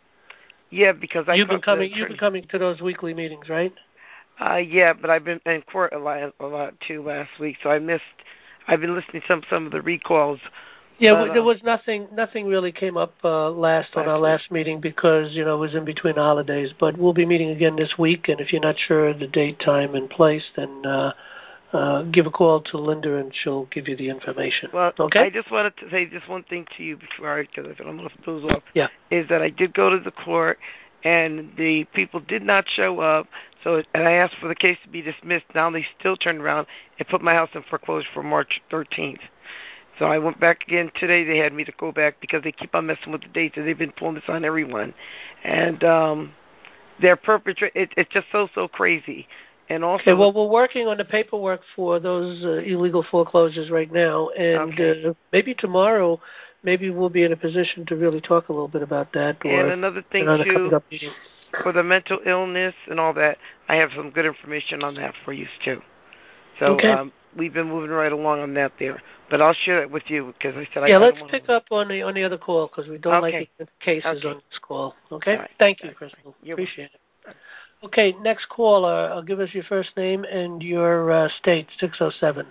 Yeah, because I You've been talked to the coming. You've been attorney. coming to those weekly meetings, right? Uh, yeah, but I've been in court a lot, a lot too last week, so I missed. I've been listening to some some of the recalls. Yeah, but, we, there uh, was nothing. Nothing really came up uh, last on Last our week. last meeting because you know it was in between the holidays. But we'll be meeting again this week, and if you're not sure of the date, time, and place, then uh, uh, give a call to Linda, and she'll give you the information. Well, okay. I just wanted to say just one thing to you before I, because I'm going to close off. Yeah. Is that I did go to the court, and the people did not show up. So, and I asked for the case to be dismissed. Now they still turned around and put my house in foreclosure for March thirteenth. So I went back again today. They had me to go back because they keep on messing with the dates, and they've been pulling this on everyone. And um, their perpetra- it, it's just so so crazy. And also, Okay, well, we're working on the paperwork for those uh, illegal foreclosures right now, and Okay. uh, maybe tomorrow, maybe we'll be in a position to really talk a little bit about that. Or and another thing another too, coming up meeting. for the mental illness and all that, I have some good information on that for you too. So Okay. um, we've been moving right along on that there. But I'll share it with you because I said I Yeah, I let's don't want pick up on the on the other call because we don't Okay. like cases Okay. on this call. Okay. All right. Thank you, All right. Crystal. You're Appreciate it. Okay, next caller. Uh, give us your first name and your uh, state. Six oh seven.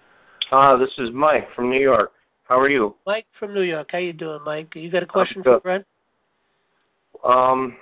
Uh, this is Mike from New York. How are you? Mike from New York. How you doing, Mike? You got a question I'm for good. Brent? Um,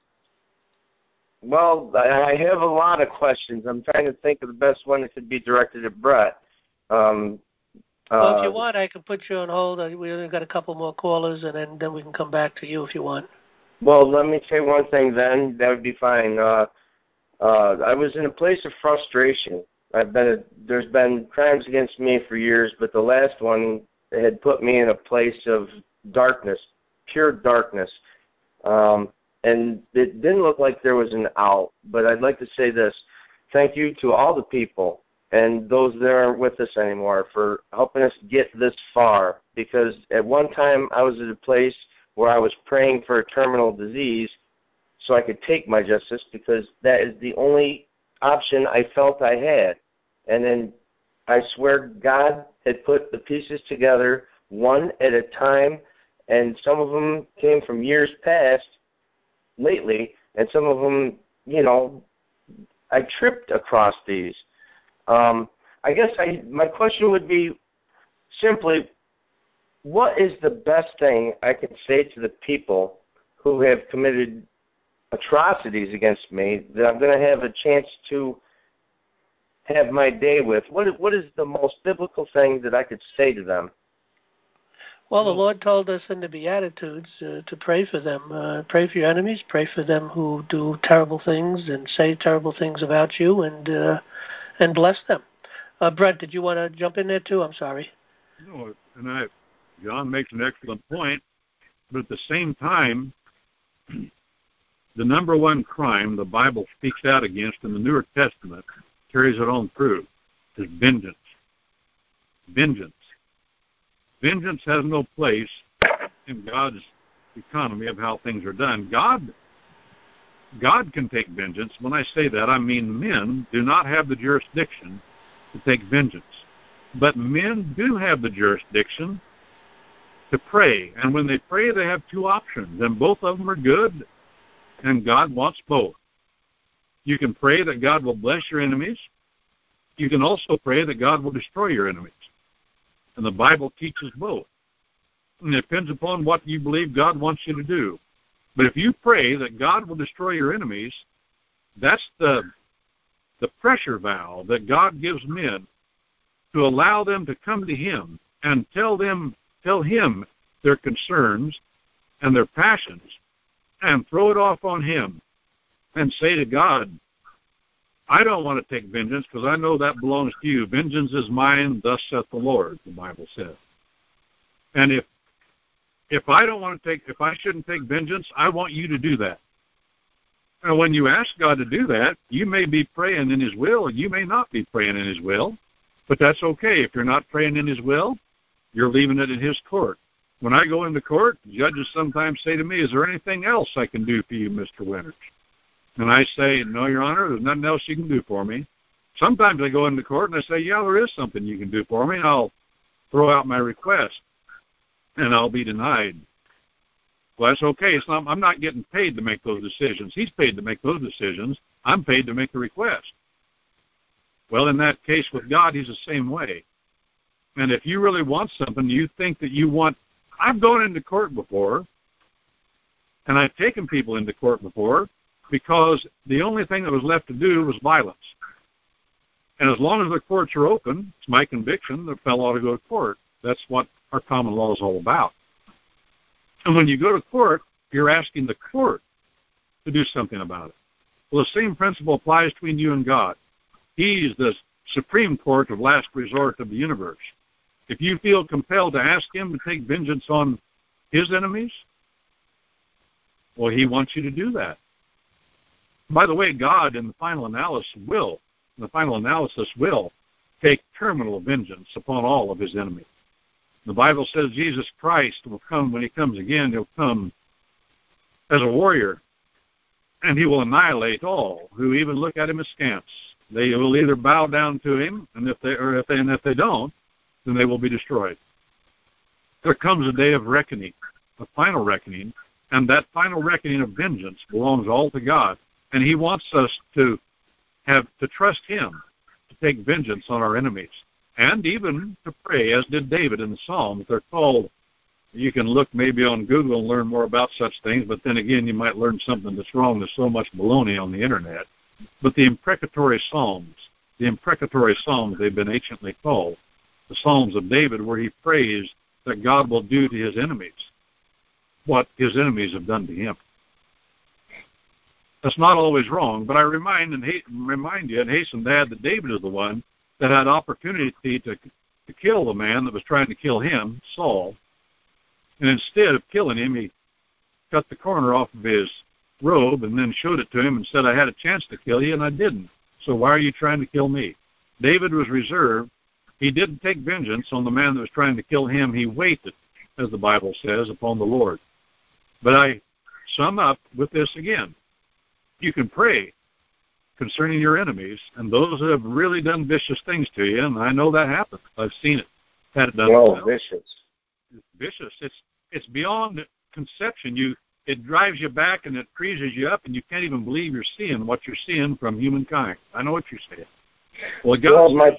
well, I have a lot of questions. I'm trying to think of the best one that could be directed at Brett. Um, well, if you uh, want, I can put you on hold. We only got a couple more callers, and then, then we can come back to you if you want. Well, let me say one thing then. That would be fine. Uh, uh, I was in a place of frustration. I've been a, there's been crimes against me for years, but the last one had put me in a place of darkness, pure darkness. Um, and it didn't look like there was an out, but I'd like to say this. Thank you to all the people and those that aren't with us anymore for helping us get this far, because at one time I was at a place where I was praying for a terminal disease so I could take my justice, because that is the only option I felt I had. And then I swear God had put the pieces together one at a time, and some of them came from years past lately, and some of them, you know, I tripped across these. Um, I guess I, my question would be simply, what is the best thing I can say to the people who have committed atrocities against me that I'm going to have a chance to have my day with? What is, what is the most biblical thing that I could say to them? Well, the Lord told us in the Beatitudes uh, to pray for them. Uh, pray for your enemies. Pray for them who do terrible things and say terrible things about you, and uh, and bless them. Uh, Brett, did you want to jump in there too? I'm sorry. No, and I, John makes an excellent point, but at the same time, the number one crime the Bible speaks out against in the Newer Testament, carries it on through, is vengeance. Vengeance. Vengeance has no place in God's economy of how things are done. God, God can take vengeance. When I say that, I mean men do not have the jurisdiction to take vengeance. But men do have the jurisdiction to pray. And when they pray, they have two options, and both of them are good, and God wants both. You can pray that God will bless your enemies. You can also pray that God will destroy your enemies. And the Bible teaches both. And it depends upon what you believe God wants you to do. But if you pray that God will destroy your enemies, that's the the pressure valve that God gives men to allow them to come to Him and tell them, tell Him their concerns and their passions, and throw it off on Him and say to God, I don't want to take vengeance because I know that belongs to you. Vengeance is mine, thus saith the Lord, the Bible says. And if if I don't want to take, if I shouldn't take vengeance, I want you to do that. And when you ask God to do that, you may be praying in His will, and you may not be praying in His will, but that's okay. If you're not praying in His will, you're leaving it in His court. When I go into court, judges sometimes say to me, is there anything else I can do for you, Mister Winters? And I say, no, Your Honor, there's nothing else you can do for me. Sometimes I go into court and I say, yeah, there is something you can do for me, and I'll throw out my request, and I'll be denied. Well, that's okay. It's not, I'm not getting paid to make those decisions. He's paid to make those decisions. I'm paid to make the request. Well, in that case with God, He's the same way. And if you really want something, you think that you want... I've gone into court before, and I've taken people into court before, because the only thing that was left to do was violence. And as long as the courts are open, it's my conviction the fellow ought to go to court. That's what our common law is all about. And when you go to court, you're asking the court to do something about it. Well, the same principle applies between you and God. He is the supreme court of last resort of the universe. If you feel compelled to ask Him to take vengeance on His enemies, well, He wants you to do that. By the way, God, in the final analysis, will, in the final analysis, will take terminal vengeance upon all of His enemies. The Bible says Jesus Christ will come, when He comes again, He'll come as a warrior, and He will annihilate all who even look at Him askance. They will either bow down to Him, and if they, or if they, and if they don't, then they will be destroyed. There comes a day of reckoning, a final reckoning, and that final reckoning of vengeance belongs all to God. And He wants us to have to trust Him to take vengeance on our enemies, and even to pray, as did David in the Psalms. They're called You can look maybe on Google and learn more about such things, but then again, you might learn something that's wrong. There's so much baloney on the internet. But the imprecatory Psalms, the imprecatory Psalms, they've been anciently called, the Psalms of David, where he prays that God will do to his enemies what his enemies have done to him. That's not always wrong, but I remind and ha- remind you and hasten to add that David is the one that had opportunity to, to kill the man that was trying to kill him, Saul, and instead of killing him, he cut the corner off of his robe and then showed it to him and said, I had a chance to kill you, and I didn't. So why are you trying to kill me? David was reserved. He didn't take vengeance on the man that was trying to kill him. He waited, as the Bible says, upon the Lord. But I sum up with this again. You can pray concerning your enemies and those that have really done vicious things to you, and I know that happens. I've seen it. Had it done. No, vicious. It's vicious. It's it's beyond conception. You it drives you back and it freezes you up, and you can't even believe you're seeing what you're seeing from humankind. I know what you're saying. Well, God. Well, my,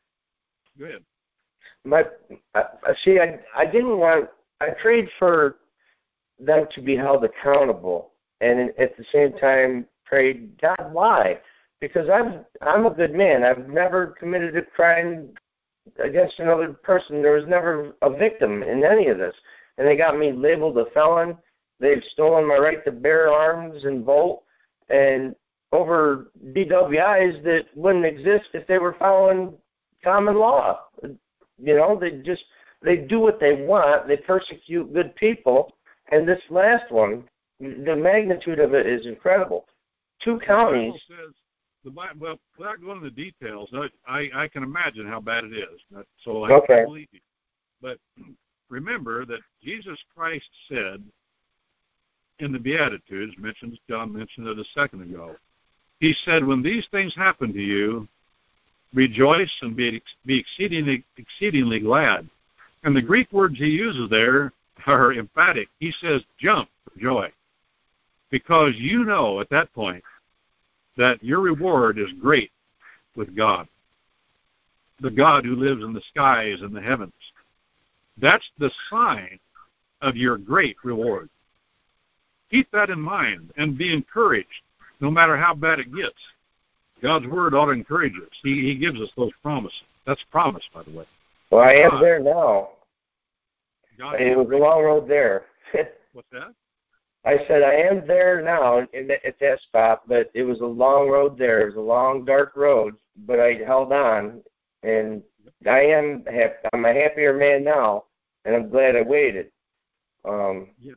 go ahead. My, uh, see, I I didn't want. I prayed for them to be held accountable, and at the same time prayed, God, why? Because I'm I'm a good man. I've never committed a crime against another person. There was never a victim in any of this, and they got me labeled a felon. They've stolen my right to bear arms and vote, and over D W Is that wouldn't exist if they were following common law. You know, they just they do what they want. They persecute good people, and this last one, the magnitude of it is incredible. Two counties. The Bible says, the Bible, well, without going into details, I, I, I can imagine how bad it is. So I okay. can't believe you. But remember that Jesus Christ said in the Beatitudes, mentioned John mentioned it a second ago, he said, when these things happen to you, rejoice and be, be exceedingly, exceedingly glad. And the Greek words he uses there are emphatic. He says, jump for joy. Because you know at that point that your reward is great with God, the God who lives in the skies and the heavens. That's the sign of your great reward. Keep that in mind and be encouraged no matter how bad it gets. God's word ought to encourage us. He, he gives us those promises. That's a promise, by the way. Well, I am God, there now. God it was a long road there. What's that? I said I am there now in the, at that spot, but it was a long road there. It was a long, dark road, but I held on, and I am happy. I'm a happier man now, and I'm glad I waited. Um, yes.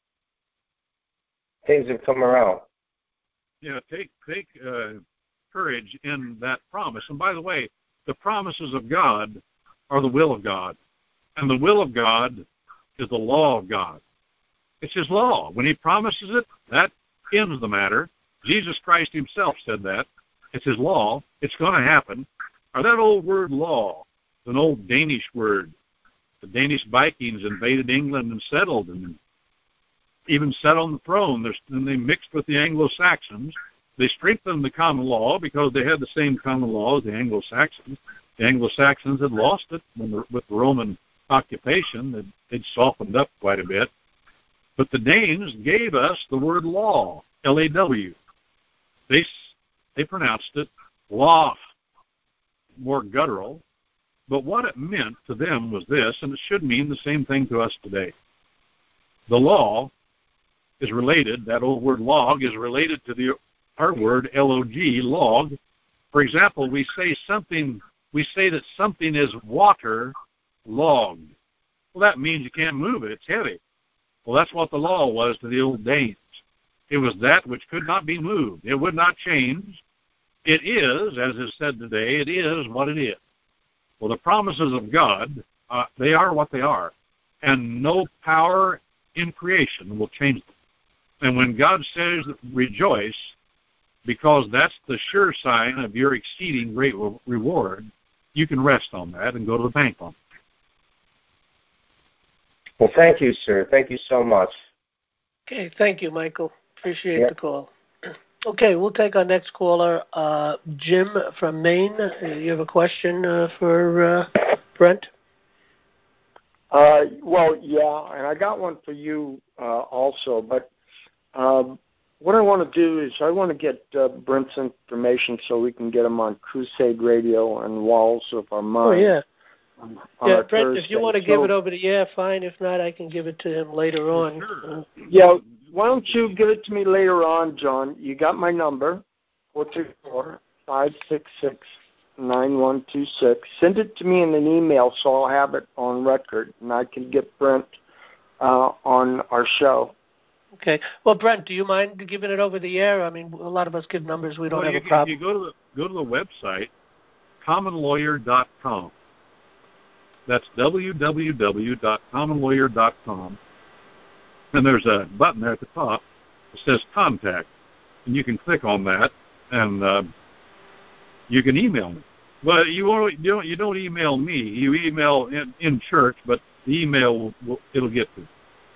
Things have come around. Yeah, take take uh, courage in that promise. And by the way, the promises of God are the will of God, and the will of God is the law of God. It's his law. When he promises it, that ends the matter. Jesus Christ himself said that. It's his law. It's going to happen. Or that old word law, an old Danish word. The Danish Vikings invaded England and settled and even sat on the throne. And they mixed with the Anglo-Saxons. They strengthened the common law because they had the same common law as the Anglo-Saxons. The Anglo-Saxons had lost it when the, with the Roman occupation. They'd, they'd softened up quite a bit. But the Danes gave us the word law, L A W. They, they pronounced it law, more guttural. But what it meant to them was this, and it should mean the same thing to us today. The law is related, that old word log is related to the our word L O G, log. For example, we say something, we say that something is water logged. Well, that means you can't move it. It's heavy. Well, that's what the law was to the old Danes. It was that which could not be moved. It would not change. It is, as is said today, it is what it is. Well, the promises of God, uh, they are what they are. And no power in creation will change them. And when God says rejoice, because that's the sure sign of your exceeding great reward, you can rest on that and go to the bank on it. Well, thank you, sir. Thank you so much. Okay, thank you, Michael. Appreciate yep. the call. Okay, we'll take our next caller, uh, Jim from Maine. Uh, you have a question uh, for uh, Brent? Uh, well, yeah, and I got one for you uh, also. But um, what I want to do is I want to get uh, Brent's information so we can get him on Crusade Radio and Walls of Our Mind. Oh, yeah. On, yeah, on Brent, Thursday. if you want to so, give it over to, yeah, fine. If not, I can give it to him later on. Sure. Uh, yeah, why don't you give it to me later on, John? You got my number, four three four, five six six, nine one two six. Send it to me in an email so I'll have it on record, and I can get Brent uh, on our show. Okay. Well, Brent, do you mind giving it over the air? I mean, a lot of us give numbers. We don't well, have you, a problem. If you go to the, go to the website, common lawyer dot com. That's w w w dot common lawyer dot com. And there's a button there at the top that says Contact. And you can click on that, and uh, you can email me. Well, you don't, you don't, you don't email me. You email in, in church, but the email, will, will, it'll get to.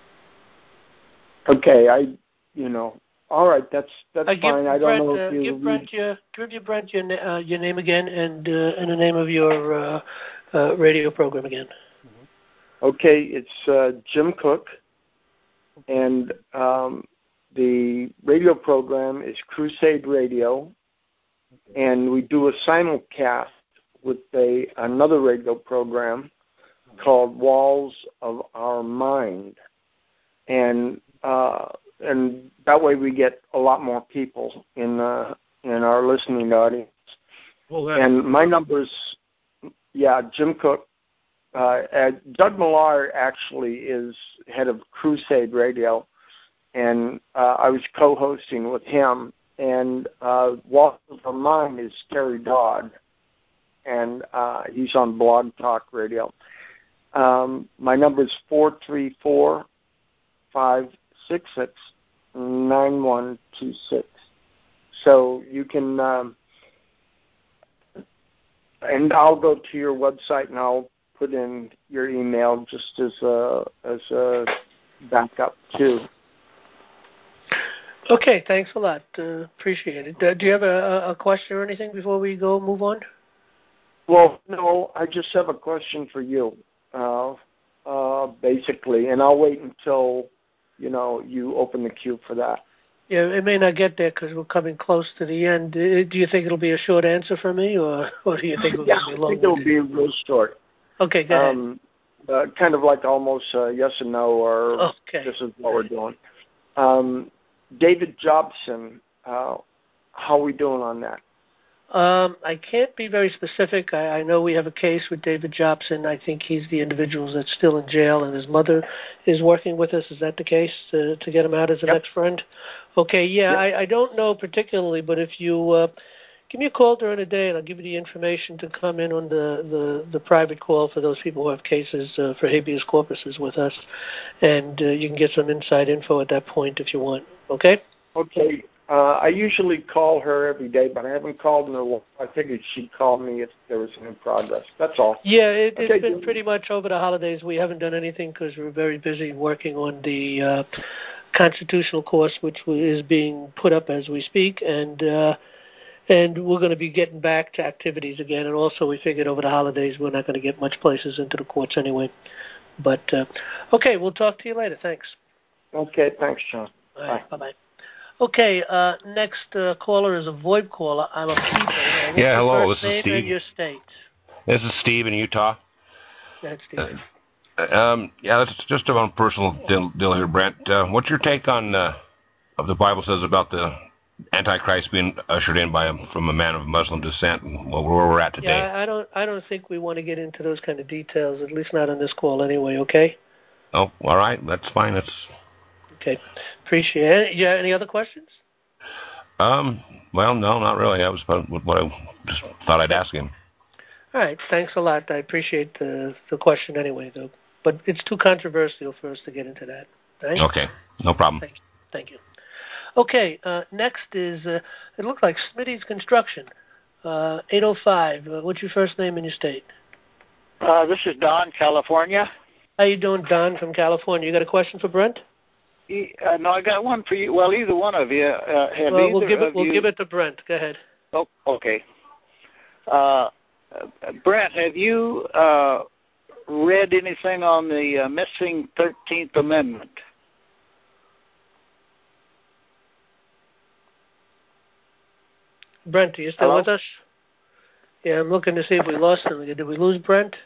Okay, I, you know, all right, that's that's uh, fine. I don't Brent, know uh, if you give Brent your give your Brent your uh, your name again and uh, and the name of your uh, uh, radio program again. Okay, it's uh, Jim Cook, and um, the radio program is Crusade Radio, and we do a simulcast with a another radio program called Walls of Our Mind, and uh, and that way we get a lot more people in uh, in our listening audience. Well, and my number's yeah, Jim Cook. Uh, uh, Doug Millar actually is head of Crusade Radio, and uh, I was co-hosting with him. And uh, Walls of Our Mind is Terry Dodd, and uh, he's on Blog Talk Radio. Um, my number is four three four, five six six, nine one two six. So you can, um, and I'll go to your website and I'll put in your email just as a as a backup too. Okay, thanks a lot. Uh, appreciate it. Uh, do you have a, a question or anything before we go move on? Well, no, I just have a question for you, uh, uh, basically, and I'll wait until you know you open the queue for that. Yeah, it may not get there because we're coming close to the end. Uh, Do you think it'll be a short answer for me, or, or do you think it'll yeah, be I long? think it'll be real short. Okay, go ahead. Um, uh, kind of like almost uh, yes or no, or okay. This is what we're doing. Um, David Jobson, uh, how are we doing on that? Um, I can't be very specific. I, I know we have a case with David Jobson. I think he's the individual that's still in jail, and his mother is working with us. Is that the case, to, to get him out as an yep. ex-friend? Okay, yeah, yep. I, I don't know particularly, but if you uh, give me a call during the day, and I'll give you the information to come in on the, the, the private call for those people who have cases uh, for habeas corpuses with us, and uh, you can get some inside info at that point if you want. Okay? Okay. Uh, I usually call her every day, but I haven't called in a while. I figured she'd call me if there was any progress. That's all. Yeah, it, okay, it's been pretty much over the holidays. We haven't done anything because we're very busy working on the uh, constitutional course, which is being put up as we speak, and uh, and we're going to be getting back to activities again. And also, we figured over the holidays we're not going to get much places into the courts anyway. But uh, okay, we'll talk to you later. Thanks. Okay, thanks, John. All right, bye bye. Okay, uh, next uh, caller is a VoIP caller. I'm a keeper. Uh, what's yeah, hello, your this first name is Steve. And your state. This is Steve in Utah. That's Steve. Uh, um, yeah, that's just about a personal deal, deal here, Brent. Uh, what's your take on uh, what the Bible says about the Antichrist being ushered in by a, from a man of Muslim descent, and well, where we're at today? Yeah, I don't, I don't think we want to get into those kind of details, at least not on this call, anyway. Okay. Oh, all right, that's fine. That's okay. Appreciate it. Yeah, any other questions? Um. Well, no, not really. That was what I just thought I'd ask him. All right. Thanks a lot. I appreciate the the question anyway, though. But it's too controversial for us to get into that. Right? Okay. No problem. Thank you. Thank you. Okay. Uh, next is uh, it looks like Smitty's Construction, uh, eight oh five. Uh, what's your first name and your state? Uh, this is Don, California. How you doing, Don from California? You got a question for Brent? Uh, no, I got one for you. Well, either one of you. Uh, have well, either we'll give it. of We'll you... give it to Brent. Go ahead. Oh, okay. Uh, Brent, have you uh, read anything on the uh, missing thirteenth Amendment? Brent, are you still Hello? with us? Yeah, I'm looking to see if we lost him. Did we lose Brent?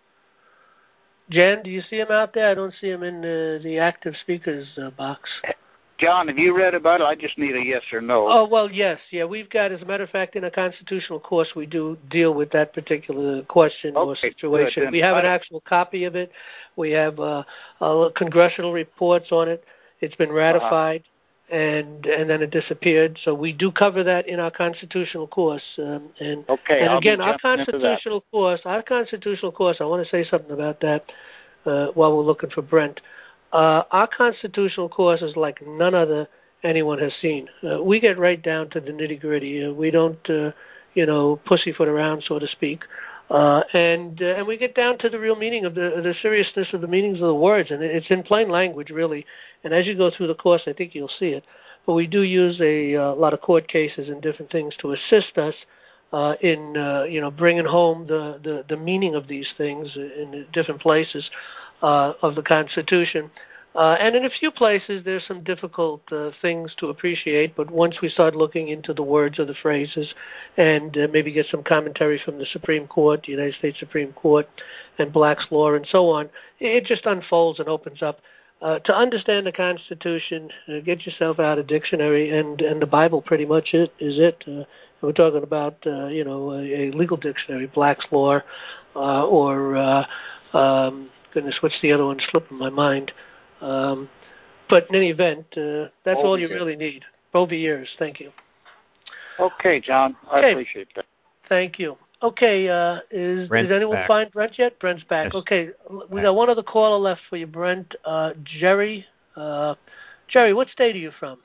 Jan, do you see him out there? I don't see him in uh, the active speakers uh, box. John, have you read about it? I just need a yes or no. Oh, well, yes. Yeah, we've got, as a matter of fact, in a constitutional course, we do deal with that particular question or Okay, situation. good. We have an I- actual copy of it. We have uh, uh, congressional reports on it. It's been ratified, uh-huh. and and then it disappeared. So we do cover that in our constitutional course. Um, and Okay, and I'll again, be our jumping into that. constitutional course, our constitutional course, I want to say something about that uh, while we're looking for Brent. Uh, our constitutional course is like none other anyone has seen. Uh, we get right down to the nitty-gritty. Uh, we don't, uh, you know, pussyfoot around, so to speak. Uh, and uh, and we get down to the real meaning of the the seriousness of the meanings of the words, and it's in plain language, really. And as you go through the course, I think you'll see it. But we do use a, a lot of court cases and different things to assist us uh, in, uh, you know, bringing home the, the, the meaning of these things in the different places uh, of the Constitution. Uh, and in a few places, there's some difficult uh, things to appreciate, but once we start looking into the words or the phrases and uh, maybe get some commentary from the Supreme Court, the United States Supreme Court, and Black's Law and so on, it just unfolds and opens up. Uh, to understand the Constitution, uh, get yourself out a dictionary, and, and the Bible pretty much it, is it. Uh, we're talking about, uh, you know, a, a legal dictionary, Black's Law, uh, or, uh, um, goodness, what's the other one slipping my mind? Um, but in any event, uh, that's all you really need. Over years. Thank you. Okay, John. I Okay. appreciate that. Thank you. Okay, uh, is Brent's did anyone back. find Brent yet? Brent's back. Yes. Okay, we got one other caller left for you, Brent. Uh, Jerry. Uh, Jerry, what state are you from?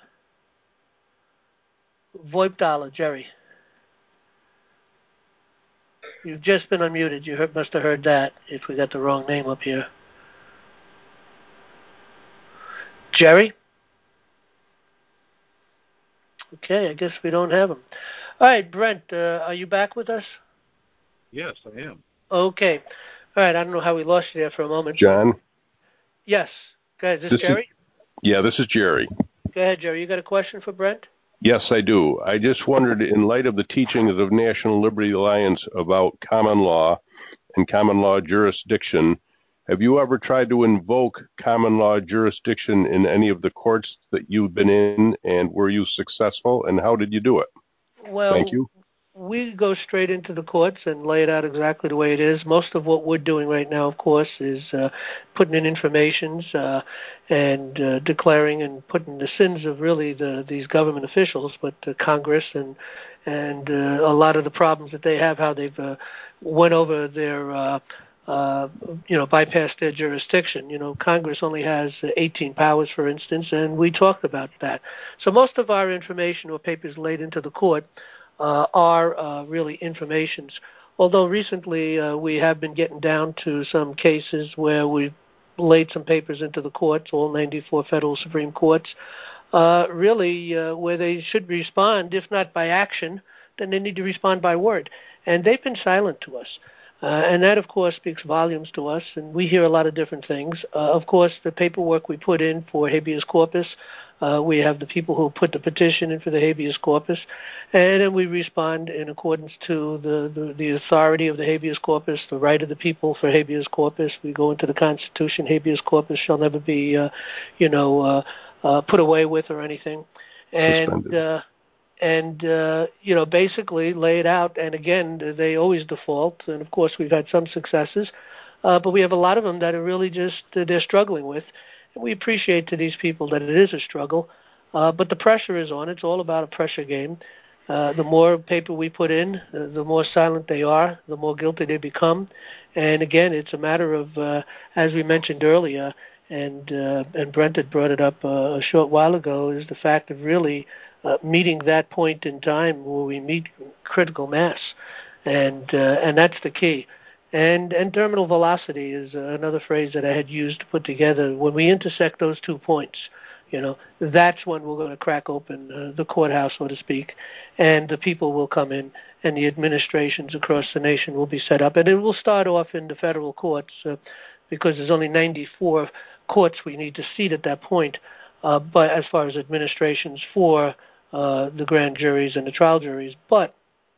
Voipdala, Jerry. You've just been unmuted. You heard, must have heard that if we got the wrong name up here. Jerry? Okay, I guess we don't have him. All right, Brent, uh, are you back with us? Yes, I am. Okay. All right, I don't know how we lost you there for a moment. John? Yes. Go ahead. Is this, This Jerry? Is, yeah, this is Jerry. Go ahead, Jerry. You got a question for Brent? Yes, I do. I just wondered, in light of the teachings of National Liberty Alliance about common law and common law jurisdiction, have you ever tried to invoke common law jurisdiction in any of the courts that you've been in, and were you successful, and how did you do it? Well, Thank you. We go straight into the courts and lay it out exactly the way it is. Most of what we're doing right now, of course, is uh, putting in informations uh, and uh, declaring and putting the sins of really the, these government officials, but uh, Congress and and uh, a lot of the problems that they have, how they've uh, went over their, uh, uh, you know, bypassed their jurisdiction. You know, Congress only has eighteen powers, for instance, and we talked about that. So most of our information or papers laid into the court Uh, are uh, really informations. Although recently uh, we have been getting down to some cases where we've laid some papers into the courts, all ninety-four federal Supreme Courts, uh, really uh, where they should respond, if not by action, then they need to respond by word. And they've been silent to us. Uh, and that, of course, speaks volumes to us, and we hear a lot of different things. Uh, of course, the paperwork we put in for habeas corpus, uh, we have the people who put the petition in for the habeas corpus, and then we respond in accordance to the, the, the authority of the habeas corpus, the right of the people for habeas corpus. We go into the Constitution, habeas corpus shall never be, uh, you know, uh, uh, put away with or anything. And uh, and, uh, you know, basically lay it out. And, again, they always default. And, of course, we've had some successes. Uh, but we have a lot of them that are really just uh, they're struggling with. And we appreciate to these people that it is a struggle. Uh, but the pressure is on. It's all about a pressure game. Uh, the more paper we put in, uh, the more silent they are, the more guilty they become. And, again, it's a matter of, uh, as we mentioned earlier, and uh, and Brent had brought it up uh, a short while ago, is the fact of really uh, meeting that point in time where we meet critical mass. And uh, and that's the key. And and terminal velocity is another phrase that I had used to put together. When we intersect those two points, You know, that's when we're going to crack open uh, the courthouse, so to speak, and the people will come in, and the administrations across the nation will be set up. And it will start off in the federal courts uh, because there's only ninety-four courts we need to seat at that point. Uh, but as far as administrations for uh, the grand juries and the trial juries, but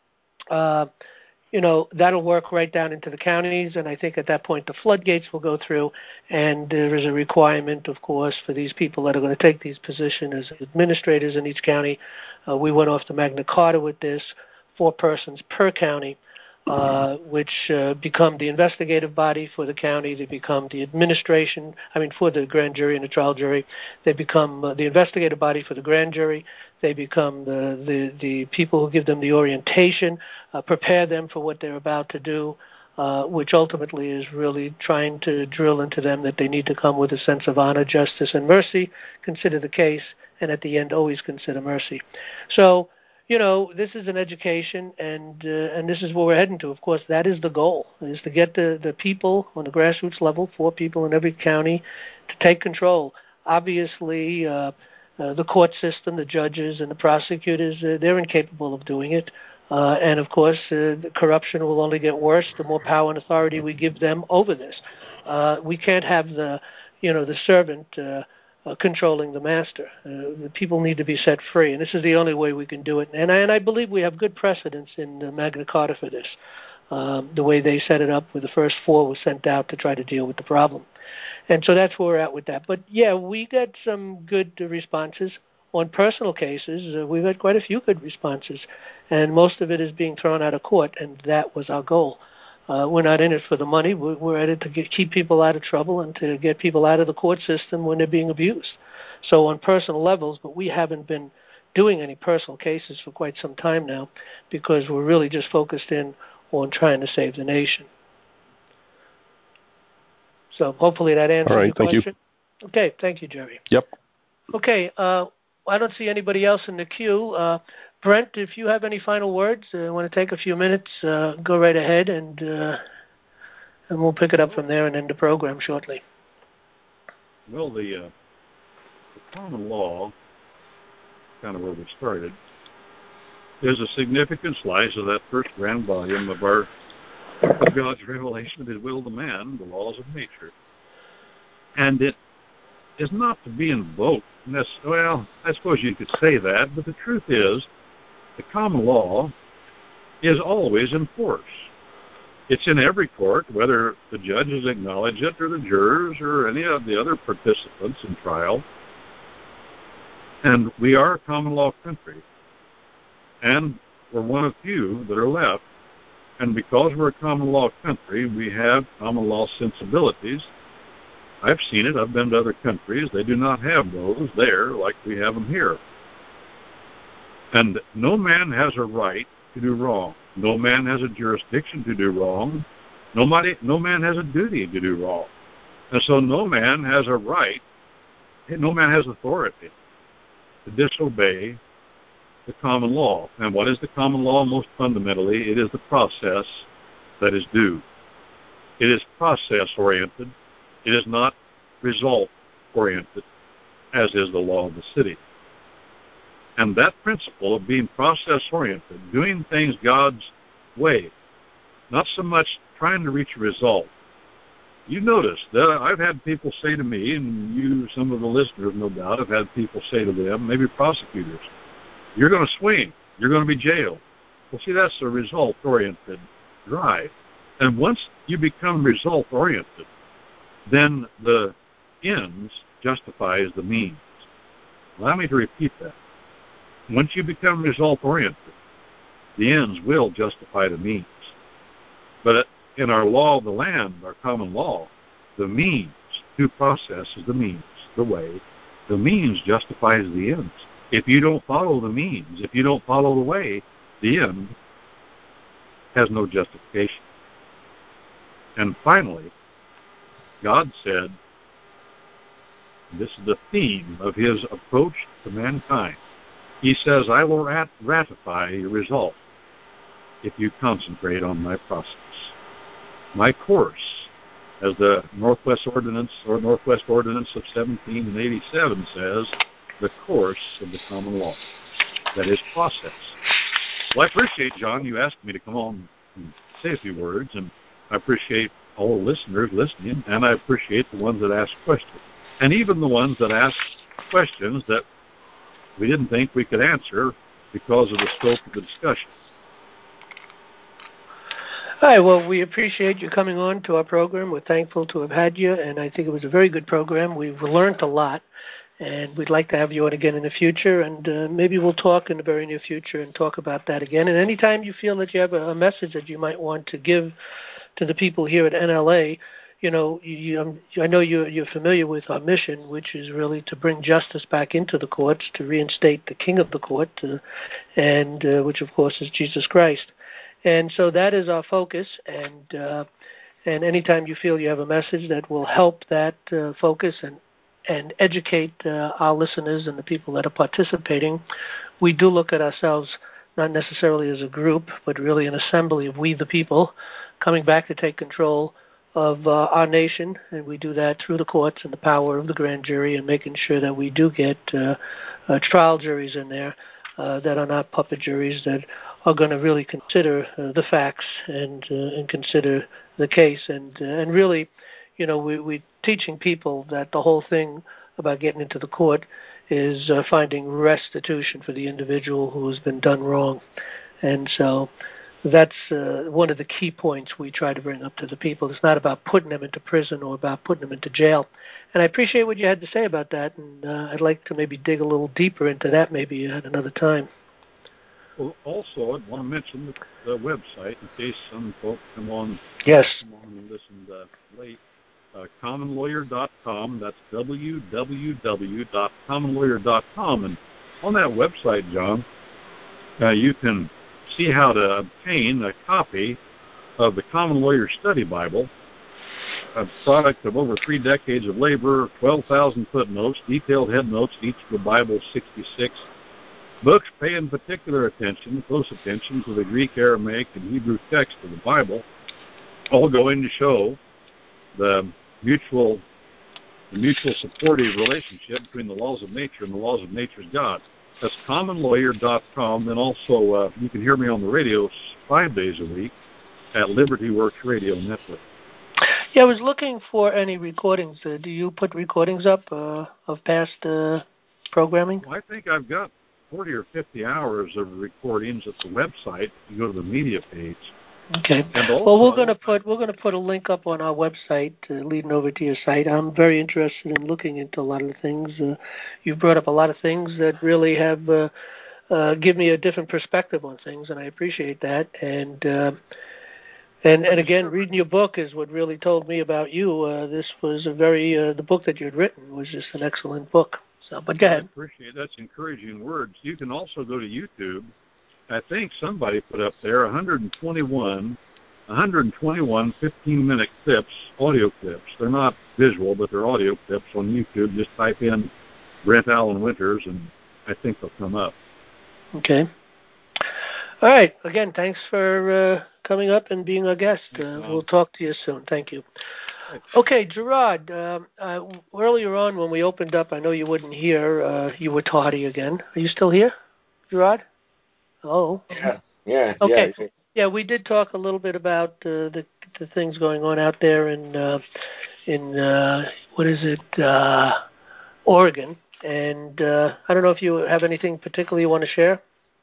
uh, you know, that'll work right down into the counties, and I think at that point the floodgates will go through, and there is a requirement, of course, for these people that are going to take these positions as administrators in each county. Uh, we went off to Magna Carta with this, four persons per county, uh, which uh, become the investigative body for the county. They become the administration, I mean, for the grand jury and the trial jury. They become uh, the investigative body for the grand jury. They become the, the, the people who give them the orientation, uh, prepare them for what they're about to do, uh, which ultimately is really trying to drill into them that they need to come with a sense of honor, justice, and mercy, consider the case, and at the end always consider mercy. So, you know, this is an education, and uh, and this is where we're heading to. Of course, that is the goal, is to get the, the people on the grassroots level, four people in every county, to take control. Obviously, uh, uh, the court system, the judges and the prosecutors, uh, they're incapable of doing it. Uh, and, of course, uh, the corruption will only get worse the more power and authority we give them over this. Uh, we can't have the, you know, the servant uh, Uh, controlling the master. Uh, the people need to be set free, and this is the only way we can do it. And I, and I believe we have good precedents in uh, Magna Carta for this. Um, the way they set it up, where the first four were sent out to try to deal with the problem. And so that's where we're at with that. But, yeah, we got some good uh, responses. On personal cases, uh, we've had quite a few good responses, and most of it is being thrown out of court, and that was our goal. Uh, we're not in it for the money. We're, we're in it to get, keep people out of trouble and to get people out of the court system when they're being abused. So on personal levels, but we haven't been doing any personal cases for quite some time now because we're really just focused in on trying to save the nation. So hopefully that answers All right, your thank question. You. Okay, thank you, Jerry. Yep. Okay, uh, I don't see anybody else in the queue. Uh, Brent, if you have any final words, I uh, want to take a few minutes, uh, go right ahead, and uh, and we'll pick it up from there and end the program shortly. Well, the, uh, the common law, kind of where we started, is a significant slice of that first grand volume of our of God's revelation of His will to man, the laws of nature. And it is not to be invoked. Well, I suppose you could say that, but the truth is, the common law is always in force. It's in every court, whether the judges acknowledge it or the jurors or any of the other participants in trial. And we are a common law country. And we're one of few that are left. And because we're a common law country, we have common law sensibilities. I've seen it. I've been to other countries. They do not have those there like we have them here. And no man has a right to do wrong. No man has a jurisdiction to do wrong. Nobody, no man has a duty to do wrong. And so no man has a right, no man has authority to disobey the common law. And what is the common law? Most fundamentally, it is the process that is due. It is process-oriented. It is not result-oriented, as is the law of the city. And that principle of being process-oriented, doing things God's way, not so much trying to reach a result. You notice that I've had people say to me, and you, some of the listeners, no doubt, have had people say to them, maybe prosecutors, you're going to swing, you're going to be jailed. Well, see, that's a result-oriented drive. And once you become result-oriented, then the ends justifies the means. Allow me to repeat that. Once you become result-oriented, the ends will justify the means. But in our law of the land, our common law, the means, due process is the means, the way. The means justifies the ends. If you don't follow the means, if you don't follow the way, the end has no justification. And finally, God said, this is the theme of His approach to mankind. He says, I will rat- ratify your result if you concentrate on my process. My course as the Northwest Ordinance or Northwest Ordinance of seventeen eighty-seven says, the course of the common law. That is process. Well, I appreciate, John, you asked me to come on and say a few words, and I appreciate all the listeners listening, and I appreciate the ones that ask questions, and even the ones that ask questions that we didn't think we could answer because of the scope of the discussion. Hi, well, we appreciate you coming on to our program. We're thankful to have had you, and I think it was a very good program. We've learned a lot, and we'd like to have you on again in the future, and uh, maybe we'll talk in the very near future and talk about that again. And anytime you feel that you have a, a message that you might want to give to the people here at N L A, you know, you, um, I know you're, you're familiar with our mission, which is really to bring justice back into the courts, to reinstate the king of the court, uh, and uh, which, of course, is Jesus Christ. And so that is our focus, and uh, and anytime you feel you have a message that will help that uh, focus and, and educate uh, our listeners and the people that are participating, we do look at ourselves not necessarily as a group, but really an assembly of we the people coming back to take control of uh, our nation, and we do that through the courts and the power of the grand jury and making sure that we do get uh, uh, trial juries in there uh, that are not puppet juries, that are going to really consider uh, the facts and uh, and consider the case. And uh, and really, you know, we, we're teaching people that the whole thing about getting into the court is uh, finding restitution for the individual who has been done wrong. And so that's uh, one of the key points we try to bring up to the people. It's not about putting them into prison or about putting them into jail. And I appreciate what you had to say about that, and uh, I'd like to maybe dig a little deeper into that maybe at another time. Well, also, I want to mention the, the website in case some folks come on, yes. come on and listen uh, late. Uh, common lawyer dot com. That's w w w dot common lawyer dot com. And on that website, John, uh, you can see how to obtain a copy of the Common Lawyer Study Bible, a product of over three decades of labor, twelve thousand footnotes, detailed headnotes, each of the Bible's sixty-six books. Pay in particular attention, close attention to the Greek, Aramaic, and Hebrew text of the Bible, all going to show the mutual, the mutual supportive relationship between the laws of nature and the laws of nature's God. That's common lawyer dot com. Then also, uh, you can hear me on the radio five days a week at Liberty Works Radio Network. Yeah, I was looking for any recordings. Uh, do you put recordings up uh, of past uh, programming? Well, I think I've got forty or fifty hours of recordings at the website. You go to the media page. Okay. Also, well, we're going to put we're going to put a link up on our website, uh, leading over to your site. I'm very interested in looking into a lot of the things. Uh, you've brought up a lot of things that really have uh, uh, give me a different perspective on things, and I appreciate that. And uh, and and again, reading your book is what really told me about you. Uh, this was a very uh, the book that you'd written was just an excellent book. So, but go ahead. I appreciate it. That's encouraging words. You can also go to YouTube. I think somebody put up there one hundred twenty-one, one hundred twenty-one fifteen-minute clips, audio clips. They're not visual, but they're audio clips on YouTube. Just type in Brent Allen Winters, and I think they'll come up. Okay. All right. Again, thanks for uh, coming up and being our guest. Uh, we'll talk to you soon. Thank you. Okay, Gerard, uh, uh, earlier on when we opened up, I know you wouldn't hear, uh, you were tardy again. Are you still here, Gerard? Oh. Yeah, yeah, okay. yeah. Yeah, we did talk a little bit about uh, the the things going on out there in uh, in uh, what is it, uh, Oregon, and uh, I don't know if you have anything particularly you want to share.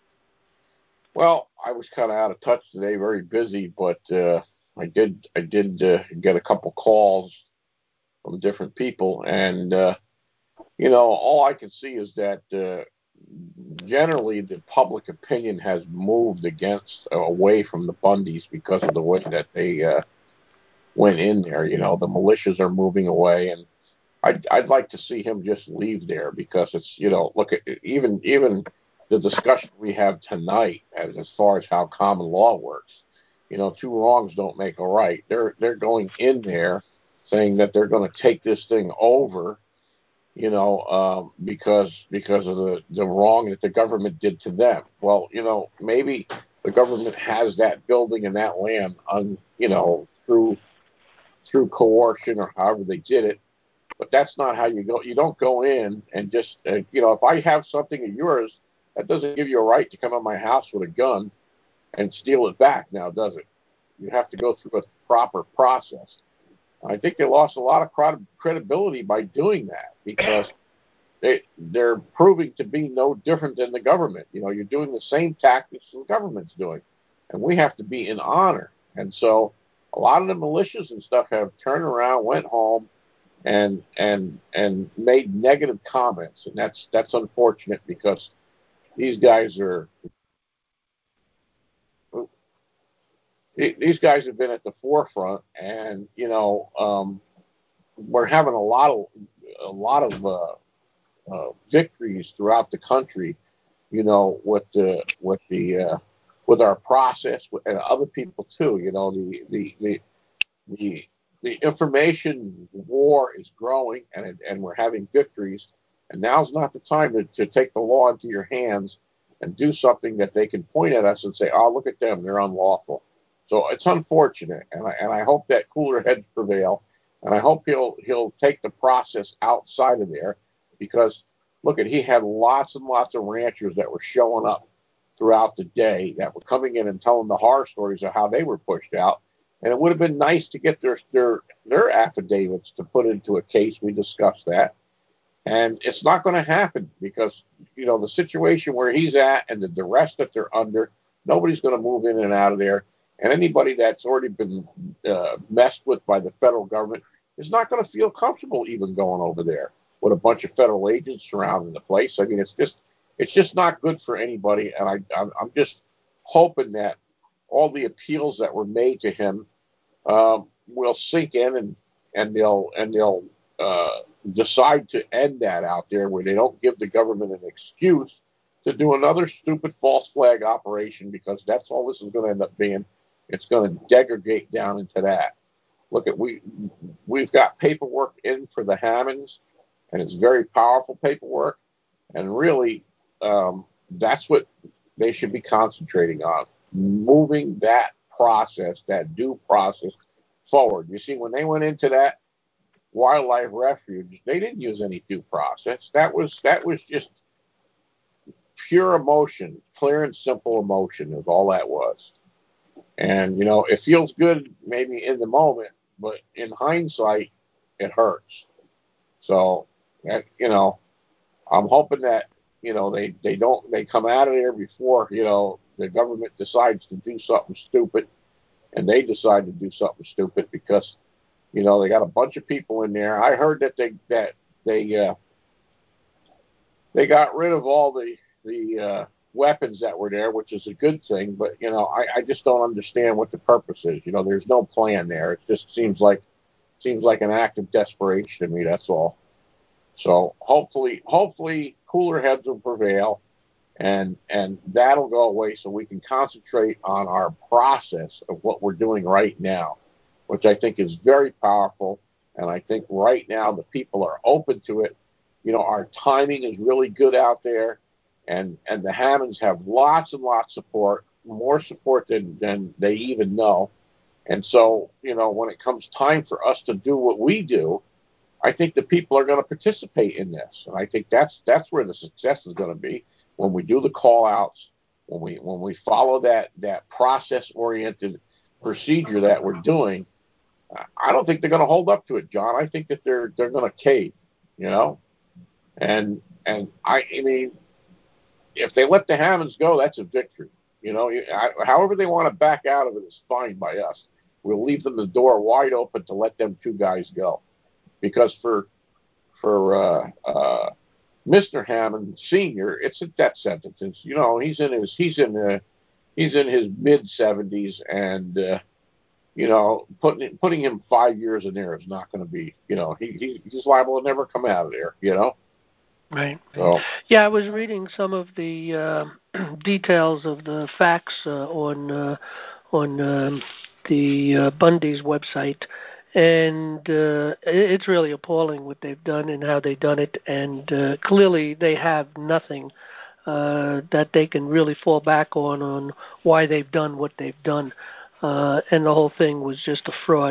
Well, I was kind of out of touch today, very busy, but uh, I did I did uh, get a couple calls from different people, and uh, you know, all I can see is that. Uh, Generally, the public opinion has moved against, uh, away from the Bundys because of the way that they uh, went in there. You know, the militias are moving away, and I'd, I'd like to see him just leave there because it's, you know, look at even even the discussion we have tonight as as far as how common law works. You know, two wrongs don't make a right. They're they're going in there saying that they're going to take this thing over. You know, um, because because of the, the wrong that the government did to them. Well, you know, maybe the government has that building and that land on, you know, through through coercion or however they did it. But that's not how you go. You don't go in and just, uh, you know, if I have something of yours, that doesn't give you a right to come in my house with a gun and steal it back now, does it? You have to go through a proper process. I think they lost a lot of credibility by doing that because they, they're proving to be no different than the government. You know, you're doing the same tactics the government's doing, and we have to be in honor. And so a lot of the militias and stuff have turned around, went home, and and and made negative comments, and that's that's unfortunate because these guys are these guys have been at the forefront, and you know um, we're having a lot of a lot of uh, uh, victories throughout the country. You know, with the with the uh, with our process and other people too. You know, the the the the, the information war is growing, and it, and we're having victories. And now's not the time to, to take the law into your hands and do something that they can point at us and say, "Oh, look at them; they're unlawful." So it's unfortunate, and I, and I hope that cooler heads prevail, and I hope he'll he'll take the process outside of there, because look at he had lots and lots of ranchers that were showing up throughout the day that were coming in and telling the horror stories of how they were pushed out, and it would have been nice to get their their their affidavits to put into a case. We discussed that, and it's not going to happen because you know the situation where he's at and the duress that they're under, nobody's going to move in and out of there. And anybody that's already been uh, messed with by the federal government is not going to feel comfortable even going over there with a bunch of federal agents surrounding the place. I mean, it's just it's just not good for anybody. And I, I'm, I'm just hoping that all the appeals that were made to him um, will sink in, and and they'll and they'll uh, decide to end that out there, where they don't give the government an excuse to do another stupid false flag operation, because that's all this is going to end up being. It's going to degrade down into that. Look at we we've got paperwork in for the Hammonds, and it's very powerful paperwork. And really, um, that's what they should be concentrating on, moving that process, that due process, forward. You see, when they went into that wildlife refuge, they didn't use any due process. That was that was just pure emotion, clear and simple emotion is all that was. And, you know, it feels good maybe in the moment, but in hindsight, it hurts. So, you know, I'm hoping that, you know, they, they don't, they come out of there before, you know, the government decides to do something stupid, and they decide to do something stupid because, you know, they got a bunch of people in there. I heard that they, that they, uh, they got rid of all the, the, uh, weapons that were there, which is a good thing, but you know, I, I just don't understand what the purpose is. You know, there's no plan there. It just seems like seems like an act of desperation to me. That's all. So hopefully, hopefully, cooler heads will prevail, and and that'll go away, so we can concentrate on our process of what we're doing right now, which I think is very powerful. And I think right now the people are open to it. You know, our timing is really good out there. And and the Hammonds have lots and lots of support, more support than, than they even know. And so, you know, when it comes time for us to do what we do, I think the people are going to participate in this. And I think that's that's where the success is going to be, when we do the call outs, when we when we follow that, that process oriented procedure that we're doing. I don't think they're going to hold up to it, John. I think that they're they're going to cave, you know. And and I I mean, if they let the Hammonds go, that's a victory. You know, I, however they want to back out of it is fine by us. We'll leave them the door wide open to let them two guys go, because for for uh, uh, Mister Hammond Senior, it's a death sentence. It's, you know, he's in his he's in uh, he's in his mid seventies, and uh, you know, putting putting him five years in there is not going to be, you know, he, he he's liable to never come out of there. You know. Right. So, yeah, I was reading some of the uh, details of the facts uh, on uh, on um, the uh, Bundy's website, and uh, it's really appalling what they've done and how they've done it. And uh, clearly, they have nothing uh, that they can really fall back on on why they've done what they've done, uh, and the whole thing was just a fraud.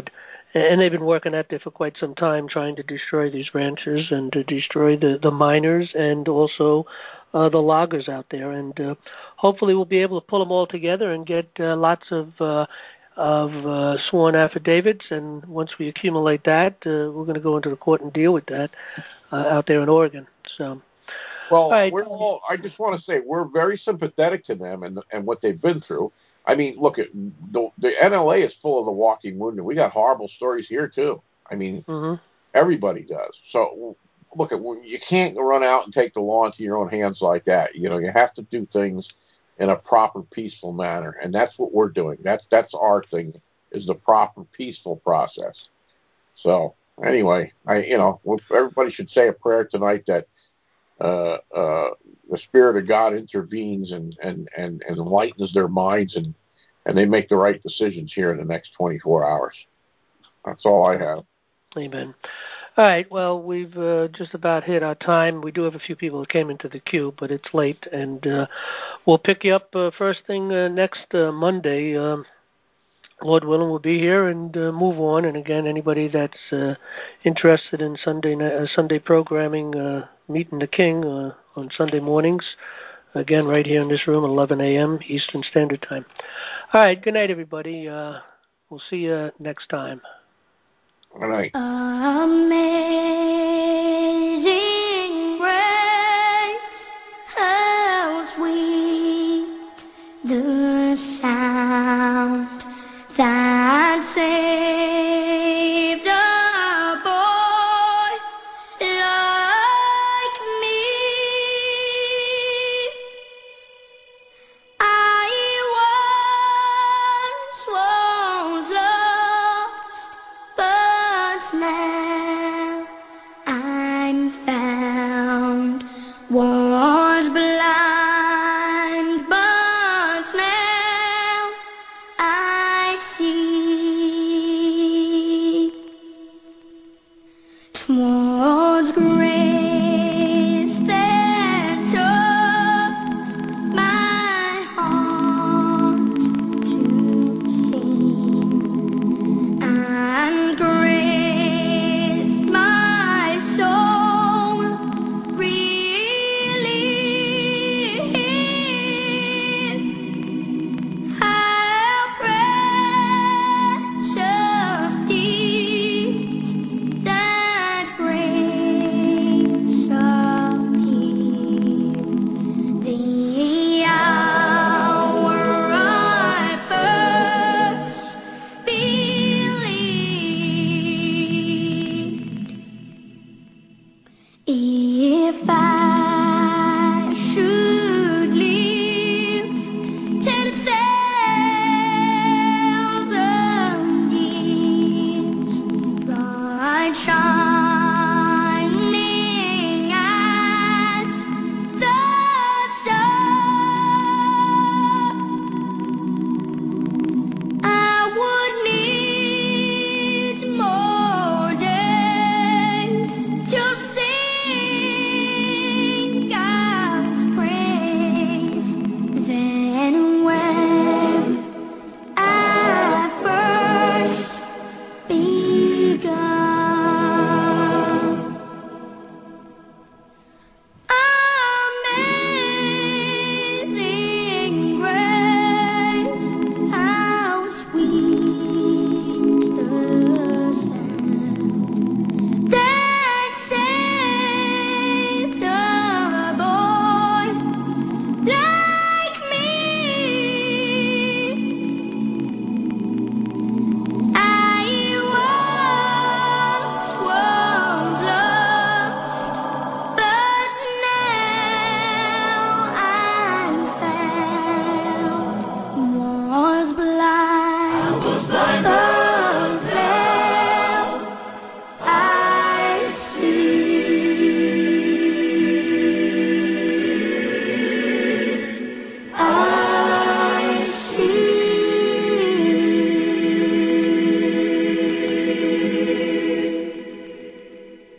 and they've been working at it for quite some time, trying to destroy these ranchers and to destroy the, the miners and also uh, the loggers out there. And uh, hopefully we'll be able to pull them all together and get uh, lots of uh, of uh, sworn affidavits. And once we accumulate that, uh, we're going to go into the court and deal with that uh, out there in Oregon. So. Well, all right. we're all. I just want to say we're very sympathetic to them and and what they've been through. I mean, look at the the N L A is full of the walking wounded. We got horrible stories here too. I mean, mm-hmm. everybody does. So look at you can't run out and take the law into your own hands like that. You know, you have to do things in a proper, peaceful manner, and that's what we're doing. That's that's our thing is the proper, peaceful process. So anyway, I you know everybody should say a prayer tonight that. Uh, uh, the Spirit of God intervenes and, and, and, and enlightens their minds, and, and they make the right decisions here in the next twenty-four hours. That's all I have. Amen. All right. Well, we've uh, just about hit our time. We do have a few people that came into the queue, but it's late, and uh, we'll pick you up uh, first thing uh, next uh, Monday. Um, Lord willing, we'll be here and uh, move on. And again, anybody that's uh, interested in Sunday uh, Sunday programming, uh, Meeting the King uh, on Sunday mornings, again, right here in this room at eleven a.m. Eastern Standard Time. All right, good night, everybody. Uh, we'll see you next time. Good night. Amazing grace, how sweet the sound.